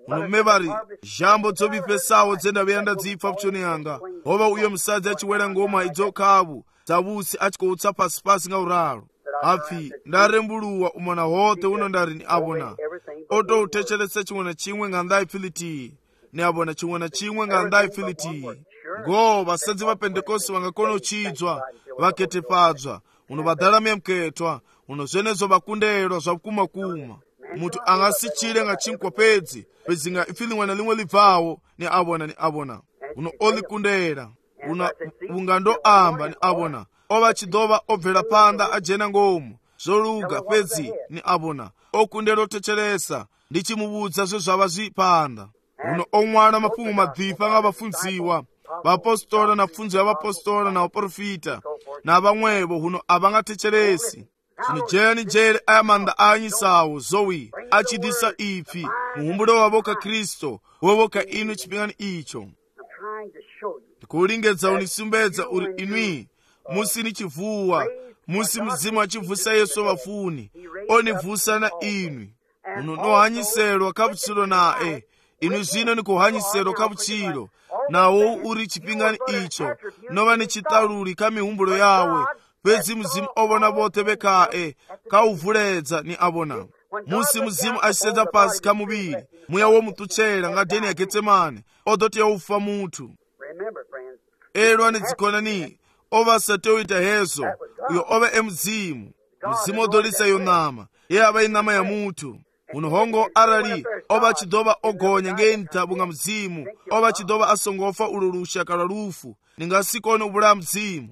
uno mevari jambo dzobifesawo dzendavera ndadzipfa pfutshoni yanga hova uyo musadzi achiwera ngoma idzokhavu dzavusi achikoutsa pasi ngauralo apfi ndarembuluwa umona hote uno ndari ni abona otoutecheretsa chimwe na chimwe nga ndaipfilitiyi ni abona chimwe na chimwe nga ndaipfilitiyi ngo vasadzi va pentekosti vangakona uchidzwa vaketepadzwa uno vadalame mketwa uno zvenezo vakundelwa zvakumakuma munthu angasichire nga chinkwa pedzi nga ifiliwa na limwe libvawo ni abona uno olikundera una ungandoamba ni abona ova chidova obvera panda ajena ngomu zoluga pedzi ni abona okundera otecheresa ndi chimubudza zvava zvipanda uno omwana mafumu madhifa nga vafunziwa vapostola na pfunzo ya vapostola na vaprofita na vamwevo uno avangatecheresi zvino jere ayamanda anyisawo zowi achidisa ipfi muhumbulo wavo ka kristo wovo ka inu chipingani icho ndikuulingedza unisumbedza uri inwi musini chivuwa musi mzimu achibvusa yesu vafuni onibvusa na inwi uno nohanyiselwa kavuchilo nae inu zvino nikuhanyiselwa kavuchilo nawo uri chipingani icho nova ni chitaluli ka mihumbulo yawe pedzi mzimu ovona vote vekae kauvuledza ni abona musi mzimu achisedza pasi kamuviri muya womutuchera nga deni ya getsemane odoti yaufa munthu elwa ni dzikonani ova sateuita hezo uyo ova emzimu mzimu odolisa yonama ye ava inama ya munthu unohongo arali ova chidova ogonya ngentabu nga mzimu ova chidova asongofa ulo lushaka lwa lufu ningasikone ubula mzimu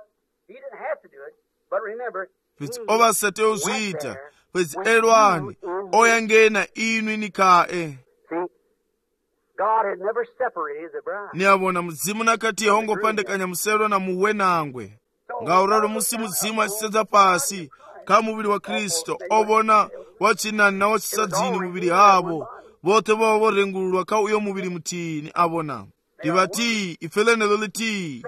pedzi ova sateuzviita pedzi elwani oyangena inwi nikae ni avona mudzimu nakati yahongopandekanya musero na muwenangwe ngauralo musi mudzimu achisedza pasi ka muviri wa kristo ovona wachinani na wachisadzini muviri havo vote vova vorengululwa ka uyo muviri mutiyi ni avona tivati ife lenelo litiyi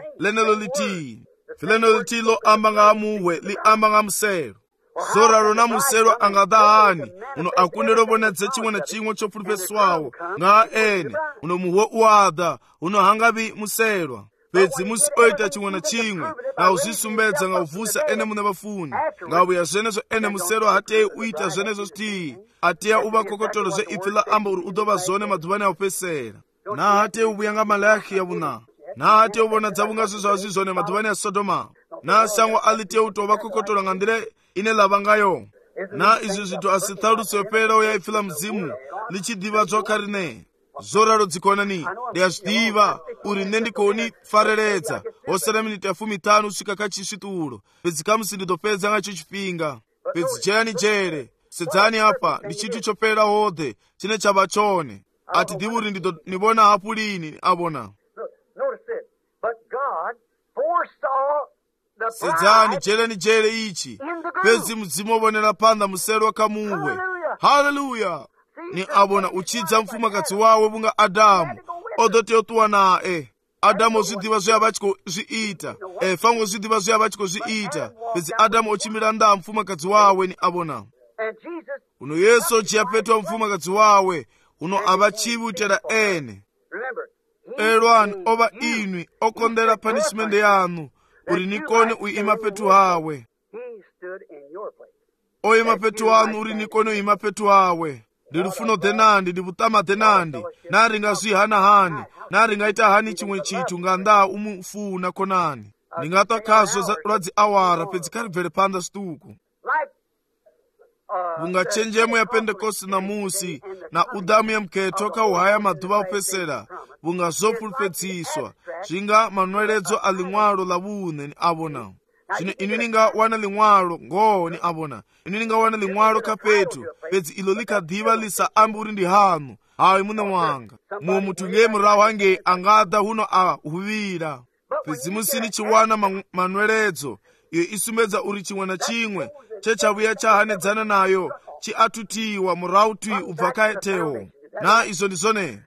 lo amba nga muwe li amba nga musero zoralo na musero angadahani uno akundelo vonedze chimwe na chimwe chopulupeswawo nga ene uno muwe uada uno hangavi muserwa pedzi musi oita chimwe na chimwe na uzisumbedza nga uvusa ene mune vafuni nga uya zvenezo ene musero hatei uita zvenezo tiyi ateya uvakokotolo zve ife la amba uri udova zone madhuvani aupesera na hatei uvuya nga malachi yavuna na hatei uvona dzavunga zvezvava zvizvone madhuvani ya sodoma na sango alitei utova kokotola nga ndire ine lava ngayo na izvi zvito asitharutso yopera uya ifila mzimu lichidivadzwa karine zoralo dzikonani ndiyazvidiva uri nendikoni fareredza hosera miniti ya 15 usvika kachisvitulo pedzi kamusi ndidopedza ngacho chipinga pedzi jere sedzani apa ndi chinthu chopera hodhe chine chava chone ati divuri ndidonivona hapu lini avona sedzani jere ichi pedzi mudzimu ovonera panda musero wakamuwe haleluya ni avona uchidza mfumakazi wawe vunga adamu odoti yotuwa nae adamu ozvidiva zveava chikozviita fango ozvidiva zveava chikozviita pedzi adamu ochimira ndaa mfumakazi wawe ni avona uno yesu ochiyapetwa mfumakazi wawe uno ava chiviutera ene elwani ova inwi okondera punishmente yanu uri nikone uima petu hawe oima petu hanu uri nikone uima petu hawe ndirufuno dhenandi ndivutama dhenandi naringazvihana hani naringaita hani chimwe chitu nganda umufuna konani ndingatwa kazvo lwadzi awara pedzi karibvere panda situku vunga chenjemo ya pentekosti na musi na udamu ya mketo kauhaya madhuva upesera vunga zopulupedziswa zvinga manweledzo alimwalo la vune ni avona zvino ini ninga wana limwalo ngoho ni avona ini ninga wana limwalo kapetu pedzi ilo likadhiva lisa ambi uri ndi hanu hayi mune mwanga muwo muthu nge murahu ange angadha huno ahuvira pedzi musini chiwana manweledzo iyo isumbedza uri chimwe na chimwe chechavuya chahanedzana nayo chiatutiwa murahu twi ubva katewo na izo ndizone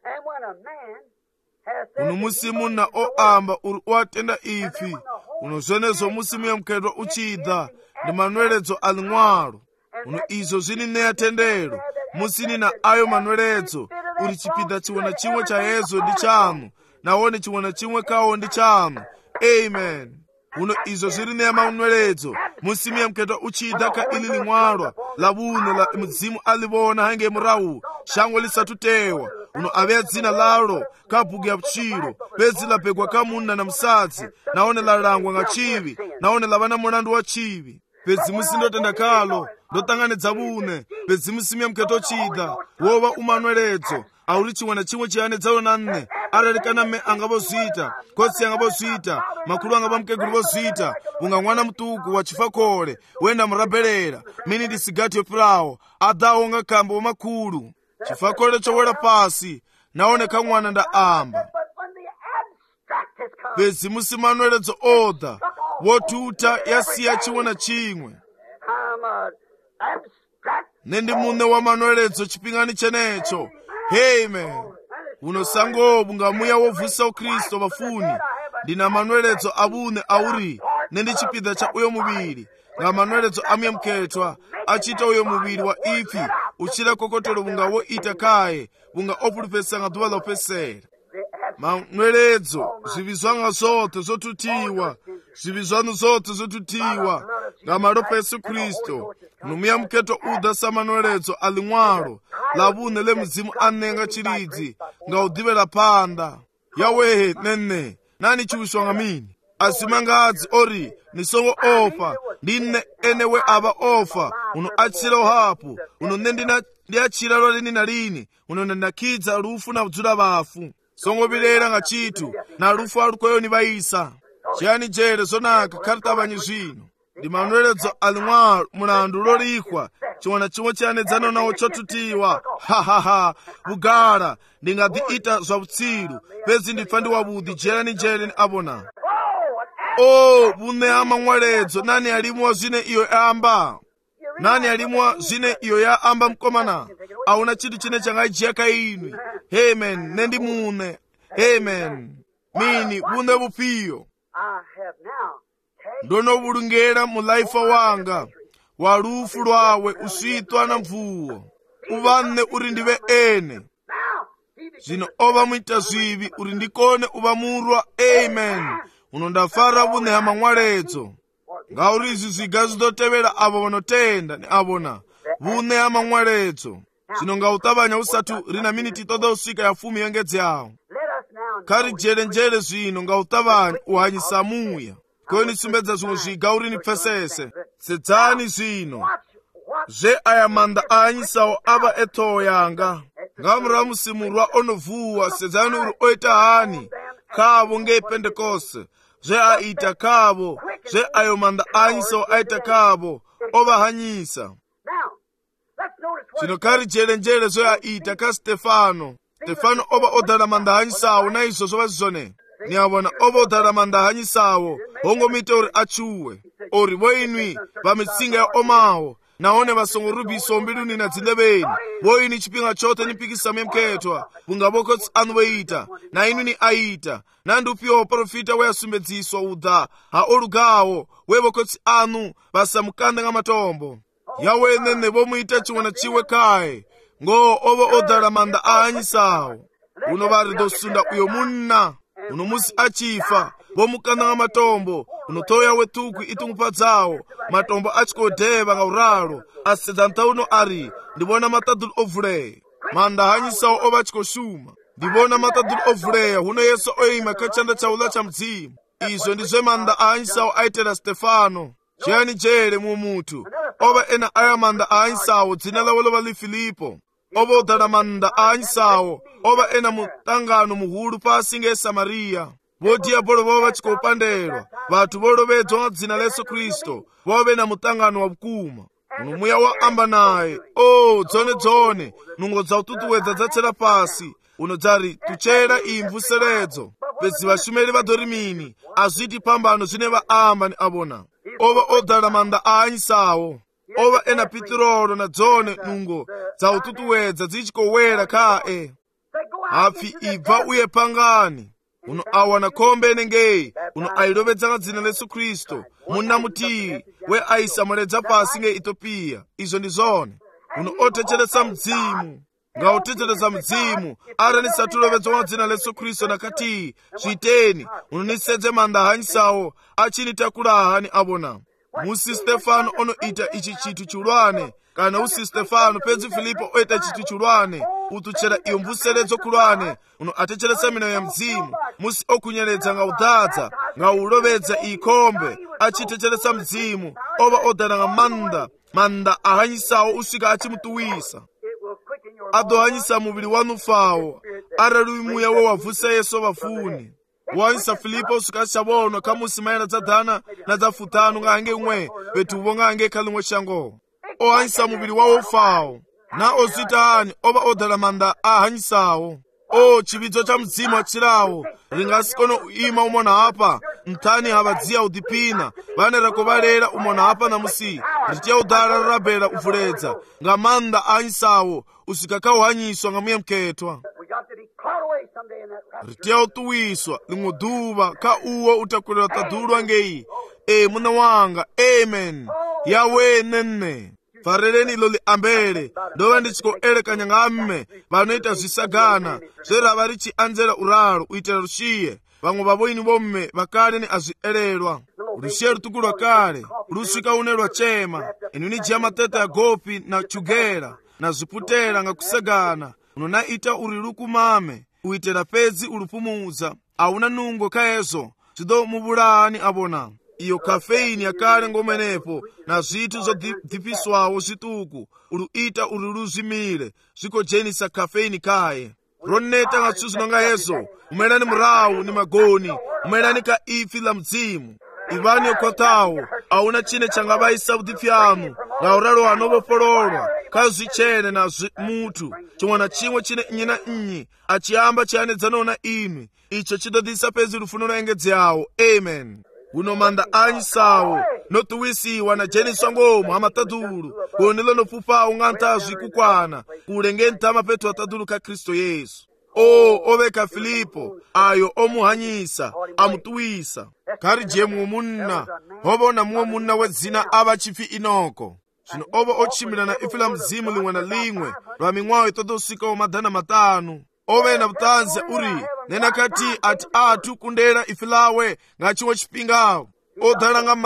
uno musi munna oamba uri watenda ifi uno zvenezo musi muya mketo uchidha ndi manweledzo alimwalo uno izo zvini neyatendero musini na ayo manweledzo uri chipinda chimwe na chimwe cha Yesu ndi chanu, naone chimwe na chimwe kawo ndi chanu. Amen. Uno izo ziri ne maunweledzo musimi mketo uchida ka ili limwalwa labune la mzimu alibona hange murau shango lisatutewa uno avea dzina lalo kabuga pchiro pezi la pegwa kamuna na msadzi naone la langwa nga chivi naone la vana mulandu wa chivi pezi musindo tendakalo ndotangane dzabune pezi musimi mketo chida wova umanweledzo auri chimwe na chimwe chiyane dzalo nanne aralikana me angabozita kotsi angabozita makulu angabamkegulu bozita unga mwana mtuku wa chifakole wenda murabelera mini ndisigati yoprawo adawo nga kambo wa makulu chifakole chowela pasi naone kamwana nda amba pezi musimanweledzo oda wotuta yasiya chimwe na chimwe nendi mune wa manweledzo chipingani chenecho. Amen. Unosangobu nga muya wovusa uKristo bafuni ndina manweledzo abune auri nendi chipinda cha uyo mubiri nga manweledzo amye mketwa achita uyo mubiri wa ifi uchira kokotolo bunga wo itakaye bunga opulipesa nga duwa lopesera manweledzo zivizwanga zote zotutiwa zivizwanu zote zotutiwa nga malopesu Kristo numuya mketo uda sa manweledzo alingwalo labune le mzimu anenga chiridzi nga udivela panda yawehe nene nani chiwiswanga mini asimangadzi ori nisongo ofa ndine enewe aba ofa uno achira hapo uno nendina ndiachira lole nina lini uno ndakidza rufu na udzula bafu songo bilera nga chitu na rufu alukoyo ni baisa chiyani jere zonaka karta banyizino ndi manweledzo alingwalo mulandu lolikwa chimwe chimwe chiyanedzano nawo chotutiwa bugara ndingadi ita zwa butsiru pezi ndifa ndi wabudi jerani jerani abona bune amangwaledzo nani alimwa zine iyo amba nani alimwa zine iyo ya amba mkomana auna chitu chine changaichiyaka inwi. Amen. Nendi mune. Amen. Mini bune bupiyo ndono bulungera mu life wanga walufu lwawe usitwa na mvuwo uvanne uri ndive ene zino ova mwita zvivi uri ndikone uva murwa. Amen. Unondafara bune ya mangwaledzo ngauri izi zviga zvidotevera avo vanotenda ni avona bune ya mangwaledzo zino ngautavanya usatu rina miniti toda usika ya fumi yengedzi yawo kari jerenjere zvino ngautavanya uhanyisa muya koni sumbedza zvimwe zviga uri nipfesese sedzani zvino zve aya manda aanyisawo ava etoo yanga ngamura musimurwa onovuwa sedzani uri oita hani kavo ngepentekoste zve aita kavo zve ayo manda aanyisawo aita kavo ovahanyisa zvino kari jerenjere zve aita ka Stefano ova odhala manda aanyisawo na izvozvo vazvizvone ni avona ova odhala manda aanyisawo hongomite uri achuwe ori voinwi vamitsinga ya omawo naone vasongo rubiso mbiluni na dzindeveni voini chipinga chote nipikisa myemketwa bunga vokotsi anu veita na inu ni aita nandupiwo profita weyasumbedziswa udha ha olugawo wevokotsi anu vasamukanda nga matombo yawenene vomuita chimwe na chiwe kaye ngo ovo odhala manda aanyisawo uno vari dosunda uyo munna uno musi achifa vomukanda nga matombo unotoya wetuku itungupadzawo matombo achikodheva nga uralo asedanta uno ari ndivona matadulu ovuleya manda aanyisawo ova achikoshuma ndivona matadulu ovuleya huno Yesu oima kachanda chaula cha mdzimu izvo ndizve manda aanyisawo aitera Stefano chiyani jere mumutu ova ena aya manda aanyisawo dzina lawo lova li Filipo ova odhala manda aanyisawo ova ena mutangano muhulu pasi nge Samariya vodiyabolo vova vachikopandelwa vatu volovedzwa nga dzina la Yesu Kristo vove na mutangano wa bukuma uno muya wa amba naye dzone nungo dza ututuwedza dzatsela pasi uno dzari tuchera imvu seredzo pezi vashumeli vadori mini azviti pambano zvine vaamba ni avona ova odhala manda aanyisawo ova ena pitirolo na dzone nungo dza ututuwedza dzichikowera kae hapfi ibva uye pangani uno awana kombene ngei uno ailovedza nga dzina la Yesu Kristo munna mutii we aisamuledza pasi nge Ethiopia izvo ndi zone uno otecheretsa mdzimu nga utetezera mzimu arani satulovedza wa dzina la Yesu Kristo nakati zviteni munonisedze manda hanyisawo achinitakurahani abona musi Stefano onoita ichi chitu chulwane kana usi Stefano pedzi Filipo oita chitu chulwane utuchera iyo mvuseredzo kulwane uno atechelesa mino ya mzimu musi okunyeredza nga udadza nga ulovedza ikombe achitechelesa mzimu ova odana nga manda ahanyisawo usika achimutuwisa adohanyisa muvili wanu fawo araluimuya wo wavusa Yesu vafuni wanyisa Filipo usika chabona kamusi maera dzadana na dzafutanu nga hange umwe petuvo nga hange kalumwe shango ohanyisa muvili wawo fawo na ozitani ova odala manda ahanyisawo chividzo cha mzimu achirawo ringasikono ima umona apa mtani havadziya udipina vanera kuvalera umona apa na musi ritiya udala rarabela uvuledza nga manda ahanyisawo usikaka uhanyiswa nga muye mketwa ritiya utuwiswa linguduva ka uwo utakulera tadulwa ngeyi muna wanga amen yawe nene fareleni loli ambele ndova ndichikoelekanya ngamme vanoita zvisagana zverava richianzela uralo uitela rushiye vamwe vavoini vomme vakale ni azvielelwa rushiye rutuku lwa kale ruswika une lwachema inu nijiya mateta ya gopi na chugela na zviputela nga kusagana unonaita uri lukumame uitela pedzi ulupumuza auna nungo kaezo zido muvulani abona iyo kafeini yakale ngomenepo na zvitu zodipiswawo zvituku uluita ululuzimile zvikojenisa kafeini kaye roneta nga tsuzi nonga hezo umelani murawu ni magoni umelani ka ifi la mzimu ivani yokotawo auna chine changavaisa udipyanu nga uralo wanovopololwa kazvichene na mutu chimwe na chimwe chine nyina achiyamba chiyanedzanona imi icho chidodisa pezi lufuno lwaengedzi yawo amen uno manda ahanyisawo notuwisiwa na jeniswa ngomu amatadulu kuonelo nofupawo ng'antazvi kukwana kulenge ntama petu atadulu ka Kristo Yesu oveka Filipo ayo omuhanyisa amutuwisa kari jemu munna hobona muwo munna wedzina ava chifi Inoko zvino ovo ochimila na ifi la mzimu limwe na limwe lwa ming'wawo itodo usikawo madana matanu ove na vutanze uri nenakati ati atu kundera ifi lawe nga chimwe chipingawo odala nga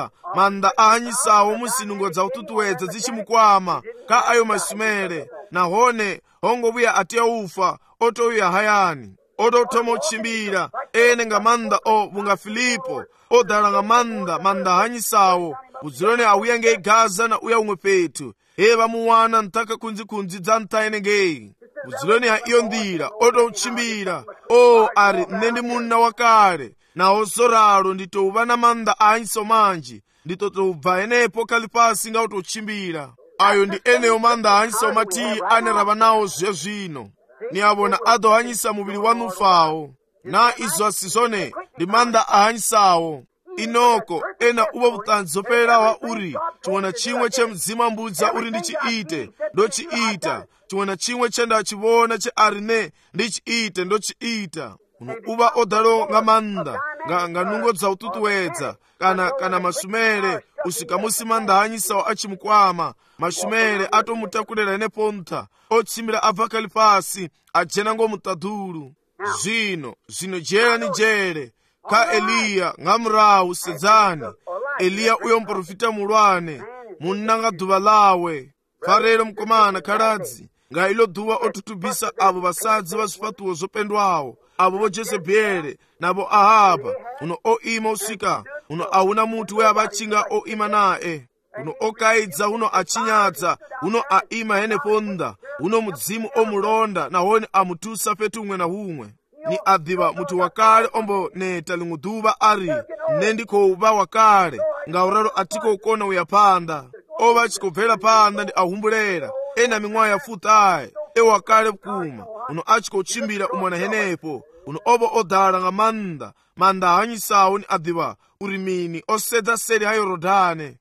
manda ahanyisawo musinungo dza ututuwedza dzichimukwama ka ayo masumele nahone hongovuya ati yaufa otouya hayani ototoma uchimbira ene nga manda vunga Filipo odala nga manda ahanyisawo uzilone auya ngei Gaza na uya umwe petu vamuwana ntaka kunzi dza ntaene ngei uziloni ha iyo ndira otouchimbira ari nne munna wakale naho zoralo nditouva na manda ahanyiso manji nditotoubva enepo kali pasi nga utouchimbira ayo ndi eneyo manda ahanyiso matiyi anerava nawo zvezvino ni avona adohanyisa muvili wanu fawo na izo asizone ndi manda ahanyisawo Inoko ena uva vutanzi zopelelawa uri chimwe na chimwe che mzimu ambudza uri ndichiite ndochiita chimwe na chimwe che ndachivona che arine ndichiite ndochiita uno uva odalo nga manda nga nungo dza ututuwedza kana masumele usikamusi manda ahanyisawo achimukwama masumele atomutakulera ene ponta otsimira abva kali pasi ajena ngomutadulu zvino jera ni jere ka Eliya nga murawu sedzani Eliya uyo mprofita mulwane munna nga duva lawe farelo mkomana kaladzi nga ilo duva otutubisa avo vasadzi va zvifatuwo zopendwawo avo vo Jezebeli navo Ahaba uno oima usika uno auna mutu we avachinga oima nae uno okaidza uno achinyadza uno aima hene ponda uno mudzimu omulonda nahone amutusa petu umwe na humwe ni adhiva mutu wakale ombo neta linguduva ari nendikouva wakale nga uralo atiko ukona uyapanda ova achikobvera panda ndi ahumbulera ena ming'wayo yafutaye wakale kuma uno achikochimbira umwana henepo uno ovo odala nga manda ahanyisawo ni adhiva urimini osedza seri ha Yorodane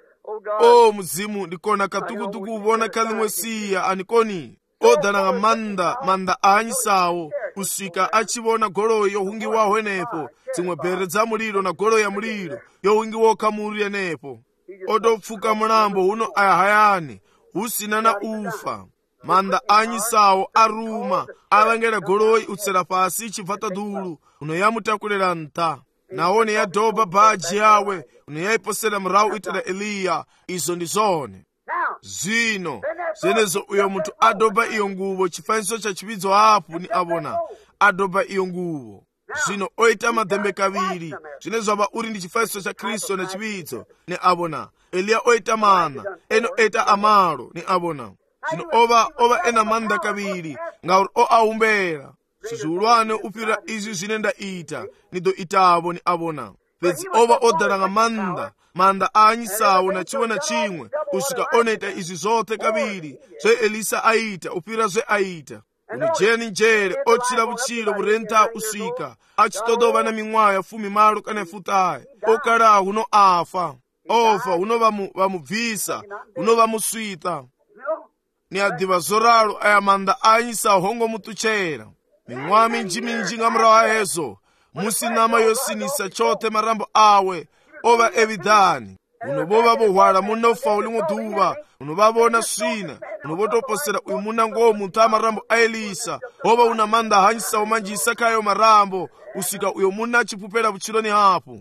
muzimu ndikona katukutuku uvona kalimwe siya anikoni odala nga manda ahanyisawo usika achivona goloyi yohungiwaho enepo zimwe bhere dza muliro na goloyi ya muliro yohungiwaho kamuri enepo odopfuka mulambo uno ayahayani usina na ufa manda anyisawo aruma alangera goloyi utsera pasi chibvata dulu unoyamutakulira nta naone yadoba bhaji yawe unoyayiposera murawu itera Eliya. Izo ndi zone. Zvino zenezo uyo munthu adoba iyo nguvo chifaniso cha chipidzo apo ni abona adoba iyo nguvo. Zvino oita madhembe kaviri zvinezvava uri ndi chifaniso cha Kristo na chipidzo ni abona. Eliya oita mana eno oita amalo ni abona. Zvino ova ena manda kaviri ngauri aumbera zviulwane upira izvi zvine ndaita nido itavo ni abona. Pedzi ova odaranga manda anyisawo na chimwe na chimwe usvika onoita izvi zvothe kaviri zve Elisa aita upira zve aita. Unijeni njere ochira vuchiro vurenta usvika achitodova na mimwaya 10 kana 15 okala uno afa ofa uno vamubvisa uno vamusvita ni adiva zoralo aya manda anyisawo hongo mutuchera mimwaya minji nga murawa hezo musinama yosinisa chote marambo awe ova evidhani unobova vohwala munofa ulimwe dhuva unovavona swina unovotoposera uyu muna ngowo munthu amarambo a Elisa ova una manda hanyisawo manjisa kayo marambo usika uyo muna achipupera vuchiloni hapo.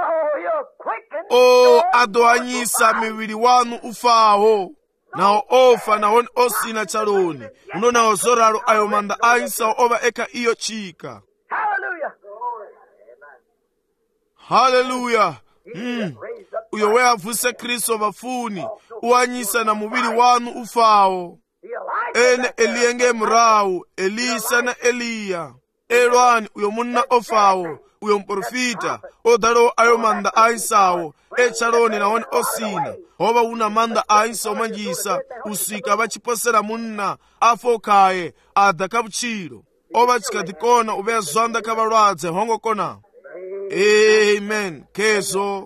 Adohanyisa miviri wanu ufaho nawo ofa nahoni osina chaloni uno nawo zoralo ayo manda anyisawo ova eka iyo chika. Haleluya. Uyo we avuse Kristo vafuni uanyisa na muviri wanu ufawo ene Eliyenge murawu Elisa na Eliya elwani uyo munna ofawo uyo mprofita odalo ayo manda anyisawo echaloni nahoni osina ova una manda anyisawo manjisa usika vachiposera munna afokaye adha kavuchiro ova chikatikona uveya zwanda kavalwadze hongo kona. Amen. Kezo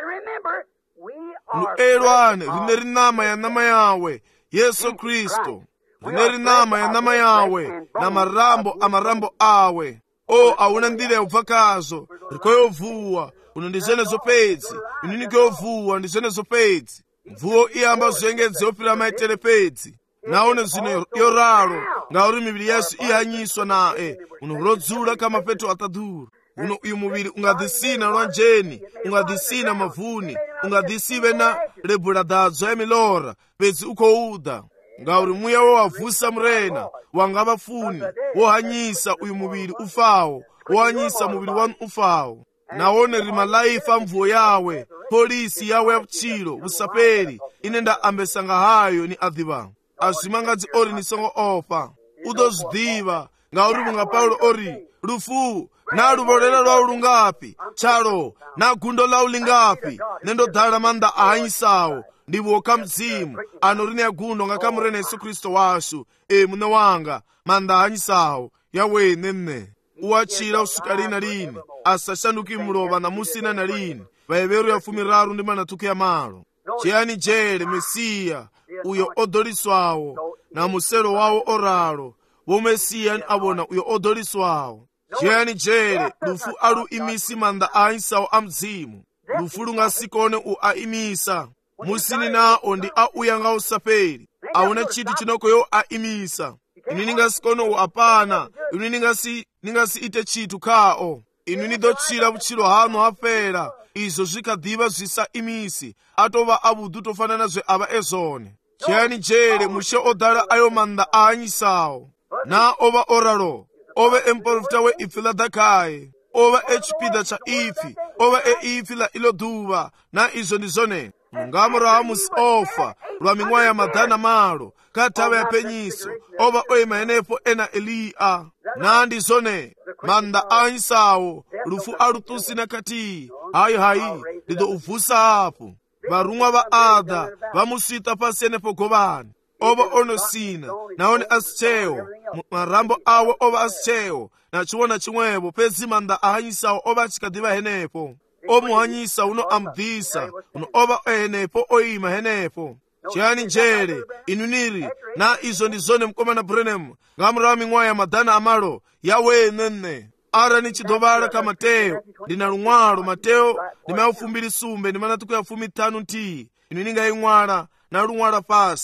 elwane rine rinama ya nama yawe Yesu Kristo rine rinama ya nama yawe na marambo awe auna ndile ubvakazo rikoyovuwa uno ndizenezo pedzi uninikeyovuwa ndizenezo pedzi mvuwo iyamba zvengedze opira maitere pedzi naone zvino yoralo ngauri miviri yesu ihanyiswa nae unohurodzula kamapeto atadhuru uno uyu muviri ungadhisina lwanjeni ungadhisina mavuni ungadhisive na rebuladadzo ya milora pedzi ukouda ngauri muya wowavusa murena wanga vafuni wohanyisa uyu muviri ufawo wohanyisa muviri wanu ufawo naone rima laifa mvuwo yawe polisi yawe ya vuchilo vusaperi ine ndaambesanga hayo ni adhiva azvimangadzi ori nisongo ofa udozvidiva ngauri munga Paulo ori rufu na luvolera lwawu lungapi chalo na gundo lawu lingapi nendodhala manda ahanyisawo ndivoka mzimu ano rine ya gundo ngakamurena Yesu Kristo washu mune wanga manda ahanyisawo yawe nene uwachira usika lina lini asashanduki mulova na musina na lini vayeveru ya 10 ndi manatuku ya malo chiyani jere Mesiya uyo odoliswawo na muselo wawo oralo womesiya ni abona uyo odoliswawo chiyani jere lufu alu imisi manda ahanyisawo a mzimu lufu lungasikone aimisa musini nao ndi auya usaperi auna chitu chinokoyo aimisa inu ningasikone apana inu ningasi ite chitu kao inu nidotchira vuchilo hanu hafera izo zvikadhiva zvisa imisi atova avudu tofanana zve ava ezone chiyani jere mushe odhala ayo manda ahanyisawo na ova oralo ove emprofita we ifi la dakaye ova echipida cha ifi ova ifi la ilo duva na izo ndizone mungamura musi ofa lwa mimwaya ya madhana malo katava ya penyiso ova oima enepo ena Eliya na ndizone manda ahanyisawo lufu alutusi na kati hayi lido uvusa apo varumwa va ada vamusvita pasi enepo govani ova onosina naone asichewo marambo awo ova asichewo na chiwona chimwevo pedzi manda ahanyisawo ova achikadhiva henepo omuhanyisa uno amudhisa uno ova enepo oima henepo chiyani njere inu niri na izo ndizone mkomana Branham ngamurawa mimwaya ya madhana amalo yawe nene ara nichidovala ka Mateyo ndina lumwalo Mateyo ndimayafumbiri sumbe ndimanatuku ya 15 nti inu ninga imwala na lumwala pasi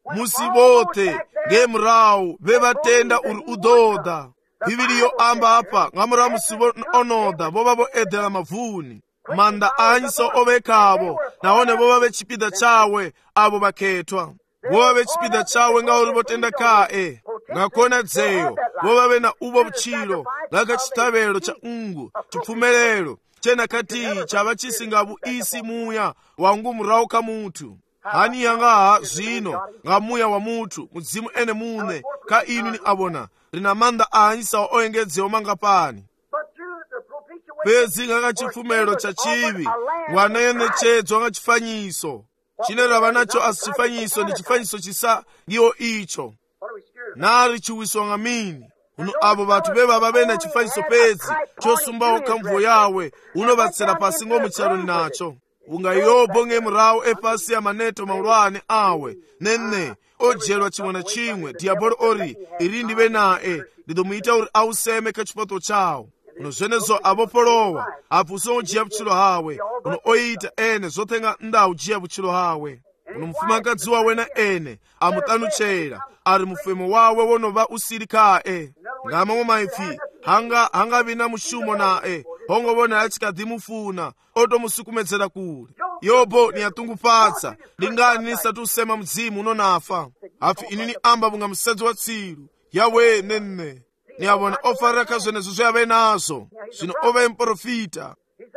musi bote ngemurawu bebatenda uri udoda bibiriyo amba apa ngamura musibo onoda boba bo edela mavuni manda anyiso obekabo naone boba bechipida chawe abo baketwa boba bechipida chawe nga uri botenda kae ngakona dzeyo boba bena ubo buchiro laka chitabelo cha ungu chipfumelelo chena kati chava chisingabu isi muya wangu murawu ka mutu hani yanga zvino nga muya wa mutu mudzimu ene mune ka inu ni abona rina manda anyisa oengedzewo manga pani pezi nga chifumelo cha chivi wanenechedzwa nga chifanyiso chine rava nacho asi chifanyiso ni chifanyiso chisa ngiwo icho nari chiwiswa nga mini uno abo batu beba bena chifanyiso pezi chosumbawo kamvuwo yawe unobatsera pasi ngomucharoni nacho unga yobo ngemurawu epasi ya maneto maulwane awe nene ojelwa chimwe na chimwe diabolo ori irindi benae ndidomuita uri auseme kachipoto chawo uno zvenezo abopolowa apuso ujiya buchilo hawe uno oita ene zotenga nda ujiya buchilo hawe uno mfumakadzi wawe na ene amutanuchera ari mufemo wawe wonova usiri kae ngamamwe maifi hanga bina mushumo nae hongo bona achikadhimufuna otomusukumedzera kule yobo ni atungupatsa lingani nisatusema mdzimu unonafa afi inini amba bunga musedzi wa tsilu yawe nene ni abona ofaraka zvenezo zvabe nazo zvino ove mprofita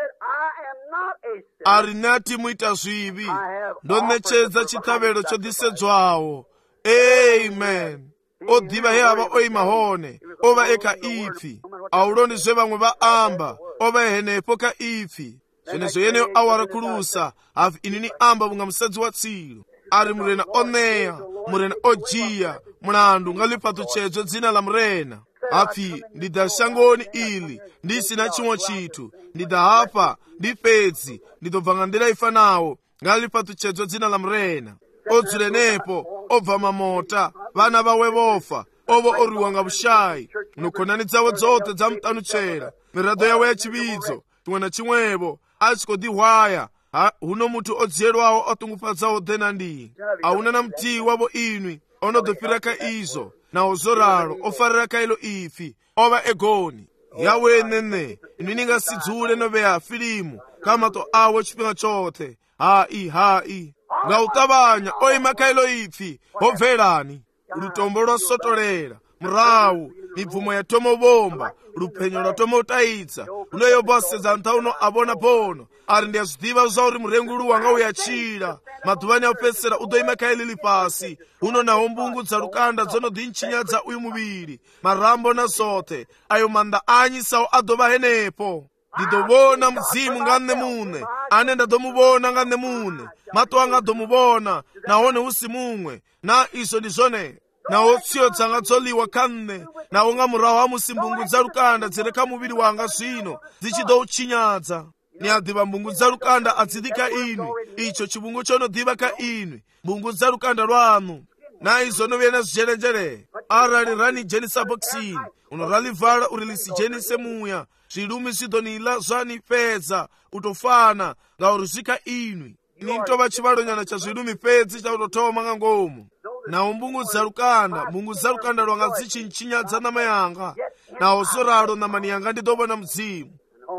ari nati muita zvivi ndonechedza chitavelo chodhisedzwawo amen odiva he ava oima hone ova eka ipfi aulondi zve vamwe vaamba ova henepo ka ipfi zvenezo yeneyo awara kulusa afi inini amba bunga musedzi wa tsilu ari murena oneya murena ojiya mulandu ngalipatuchedzwe dzina la murena afi ndida shangoni ili ndisina chimwe chitu ndida hapa ndipedzi ndidobva ngandira ifanawo ngalipatuchedzwe dzina la murena odzulenepo obva mamota vana vawe vofa ovo oriwa nga bushayi munokhonani dzawo dzote dzamutanuchera mirado yawe yachividzo chimwe na chimwevo achikodihwaya huno mutu odziyelwawo otungupadzawo dhena ndiyi auna na mtii wavo inwi onodofira ka izo na ozoralo ofarira ka ilo ifi ova egoni yawe nene inwi ningasidzule noveya filimu kamato awo chipinga chote hai nga utabanya oima ka ilo ifi obvelani lutombo lwasotolera murawu mibvumo ya tomobomba lupenyo lwa tomotaitsa unoyo bossedza ntauno abona pono ari ndiyazvidiva zvauri murengulu wanga uyachira madhuvani apedzisira udoima ka ilili pasi uno nawo mbungu dza lukanda dzonodhinchinyadza uyu muviri marambo na zote ayo manda anyisawo adova henepo ndidovona mudzimu nga nne mune ane ndadomuvona nga nne mune mato anga domuvona nahone usi mumwe na izo ndi zone nawo tsiyo dzanga dzoliwa kanne nawo nga murahu amusi mbungu dza lukanda dziri ka muviri wanga zvino dzichidouchinyadza ni adhiva mbungu dza lukanda adzidi ka inwi icho chibungu chonodhiva ka inwi mbungu dza lukanda lwanu na izo novena zvijerenjere arali ranijenisa bokisini unoralivala uri lisijenise muya zvilumi zvidonila zvanipedza utofana nga uri zvika inwi ini ntova chivalonyana cha zvilumi pedzi chautotoma nga ngomu nawo mbungu dza lukanda lwanga dzichinchinyadza nama yanga nawo zoralo namani yanga ndidovona mudzimu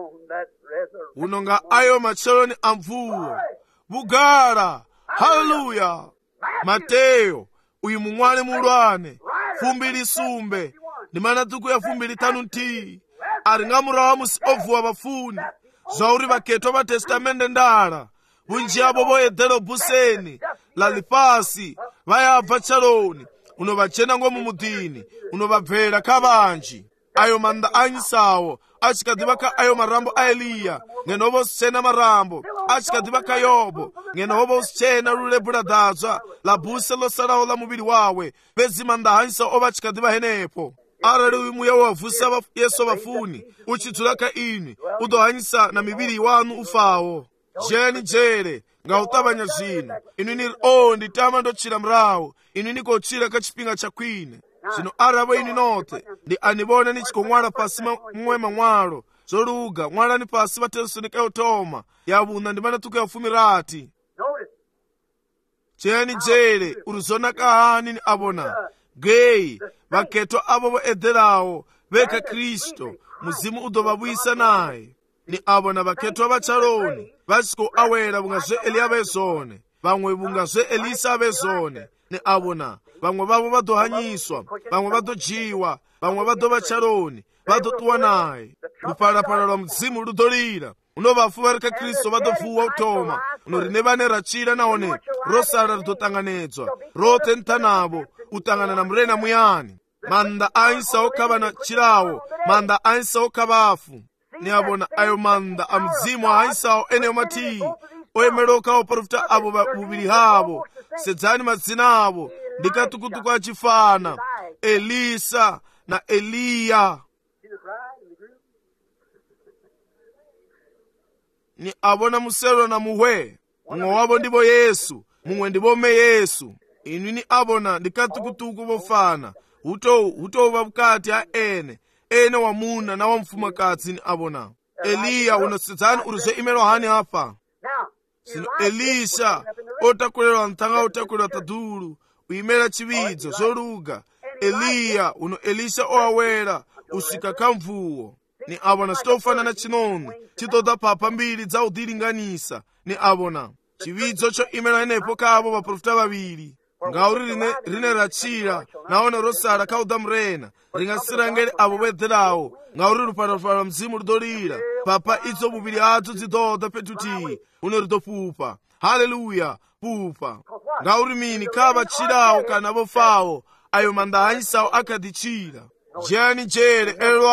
uno nga ayo macheloni amvuwo bugara haleluya mateyo uyu mumwali mulwane fumbi lisumbe ndi manatuku ya fumbi litanu nti ari nga murahu musi obvuwa bafuni zvauri vaketwa va testamende ndala bunji abo boyedhela obuseni lalipasi vayabva chaloni uno vachena ngomu mudini uno vabvela ka vanji ayo manda anyisawo achikadhiva ka ayo marambo a eliya ngenovo usichena marambo achikadhiva ka yobo ngenovo usichena lulebula dadzwa la buse losalawo la muviri wawe pezi manda anyisawo ova achikadhiva henepo arali uyu muya wavusa yesu vafuni uchidzula ka inwi udohanyisa na miviri wanu ufawo jeni jere nga utabanya zvino inwi niri nditama ndochira mrawu inwi nikochira ka chipinga cha kwine zvino aravo inwi note ndi anivona nichikomwala pasi mumwe mamwalo zoluga mwalani pasi vatesunika yotoma yavuna ndi manatuku ya fumi rati chiyani jere uri zonaka hani ni abona geyi vakhetwa avo vo edherawo veka kristo muzimu udovavuyisa naye ni abona vakhetwa vachaloni vasiko awela vunga zve eliya vezone vamwe vunga zve elisa vezone ni abona vamwe vavo vadohanyiswa vamwe vadojiwa vamwe vadova chaloni vadotuwa naye lupalapala lwa muzimu ludolira unovafuva rika kristo vadovuwa utoma unorine vane rachira naone rosala ridotanganedzwa rote ntanavo utangana na murena muyani manda ainsa okhavana chirawo manda ainsa okhavafu ni abona ayo manda a muzimu ainsawo eneyo matiyi oyemeloka oprofita avo vuvili havo sedzani madzina avo ndikatukutuku achifana elisa na eliya ni abona muselo na muhwe mumwe wavo ndivo yesu mumwe ndivome yesu inu ni abona ndikatukutuku vofana utova vukati ha ene wamuna na wamfumakadzi ni abona eliya unosedzani uri zve imelo hani apa sino elisha otakulelwa nthanga otakulelwa tadulu uyimela chividzo zoluga eliya uno elisha oawela usika kamvuwo ni abona sitofanana chinomi chitoda phapha mbiri dza udilinganisa ni abona chividzo cho imela enepo kavo vaprofita vavili ngauri rine rachira naone rosala kauda murena ringasirangeli avo vedherawo ngauri lupalapala mzimu ludolira papa idzo vuvili adzo dzidoda petuti uno ridopupa haleluya pupa ngauri mini kava chirawo kana vofawo ayo manda anyisawo akadichira jani jere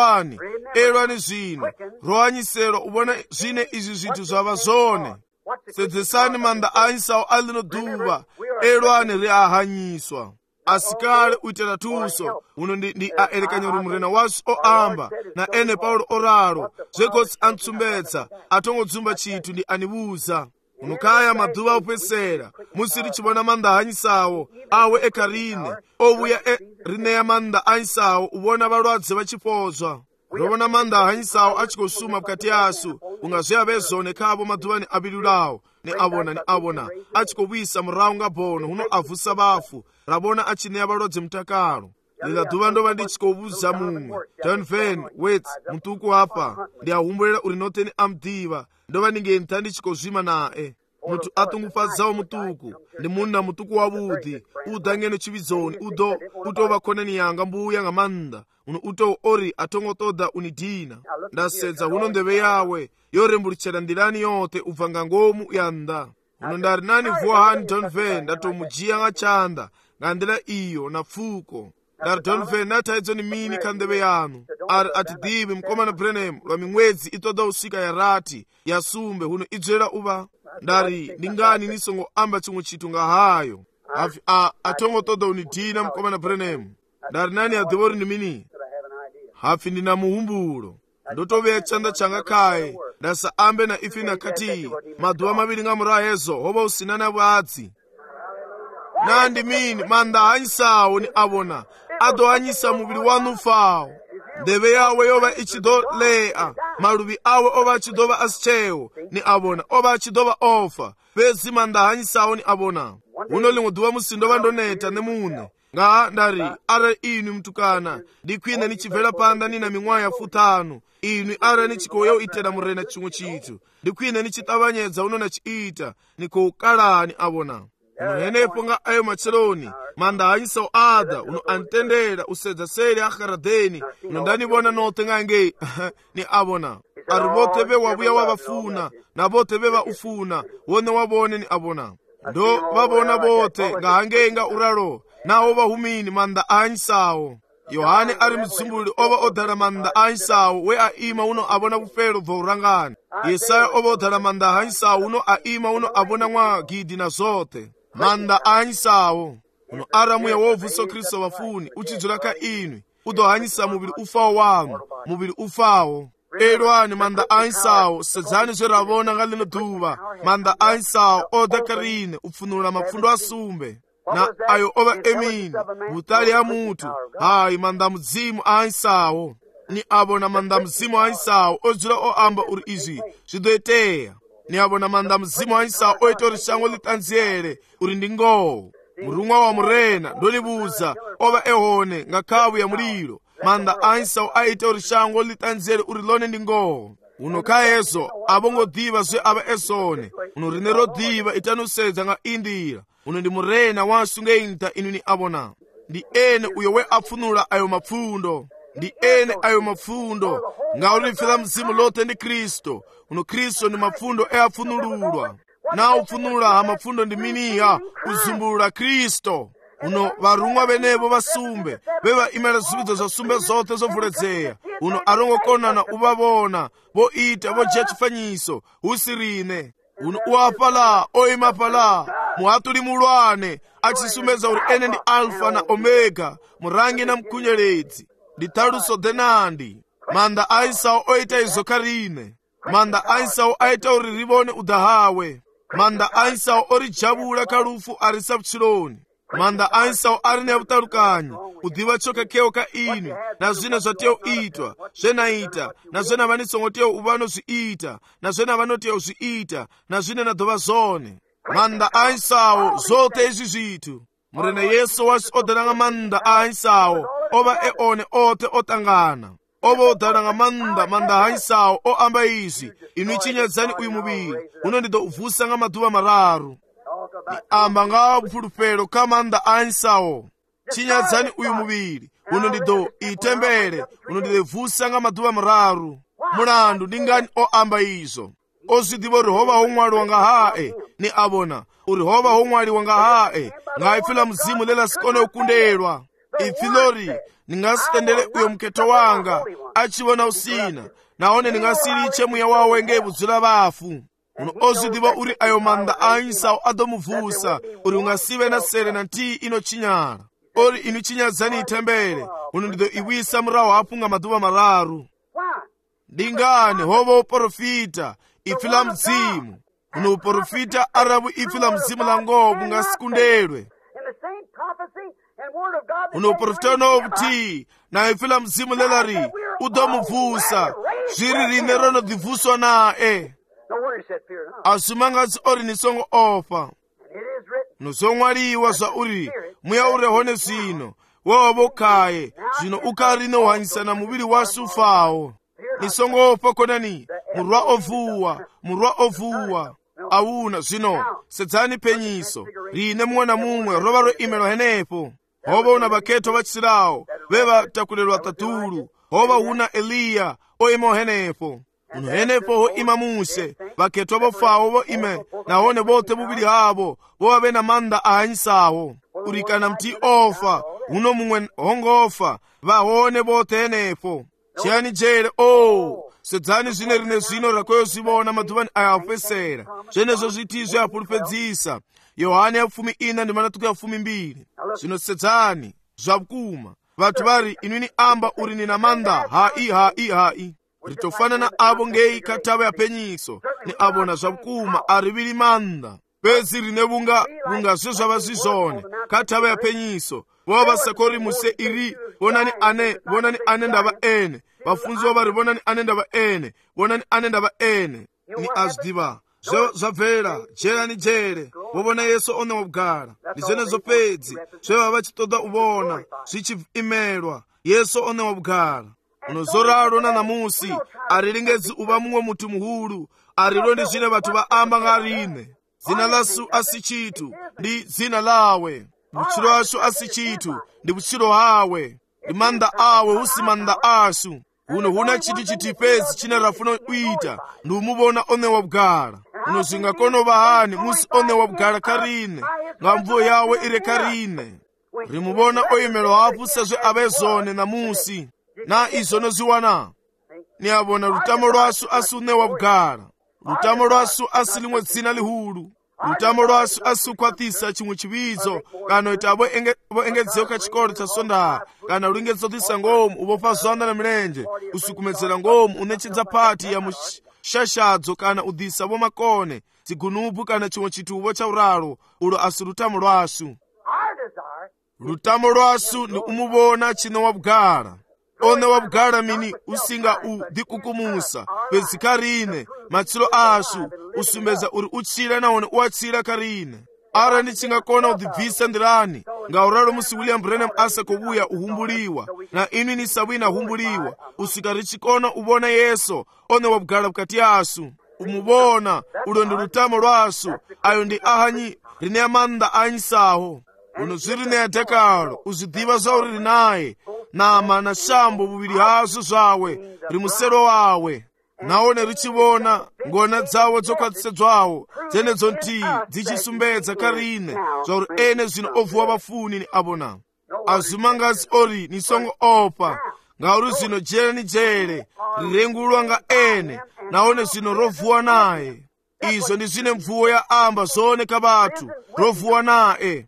elwani zvino roanyisero ubona zvine izvi zvithu zvava zone sedzesani manda anyisawo alino dhuva elwani riahanyiswa asikale uitela tuso uno ndi aelekanya rumurena wasu oamba na ene paulo oraro zvekotsi antsumbedza atongodzumba chithu ndi anivuza unokaya madhuva opesera musiri chibona manda anyisawo awe ekarine ovuya rineya manda anyisawo ubona valwadze vachipozwa rovona manda anyisawo achikosuma mukati yasu ungazveya vezone kavo madhuvani avilulawo ni abona achikovuyisa murawu nga bono uno avusa vafu ravona achineya valwadze mutakalo lila dhuva ndova ndichikovuza mumwe John Van Wet mutuku apa ndiahumbulela uri noteni amdiva ndova ningenta ndichikozvima nae mutu atungupadzawo mutuku ndi munna mutuku wavudhi udangene chividzoni utova khonani yanga mbuya nga manda uno uto ori atongotoda unidina ndasedza uno ndeve yawe yorembulitshela ndilani yote ubva nga ngomu yanda uno ndari nani vuwa hani John Van ndatomujiya nga chanda nga ndila iyo na pfuko ndari John Van nataidzo ni mini kha ndeve yanu ari atidivi mkomana Branham lwa mimwedzi itoda usika ya rati ya sumbe uno idzwela uva ndari ndingani nisongo amba chimwe chithu nga hayo hafi atongotoda unidina mkomana Branham ndari nani adhivori ni mini hafi ndina muhumbulo ndotoveya chanda changa khaye ndasa ambe na ifi na khati madhuva mavili nga murahezo hova usinana vwadzi nandi mini manda anyisawo ni abona adohanyisa muvili wanu ufawo ndeve yawe yova ichidoleya maluvi awe ova achidova asichewo ni abona ova achidova ofa vezi manda anyisawo ni abona uno limwe dhuva musindova ndoneta nemune nga ndari ara inu mtukana ndikwina nichibvela panda nina ming'wayi ya 5 inu ara nichikoya uitela murena chimwe chithu ndikwina nichitavanyedza uno nachiita nikoukalani abona uno henepo nga ayo macheloni manda anyisawo ada uno antendera usedza seli akharadeni uno ndanivona note ngange ni abona ari vote vewavuya wavafuna na vote veva ufuna wone wavone ni abona ndo vavona vote nga hangenga uralo nawo vahumini manda anyisawo yohane ari mutsumbuli ova odhala manda anyisawo we aima uno avona vufelo bvaurangani yesaya ova odhala manda anyisawo uno aima uno avona mwa gidi na zote manda anyisawo uno aramuya wovuso kristo vafuni uchidzula ka inwi udohanyisa muvili ufawo wanu muvili ufawo elwani manda anyisawo sedzani zveravona nga lino dhuva manda anyisawo odakarine upfunula mapfundo asumbe na ayo ova emini mutali ya mutu hayi manda mudzimu anyisawo ni abona manda mudzimu anyisawo odzula oamba uri izvi zvidoeteya niabona manda mzimu wa Esau oita uri shango litanziere uri ndi ngoho. Murumwa wa murena ndolibuza ova ehone nga kavu ya muliro. Manda a Esau aita uri shango litanziere uri lone ndi ngoho. Uno kaezo abongo diva zwe aba esone. Uno rinero diva itanusedza nga indira. Uno ndi murena wansunge inta inu ni abona. Ndi ene uyo we apfunula ayo mapfundo. Ndi ene ayo mapfundo nga urifela mzimu lote ndi Kristo. Uno Kristo ndi mapfundo apfunululwa. Na upfunula ha mapfundo ndi miniha uzumbulula Kristo. Uno varumwa benevo basumbe beba imela zibidzo za sumbe zote zovuledzera. Uno arongo konana ubabona bo ita bo chifanyiso usirine. Uno uapala oimapala muhatuli mulwane achisumeza uri ene ndi alfa na omega murangi na mkunyeledzi nditaluso denandi. Manda a Esau oita izokarine. Manda a Esau aita uri rivone udahawe. Manda a Esau ori jabula kalufu arisa pchiloni. Manda a Esau arine abutalukanyi udiva choka keo ka ini na zina zvateo itwa zvenaita na zvena vanisongoteo uvano zviita na zvena vanoteo zviita na zvine na dhova zone. Manda a Esau zote izvi zvitu murena Yesu wasi odananga manda a Esau ova eone ote otangana. Ova odananga manda a Esau o amba izi inu chinyadzani uyu muviri uno ndido uvusa nga madhuva mararu. Ni amba nga bufulufelo ka manda a Esau chinyadzani uyu muviri uno ndido itembere uno ndido uvusa nga madhuva mararu. Mulandu ndingani o amba izo ozidiva uri hova hong'waliwa nga hae ni abona uri hova hong'waliwa nga hae nga ifila mzimu lela sikone ukundelwa. Ifilori ningasitendele uyo mketo wanga achivona usina naone ningasiriche muya wawe ngebuzula bafu. Uno ozidiva uri ayo manda a Esau adomuvusa uri ungasive na sere na nti ino chinyala ori inu chinyadzani itembere uno ndido iwisa murawo apunga madhuva mararu. Ndingani hova uporofita ifila mzimu uno uporofita arabu ifila mzimu la ngobu ngasikundelwe. Uno uporofita novuti na ifila mzimu lelari udomuvusa ziri rinerono divuswa nae asumangasi ori nisongo ofa nosong'waliwa za uri muya ure hone zino wovo kaye zino ukarine uhanyisa na muvili wasufawo nisongo ofa konani murwa ovuwa awuna zino sedzani penyiso rine mumwe na mumwe rova ro imelo henepo. Hova una baketo vachisirawo veva takulelwa tatulu hova una Eliya oimo henepo. Uno henepo ho ima Muse baketo bofawo bo ime nahone bote bubili habo boba bena manda a Esau urikana mti ofa uno mumwe hongofa vahone bote henepo. Chiani jere sedzani zvine rine zvino rakoyo zivona madhuvani ayafesera zvenezo zvitizvo yapulupedzisa. Yohane 14:12. Zvino sedzani zvakuma vatu vari inwini amba uri nina manda hai ritofanana avo ngei katava ya penyiso ni abona zvakuma ariviri manda pezi rine vunga zvezvava zvizvone katava ya penyiso vova sakori muse iri vonani ane ndava ene vafunzi vari vonani ane ndava ene vonani ane ndava ene ni azdiva zvabvera jera ni jere vovona Yesu one wabugara ndi zvenezo pedzi zveva vachitoda uvona zvichiimelwa Yesu one wabugara. Unozoralo na namusi arilingezi uva mumwe mutu muhulu arilo ndi zvine vatu vaamba ng'arine zina lasu asi chitu ndi zina lawe butchilo asu asi chitu ndi butchilo hawe ndi manda awe usi manda asu uno huna chitu chitipezi chine rafuna uita ndi umuvona one wabugara. Uno zingakono vahani musi one wabugara karine nga mvuo yawe ire karine rimuvona oimelo hapu sezwe avezone na musi na izono ziwana ni abona lutamo lwasu asu ne wabugara. Lutamo lwasu asi limwe dzina lihulu. Lutamo lwasu asu kwatisa chimwe chibizo kana itabo engedzeo ka chikolo cha sonda kana ulingezo disa ngomu ubofa zonda na milenje usukumedzera ngomu unechidza pati ya mushashadzo kana udisa bo makone tigunubu kana chimwe chitubo cha uralo ulo asu lutamo lwasu. Lutamo lwasu ni umubona chino wabugara. One wabugara mini usinga u dikukumusa pezikarine matsilo ashu usumbedza uri utsira nahone uwatsira karine. Ara ndichingakona kudibvisa ndirani ngauralo musi William Branham asakubuya uhumbuliwa na inu nisabwina humbuliwa usika richikona ubona Yesu one wabugala bukati yasu umubona ulondo lutamo lwasu ayo ndi ahanyi rine amanda anyisaho uno zirine yatekalo uzidiva zauri rinaye nama na shambo bubiri hazo zawe rimusero wawe naone richibona ngona dzawo dzokwatitsedzwawo dzenedzo nti dzichisumbedza karine zvauri ene zvino ovuwa vafuni ni abona azumangazi ori nisongo opa ngauri zvino jere ni jere rirengulwa nga ene naone zvino rovuwa naye izvo ndi zvine mvuwo ya amba zooneka batu rovuwa naye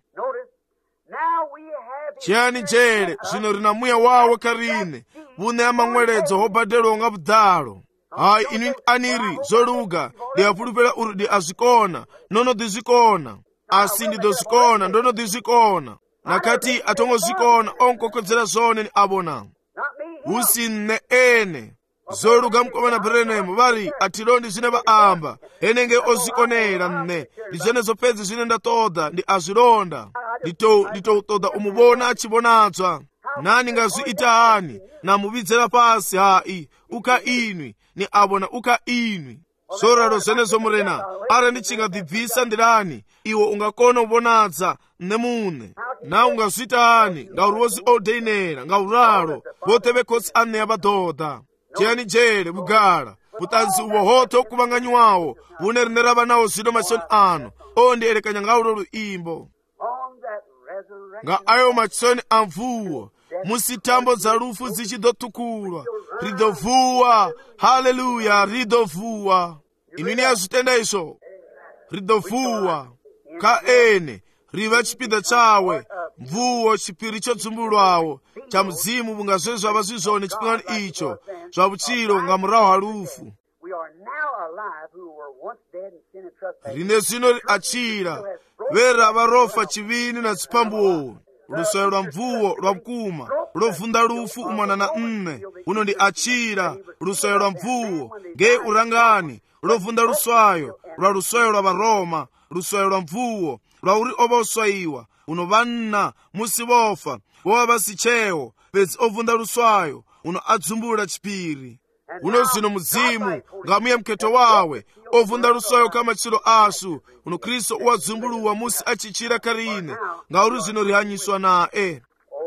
chiyani jere zvino rina muya wawe karine vune amang'weledzo hobadelwa nga budalo hayi ini aniri zoluga ndiyapulupela uri ndi azikona nono dizikona asi ndidozikona ndono dizikona nakati atongozikona onkokodzera zone ni abona usinne ene zoluga mkomana Branham vari atilondi zine baamba enenge ozikonera nne ndizene zopedzi zine ndatoda ndi azilonda nditotoda umubona achibonadzwa nani ngaziita ani namubidzera pasi hayi uka inwi ni abona uka inwi zoralo zenezo murena ara ndichingadibvisa ndirani iwo ungakona ubonadza nemune na ungazita ani ngauri wozi ordainera ngauralo vote vekotsi ane yabadoda chiyani jere bugala butanzi uwo hoto kubanganywawo vune rinerava nawo zino machoni ano ondierekanya ngaulo luimbo nga ayo machoni amvuwo musitambo za lufu zichidotukulwa ridovuwa haleluya ridovuwa inini azitenda iso ridovuwa ka ene riva chipinda chawe mvuwo chipiri chodzumbulwawo cha mzimu bunga zvezvo ava zvizone chipingano icho zva buchiro nga murahu halufu rine zvino achira vera varofa chivini na zipambuwo luswayo lwa mvuwo lwa mkuma lovunda lufu umwana na nne uno ndi achira luswayo lwa mvuwo nge urangani lovunda luswayo lwa varoma luswayo lwa mvuwo lwa uri ova uswayiwa uno vanna musi vofa vova vasichewo pedzi ovunda luswayo uno adzumbula chipiri uno zino muzimu ngamuye mketo wawe ovunda luswayo kamachiro asu uno Kristo uwadzumbuluwa musi achichira karine ngauri zino rihanyiswa nae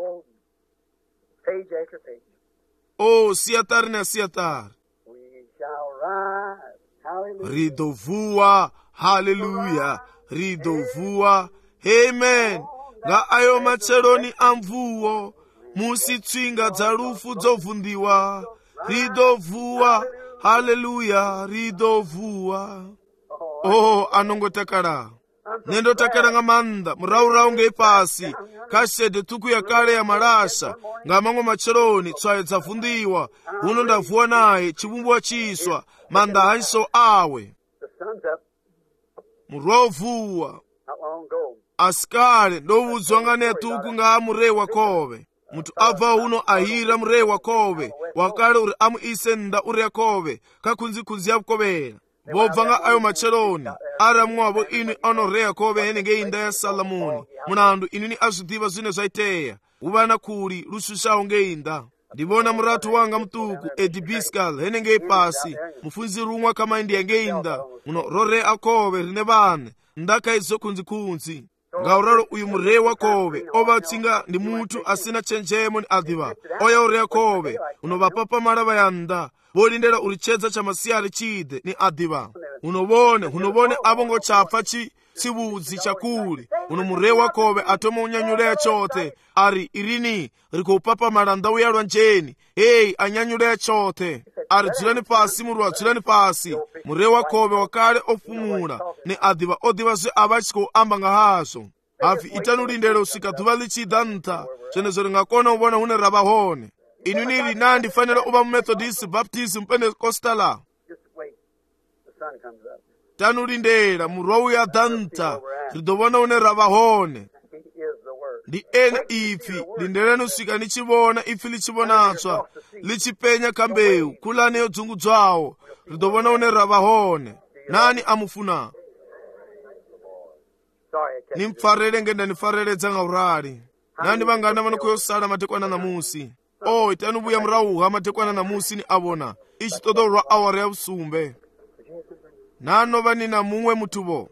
siyatari na siyatari ridovuwa haleluya ridovuwa amen nga ayo macheloni amvuwo musi tswinga dza lufu dzovundiwa ridovuwa haleluya ridovuwa anongotakala nendotakala nga manda muraurau ngei pasi kashede tuku ya kale ya malasha nga mango macheloni tswayo dzavundiwa uno ndavuwa naye chibumbuwa chiswa manda hanso awe murovuwa asikale ndowudzwa nga netuku nga murei wakove mutu abva uno ahira murei wakove wakale uri amuise nda uri yakove kakunzikunzi yabukovera vobva nga ayo macheloni ari amwavo ini anoreya yakove enenge inda ya Salamoni munandu inini azvidiva zvine zvaiteya uvana kuri lushushawo ngeinda ndivona muratu wanga mutuku edibiskal henenge ipasi mufunzi rumwa kama indiya ngeinda muno rore akove rine vane ndakaidzo kunzikunzi ngauralo uyu murei wakove ovatsinga ndi mutu asina chenjemo ni adhiva oya uri yakove unovapapamala vayanda volindela ulichedza cha masiyari chide ni adhiva unovone avo ngochapfa chivudzi chakuli uno murei wakove atoma unyanyuleya chote ari irini rikuupapamala ndau yalwa njeni anyanyuleya chote ari dzulani pasi murwa dzulani pasi murei wakove wakale ofumula ni adhiva odhiva zve ava achikuamba nga hazvo afi itanulindela usika dhuva lichida nta zvenezo ringakona uvona hune ravahone inu nili nandi fanela uva mumethodist baptism pentecostala tanulindela murwa uya danta ridovona une ravahone ndi ene ifi lindeleni usika nichivona ifi lichivonatswa lichipenya kambewu kulani yodzungudzwawo ri ḓo vhona hune ra vha hone. Nani amufuna? Ni mpfarele nge nda ni fareledza nga urali. Nani vhangana vha no khou sala madekwana ṋamusi? Itani u vhuya murahu ha madekwana ṋamusi ni a vhona i tshi ṱoḓa u lwa awara ya vhusumbe. Na no vha ni na muṅwe muthu vho?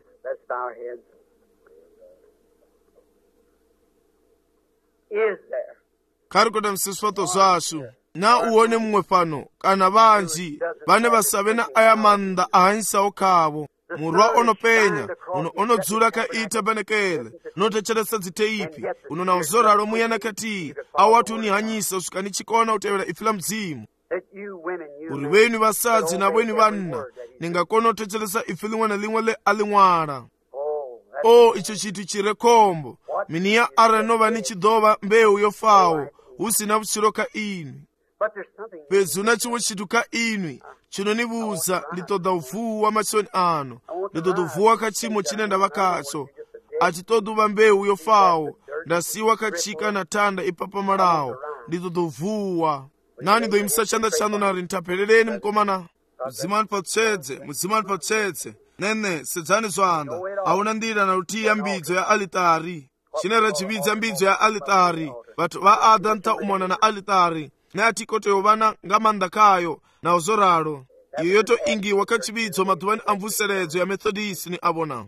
Kha ri kota misiswato zwashu. Na u hone muṅwe fhano kana vhanzhi vhane vha sa vhe na aya maanḓa a hanyisaho khavho. Murwa ono penya, ono dzula kha itabanekele, no thetshelesa dzitheipi, na u zoralo muyana khathihi, a wathu ni hanyisa u swika ni tshi kona u tevhela ipfi ḽa Mudzimu. Uri vheni vhasadzi na vheni vhanna ni nga kona u thetshelesa ipfi ḽiṅwe na ḽiṅwe ḽe a ḽi ṅwala. Icho tshithu tshi re khombo. Mini ya arali no vha ni tshi ḓo vha mbeu yo faho hu si na vhutshilo kha inwi. Fhedzi hu na tshiṅwe tshithu kha inwi tshino ni vhudza ndi ṱoḓa u vuwa matsheloni ano. Ndi ṱoḓa u vuwa kha tshiimo tshine nda vha khatsho. A tshi ṱoḓa u vha mbeu yo faho, nda siwa kha tshika na thanda i papamalaho. Ndi ṱoḓa u vuwa. Nani ḓo imisa tshanḓa tshaṋu na ri nthapheleleni mukomana? Mudzimani patsetse. Nene sedzani zwanḓa. A hu na nḓila na luthihi ya mbidzo ya alitari. Tshine ra tshi vhidza mbidzo ya alitari. Vhathu vha a ḓa nṱha u mona na alitari. Ne a thi khou tea u vha nga maanḓa khayo na u zwo ralo. Iyo yo tou ingiwa kha tshivhidzo maḓuvhani a mvuseledzo ya Methodist ni a vhona.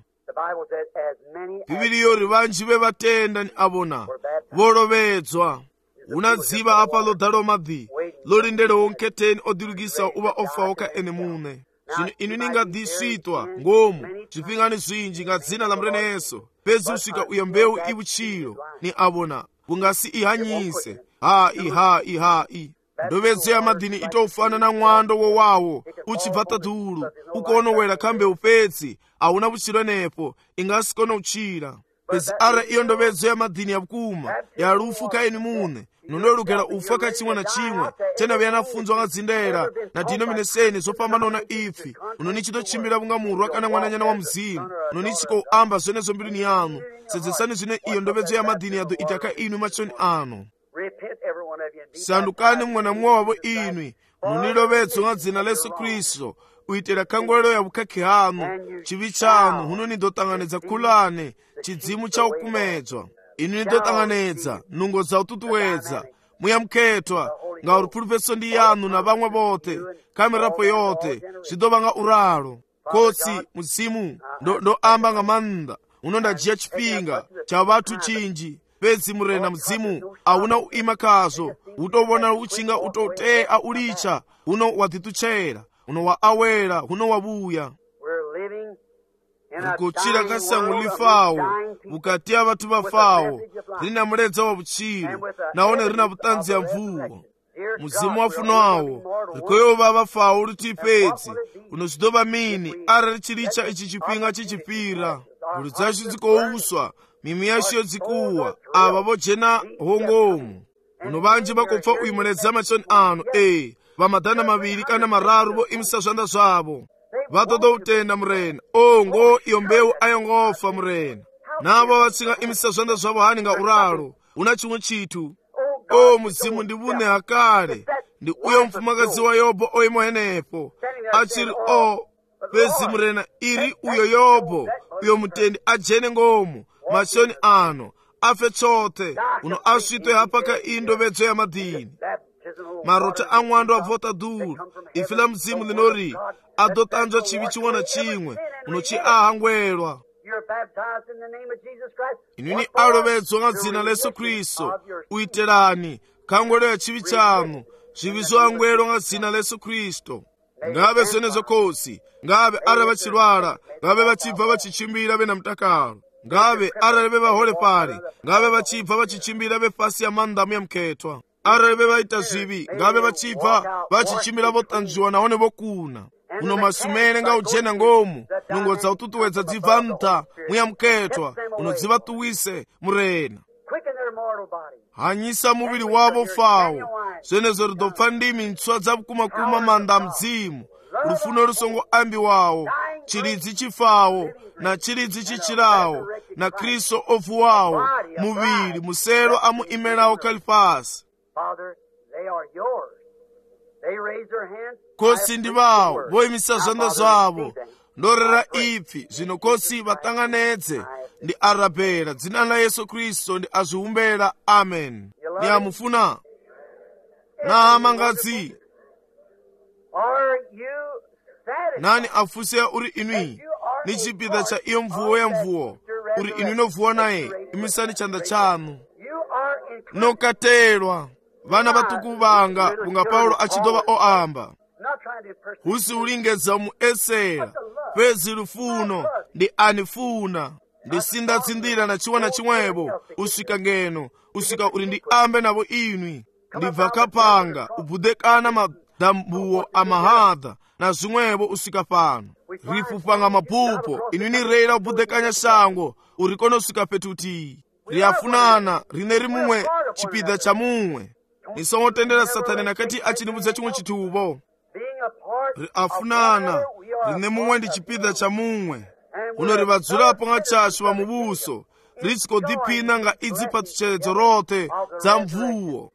Bivhili yori vhanzhi vhe vhatenda ni a vhona vho lovhedzwa. Hu na dzivha hafha ḽo ḓalaho maḓi ḽo lindelaho nkhetheni o ḓilugisaho u vha o faho kha ene muṋe. Zwino ini ni nga ḓi switwa ngomu zwifhingani zwinzhi nga dzina ḽa Murena Yesu. Fhedzi u swika uyo mbeu i vhutshilo ni a vhona vhu nga si i hanyise. Hai. Ndovhedzo ya maḓini i tou fana na ṅwando wo wawo u tshi bva ṱaḓulu. U kona u wela kha mbeu fhedzi a hu na vhutshilo henefho, i nga si kone u tshila. Fhedzi arali iyo ndovhedzo ya maḓini ya vhukuma ya lufu kha ini muṋe, ndo lugela u fa kha tshiṅwe na tshiṅwe tshe na vhuya na funzwa nga dzindela na denomination zwo fhambanaho na ipfi. Ni tshi ḓo tshimbila vhunga murwa kana ṅwananyana wa Mudzimu. Ni tshi khou amba zwenezwo mbiluni yanu. Sedzesani zwine iyo ndovhedzo ya maḓini ya ḓo ita kha inwi matsheloni ano. Sandukani muṅwe na muṅwe wavho inwi ni lovhedzo nga dzina ḽa Yesu Kristo u itela khangwelo ya vhukhakhi haṋu, tshivhi tshaṋu. Huno ni ḓo ṱanganedza khulane, tshidzimu tsha u kumedzwa. Ini ni ḓo ṱanganedza nungo dza u ṱuṱuwedza, muya mukhethwa, ngauri phulufhedzo ndi yaṋu na vhaṅwe vhoṱhe kha mirafho yoṱhe. Zwi ḓo vha nga uralo. Khotsi Mudzimu, ndo amba nga maanḓa. Huno nda dzhia tshifhinga tsha vhathu tshinzhi. Fhedzi Murena Mudzimu a hu na u ima khazwo. Hu tou vhona u tshi nga u tou tea u litsha. Huno wa ḓiṱutshela, huno wa awela, huno wa vhuya. Ri khou tshila kha sango ḽifaho vhukati ha vhathu vha faho. Ri na muledza wa vhutshilo nahone ri na vhuṱanzi ha mvuwo. Mudzimu wa funwaho, ri khou yo vha vha faho luthihi fhedzi. Huno zwi ḓo vha mini arali ri tshi litsha itshi tshifhinga tshi tshi fhira? Mbilu dzashu dzi khou uswa, mimi yashu yo dzikuwa, ava vho dzhena hongomu. Huno vhanzhi vha khou pfa u imeledza matsheloni ano. Vha maḓana mavhili kana mararu vho imisa zwanḓa zwavho. Vha ṱoḓa u tenda Murena. Ngo iyo mbeu a yo ngo fa Murena. Navho vha tshi nga imisa zwanḓa zwavho hani nga uralo. Hu na tshiṅwe tshithu. Mudzimu ndi vhuṋe ha kale. Ndi uyo mfumakadzi wa Yobo o ima henefho a tshi ri fhedzi Murena iri uyo Yobo uyo mutendi a dzhene ngomu matsheloni ano a fe tshoṱhe. Huno a switwe hafha kha iyi ndovhedzo ya maḓini. Marotha a ṅwando a bva ṱaḓulu. Ipfi ḽa Mudzimu ḽino ri a ḓo ṱanzwa tshivhi tshiṅwe na tshiṅwe huno tshi a hangwelwa. Ini ni a lovhedzwa nga dzina ḽa Yesu Kristo u itelani khangwelo ya tshivhi tshaṋu. Zwivhi zwo hangwelwa nga dzina ḽa Yesu Kristo. Ngavhe zwenezwo khosi, ngavhe arali vha tshi lwala, ngavhe vha tshi bva vha tshi tshimbila vhe na mutakalo, ngavhe arali vhe vhaholefhali, ngavhe vha tshi bva vha tshi tshimbila vhe fhasi ya maanḓa muya mukhethwa, arali vhe vha ita zwivhi, ngavhe vha tshi bva vha tshi tshimbila vho ṱanzwiwa nahone vho kuna. Huno masumele nga u dzhena ngomu, nungo dza u ṱuṱuwedza dzi bva nṱha muya mukhethwa. Huno dzi vha ṱuwise Murena. Hanyisa muvhili wavho fawo. Zwenezwo ri ḓo pfa ndimi ntswa dza vhukumakuma maanḓa a Mudzimu, lufuno lu songo ambiwaho, tshilidzi tshifaho na tshilidzi tshi tshilaho, na Kristo o vuwaho, muvhili muselo a mu imelaho kha ḽifhasi. kosi ndi bawo boyimisa zanda zabo ndorera ipfi zvino kosi vatanganedze ndi arabhera dzina la Yesu Kristo ndi azviumbera. Amen. Ni amufuna na amangadzi nani afuseya uri inwi ni chipida cha iyo mvuwo ya mvuwo uri inwi novuwa naye imisani chanda chanu nokaterwa vana vatuku vanga kunga Paulo achidova oamba husi ulingedza muesera pezi lufuno ndi anifuna ndisindatsindira na chiwana chimwebo usika ngeno usika uri ndi ambe navo inwi ndibva kapanga ubudekana madambuwo amahadha na zimwebo usika pano rifupanga mapupo inwi ni reira ubudekanya shango uri kono usika petuti riafunana rine rimumwe chipida cha mumwe nisongotendera satani nakati achinibudza chimwe chitubo riafunana rine mumwe ndi chipida cha mumwe uno rivadzulapo nga chashu va mubuso richikodipina nga idzi patucheredzo rote dza mvuwo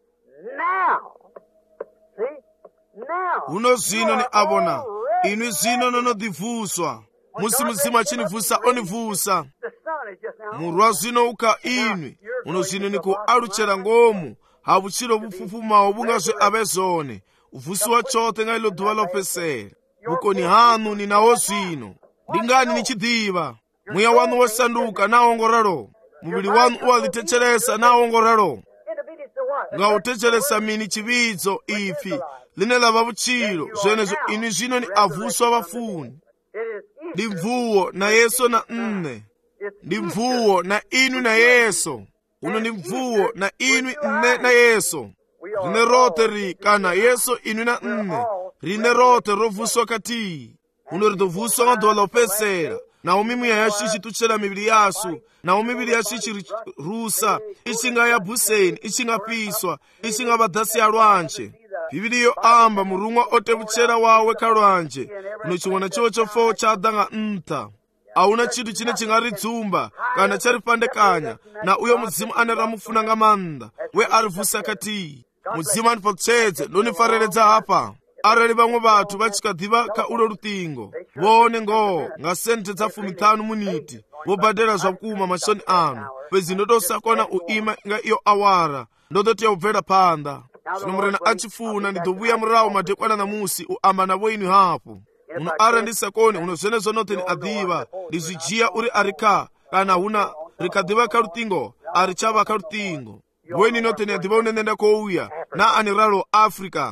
uno zvino ni avona inwi zvino nonodivhuswa musi muzimu achinivhusa onivhusa murwa zvino uka inwi uno zvino nikualuchera ngomu havuchiro vufufumawo vungazve ave zvone uvhusiwa chote nga ilo dhuva lopesera vukoni hanu ninawo zvino ndingani nichidiva mweya wanu wosanduka naongorero muviri wanu uwalitechelesa naongorero nga utechelesa mini chividzo ifi line lava vuchiro zvenezvo inwi zvino ni avhuswa vafuni ndi mvuwo na Yesu na nne ndi mvuwo na inwi na Yesu uno ndi mvuwo na inwi nne na Yesu rine rote ri kana Yesu inwi na nne rine rote rovhuswa kati uno ridovhuswa nga dhuva lopesera nawo mimwe yashichituchera miviri yasu nawo miviri yasu ichirusa ichinga yabhuseni ichingapiswa ichinga vadhasi ya lwanje bibiriyo amba murumwa otevuchera wawe kalwanje uno ching'ona chiwo chofowo chadanga mta auna chitu chine chingaridzumba kana charipandekanya na uyo mudzimu anaramufuna nga manda we arivhusa kati mudzimu anipotsedze ndonifareredza hapa arali vamwe vathu vachikadhiva ka ulo lutingo vone ngo nga sente dza 15 muniti vobhadhera zvakuma mashoni anu pezi ndotosakona uima nga iyo awara ndototiya ubvera panda zvino murena achifuna ndidhovuya murawo madekwana namusi uamba navo inwi hapo uno ara ndisakoni uno zvenezvo noteni adhiva ndizvijiya uri arika kana huna rikadhiva kalutingo arichava kalutingo weni noteni adhiva unenenda kouya na aniralo Africa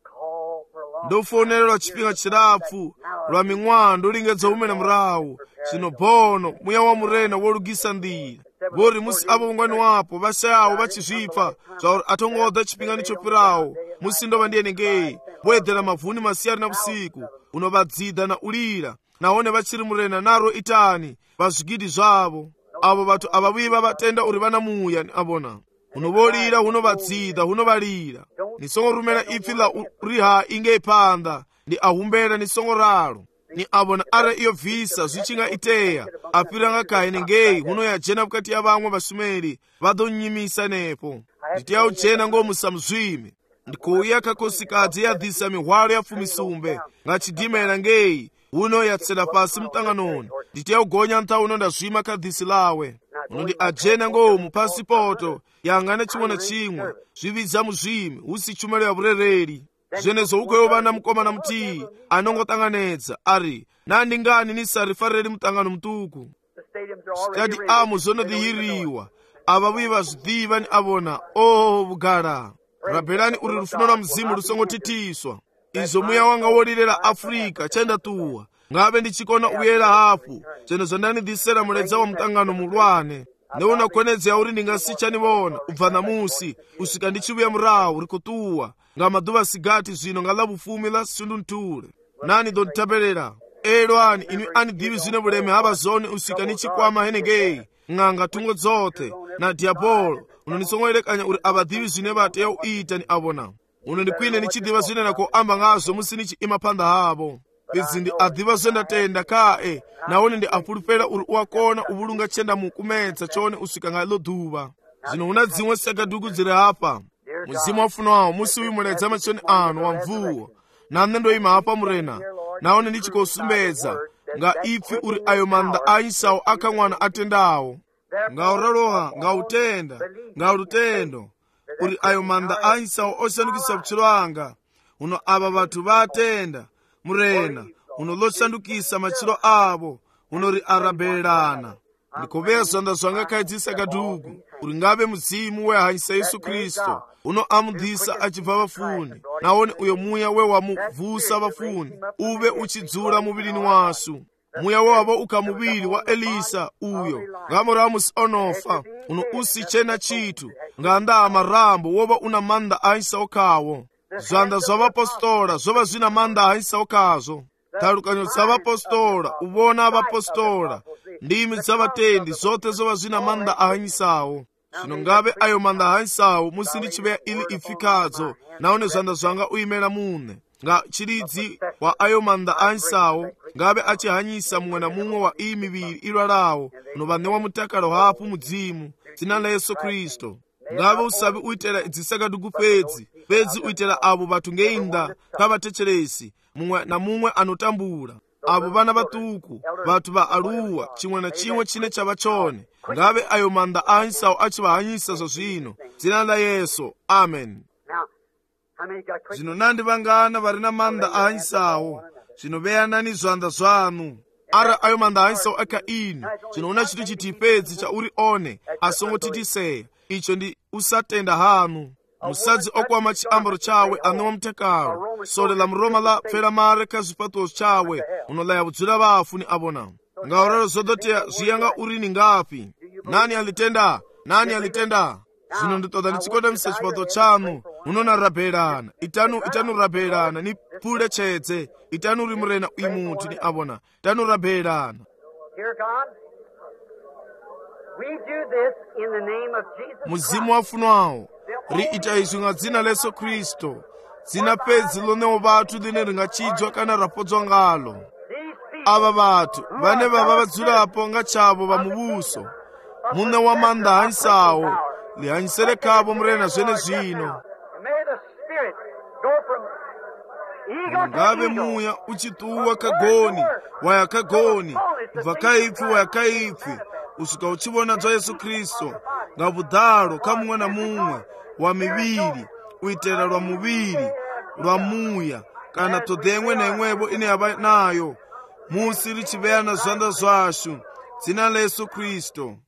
ndofonererwa chipinga chirapfu lwa ming'wando lingedza umena murawu chino bono muya wa murena wolugisa ndira vori musi avo ungwani wapo vashayawo vachizvipfa zvauri atongodza chipingani chopirawo musi ndova ndiyenengei voedzera mavhuni masiyari na vusiku unovadzidha na ulira naone vachiri murena naro itani vazvigidi zvavo avo vathu avavuyi vavatenda uri vana muya ni avona unovolira unovadzidha unovalira nisongorumela ipfi la uriha ingei panda ndi ahumbela nisongo ralo ni avona ara iyo vhisa zvichinga iteya apira nga kaye nengei unoyajena vukati ya vamwe vasumeri vadonyimisa nepo nditiya ujena ngomusamuzvime ndikuuya kakosikadzi yadhisa mihwalo ya fumisumbe ngachidimela ngei uno yatsela pasi mtanganoni nditiya ugonya nta uno ndazvima kadhisi lawe uno ndi ajena ngomu pasipoto yangane chimwe na chimwe zvividza muzvime usi chumelo ya vurereri zvenezo ukoyo vana mukomana mutii anongotanganedza ari nandingani nisarifareri mutangano mutuku stadi amo zonodihiriwa ava vuyi vazvidhiva ni avona vugara rabhelani uri rufuno lwa mzimu lusongotitiswa izo muya wanga wolilera Afrika chendatuwa ngave ndichikona uyera hafu zvenezo ndanidhisera muledza wa mutangano mulwane neunakonedza uri ndingasichanivona ubva namusi usika ndichivuya murawu rikutuwa nga madhuva sigati zvino nga lavufumi la sundunture nani donditaberera elwani inwi anidhivi zvine vuleme hava zone usika nichikwama henengei ng'anga tungo dzote na diabolo uno nisongoelekanya uri avadhivi zvine vateya uita ni avona uno ndikwine nichidhiva zvine nakoamba ngazvo musi nichiima panda havo izi ndi adhiva zvendatenda kae naone ndi apulupera uri uwakona uvulunga chenda mukumedza chone usika nga ilo dhuva zvino una dzimwe sakaduku dziri hapa muzimu wafunawo musi uyimweredza matsoni anu wamvuwo nane ndoyima apa murena naone ndichikosumbedza nga ipfi uri ayo manda a Esau akamwana atendawo ngauraloha ngautenda ngaurutendo uri ayo manda a Esau osandukisa butchilo anga uno aba batu batenda murena uno losandukisa machilo abo unori arabelana ndikobesa ndazwanga kaitisa kadugu uri ngabe muzimu wehanyisa Yesu Kristo uno amudhisa achibva vafuni naone uyo muya wewamuvusa vafuni uve uchidzula muvili wasu muya wavo ukamuvili wa Elisa uyo ngamora musi onofa uno usichena chitu nganda amarambo wova una manda a Esau kawo zwanda zwa vapostola zova zvina manda a Esau kazo talukanyo dza vapostola uvona avapostola ndimi dza vatendi zote zova zvina manda a Esau zvino ngave ayo manda a Esau musi ndichiveya ili ipfikadzo naone zvanda zvanga uimela mune nga chiridzi wa ayo manda a Esau ngave achihanyisa mumwe na mumwe wa iyi miviri ilwalawo unovanewa mutakalo hapu mudzimu dzina la Yesu Kristo ngave usavi uitela idzisakadugu pedzi uitela avo vatu ngeinda kavatecheresi mumwe na mumwe anotambula avo vana vatuku vatu va aluwa chimwe na chimwe chine chava chone ngave ayo manda a Esau achivahanyisa zvazvino dzina la Yesu amen. Zvino nandi vangana vari na manda a Esau zvino veyanani zvanda zvanu ara ayo manda a Esau aka inu zvino una chitu chitipedzi chauri one asongotitiseya icho ndi usatenda hanu musadzi okwama chiambaro chawe anowa mutakalo sole la muroma la pfera mare kazvipatozo chawe unolaya vudzula vafu ni avona ngauralo zodoteya zviyanga urini ngapi nani alitenda zvino nditoda ndichikodamisa chipato chanu munona rabhelana itanu rabhelana ni pule chedze itanu uri murena uimuti ni avona itanu rabhelana. muzimu wafunwawo riita izvi nga dzina la Yesu Kristo dzina pedzi lonewo vatu line ringachidzwa kana rapodzwa ngalo ava vatu vane vava vadzulapo nga chavo va muvuso mune wa manda a Esau lihanyisele kavo murena zvene zvino ngave muya uchituwa kagoni waya kagoni kubva kaipfi waya kaipfi usvika uchivona dza Yesu Kristo nga vudhalo ka mumwe na mumwe wa miviri uitela lwa muviri lwa muya kana todhe imwe na imwevo ine yava nayo musi richiveya na zvanda zvashu dzina la Yesu Kristo.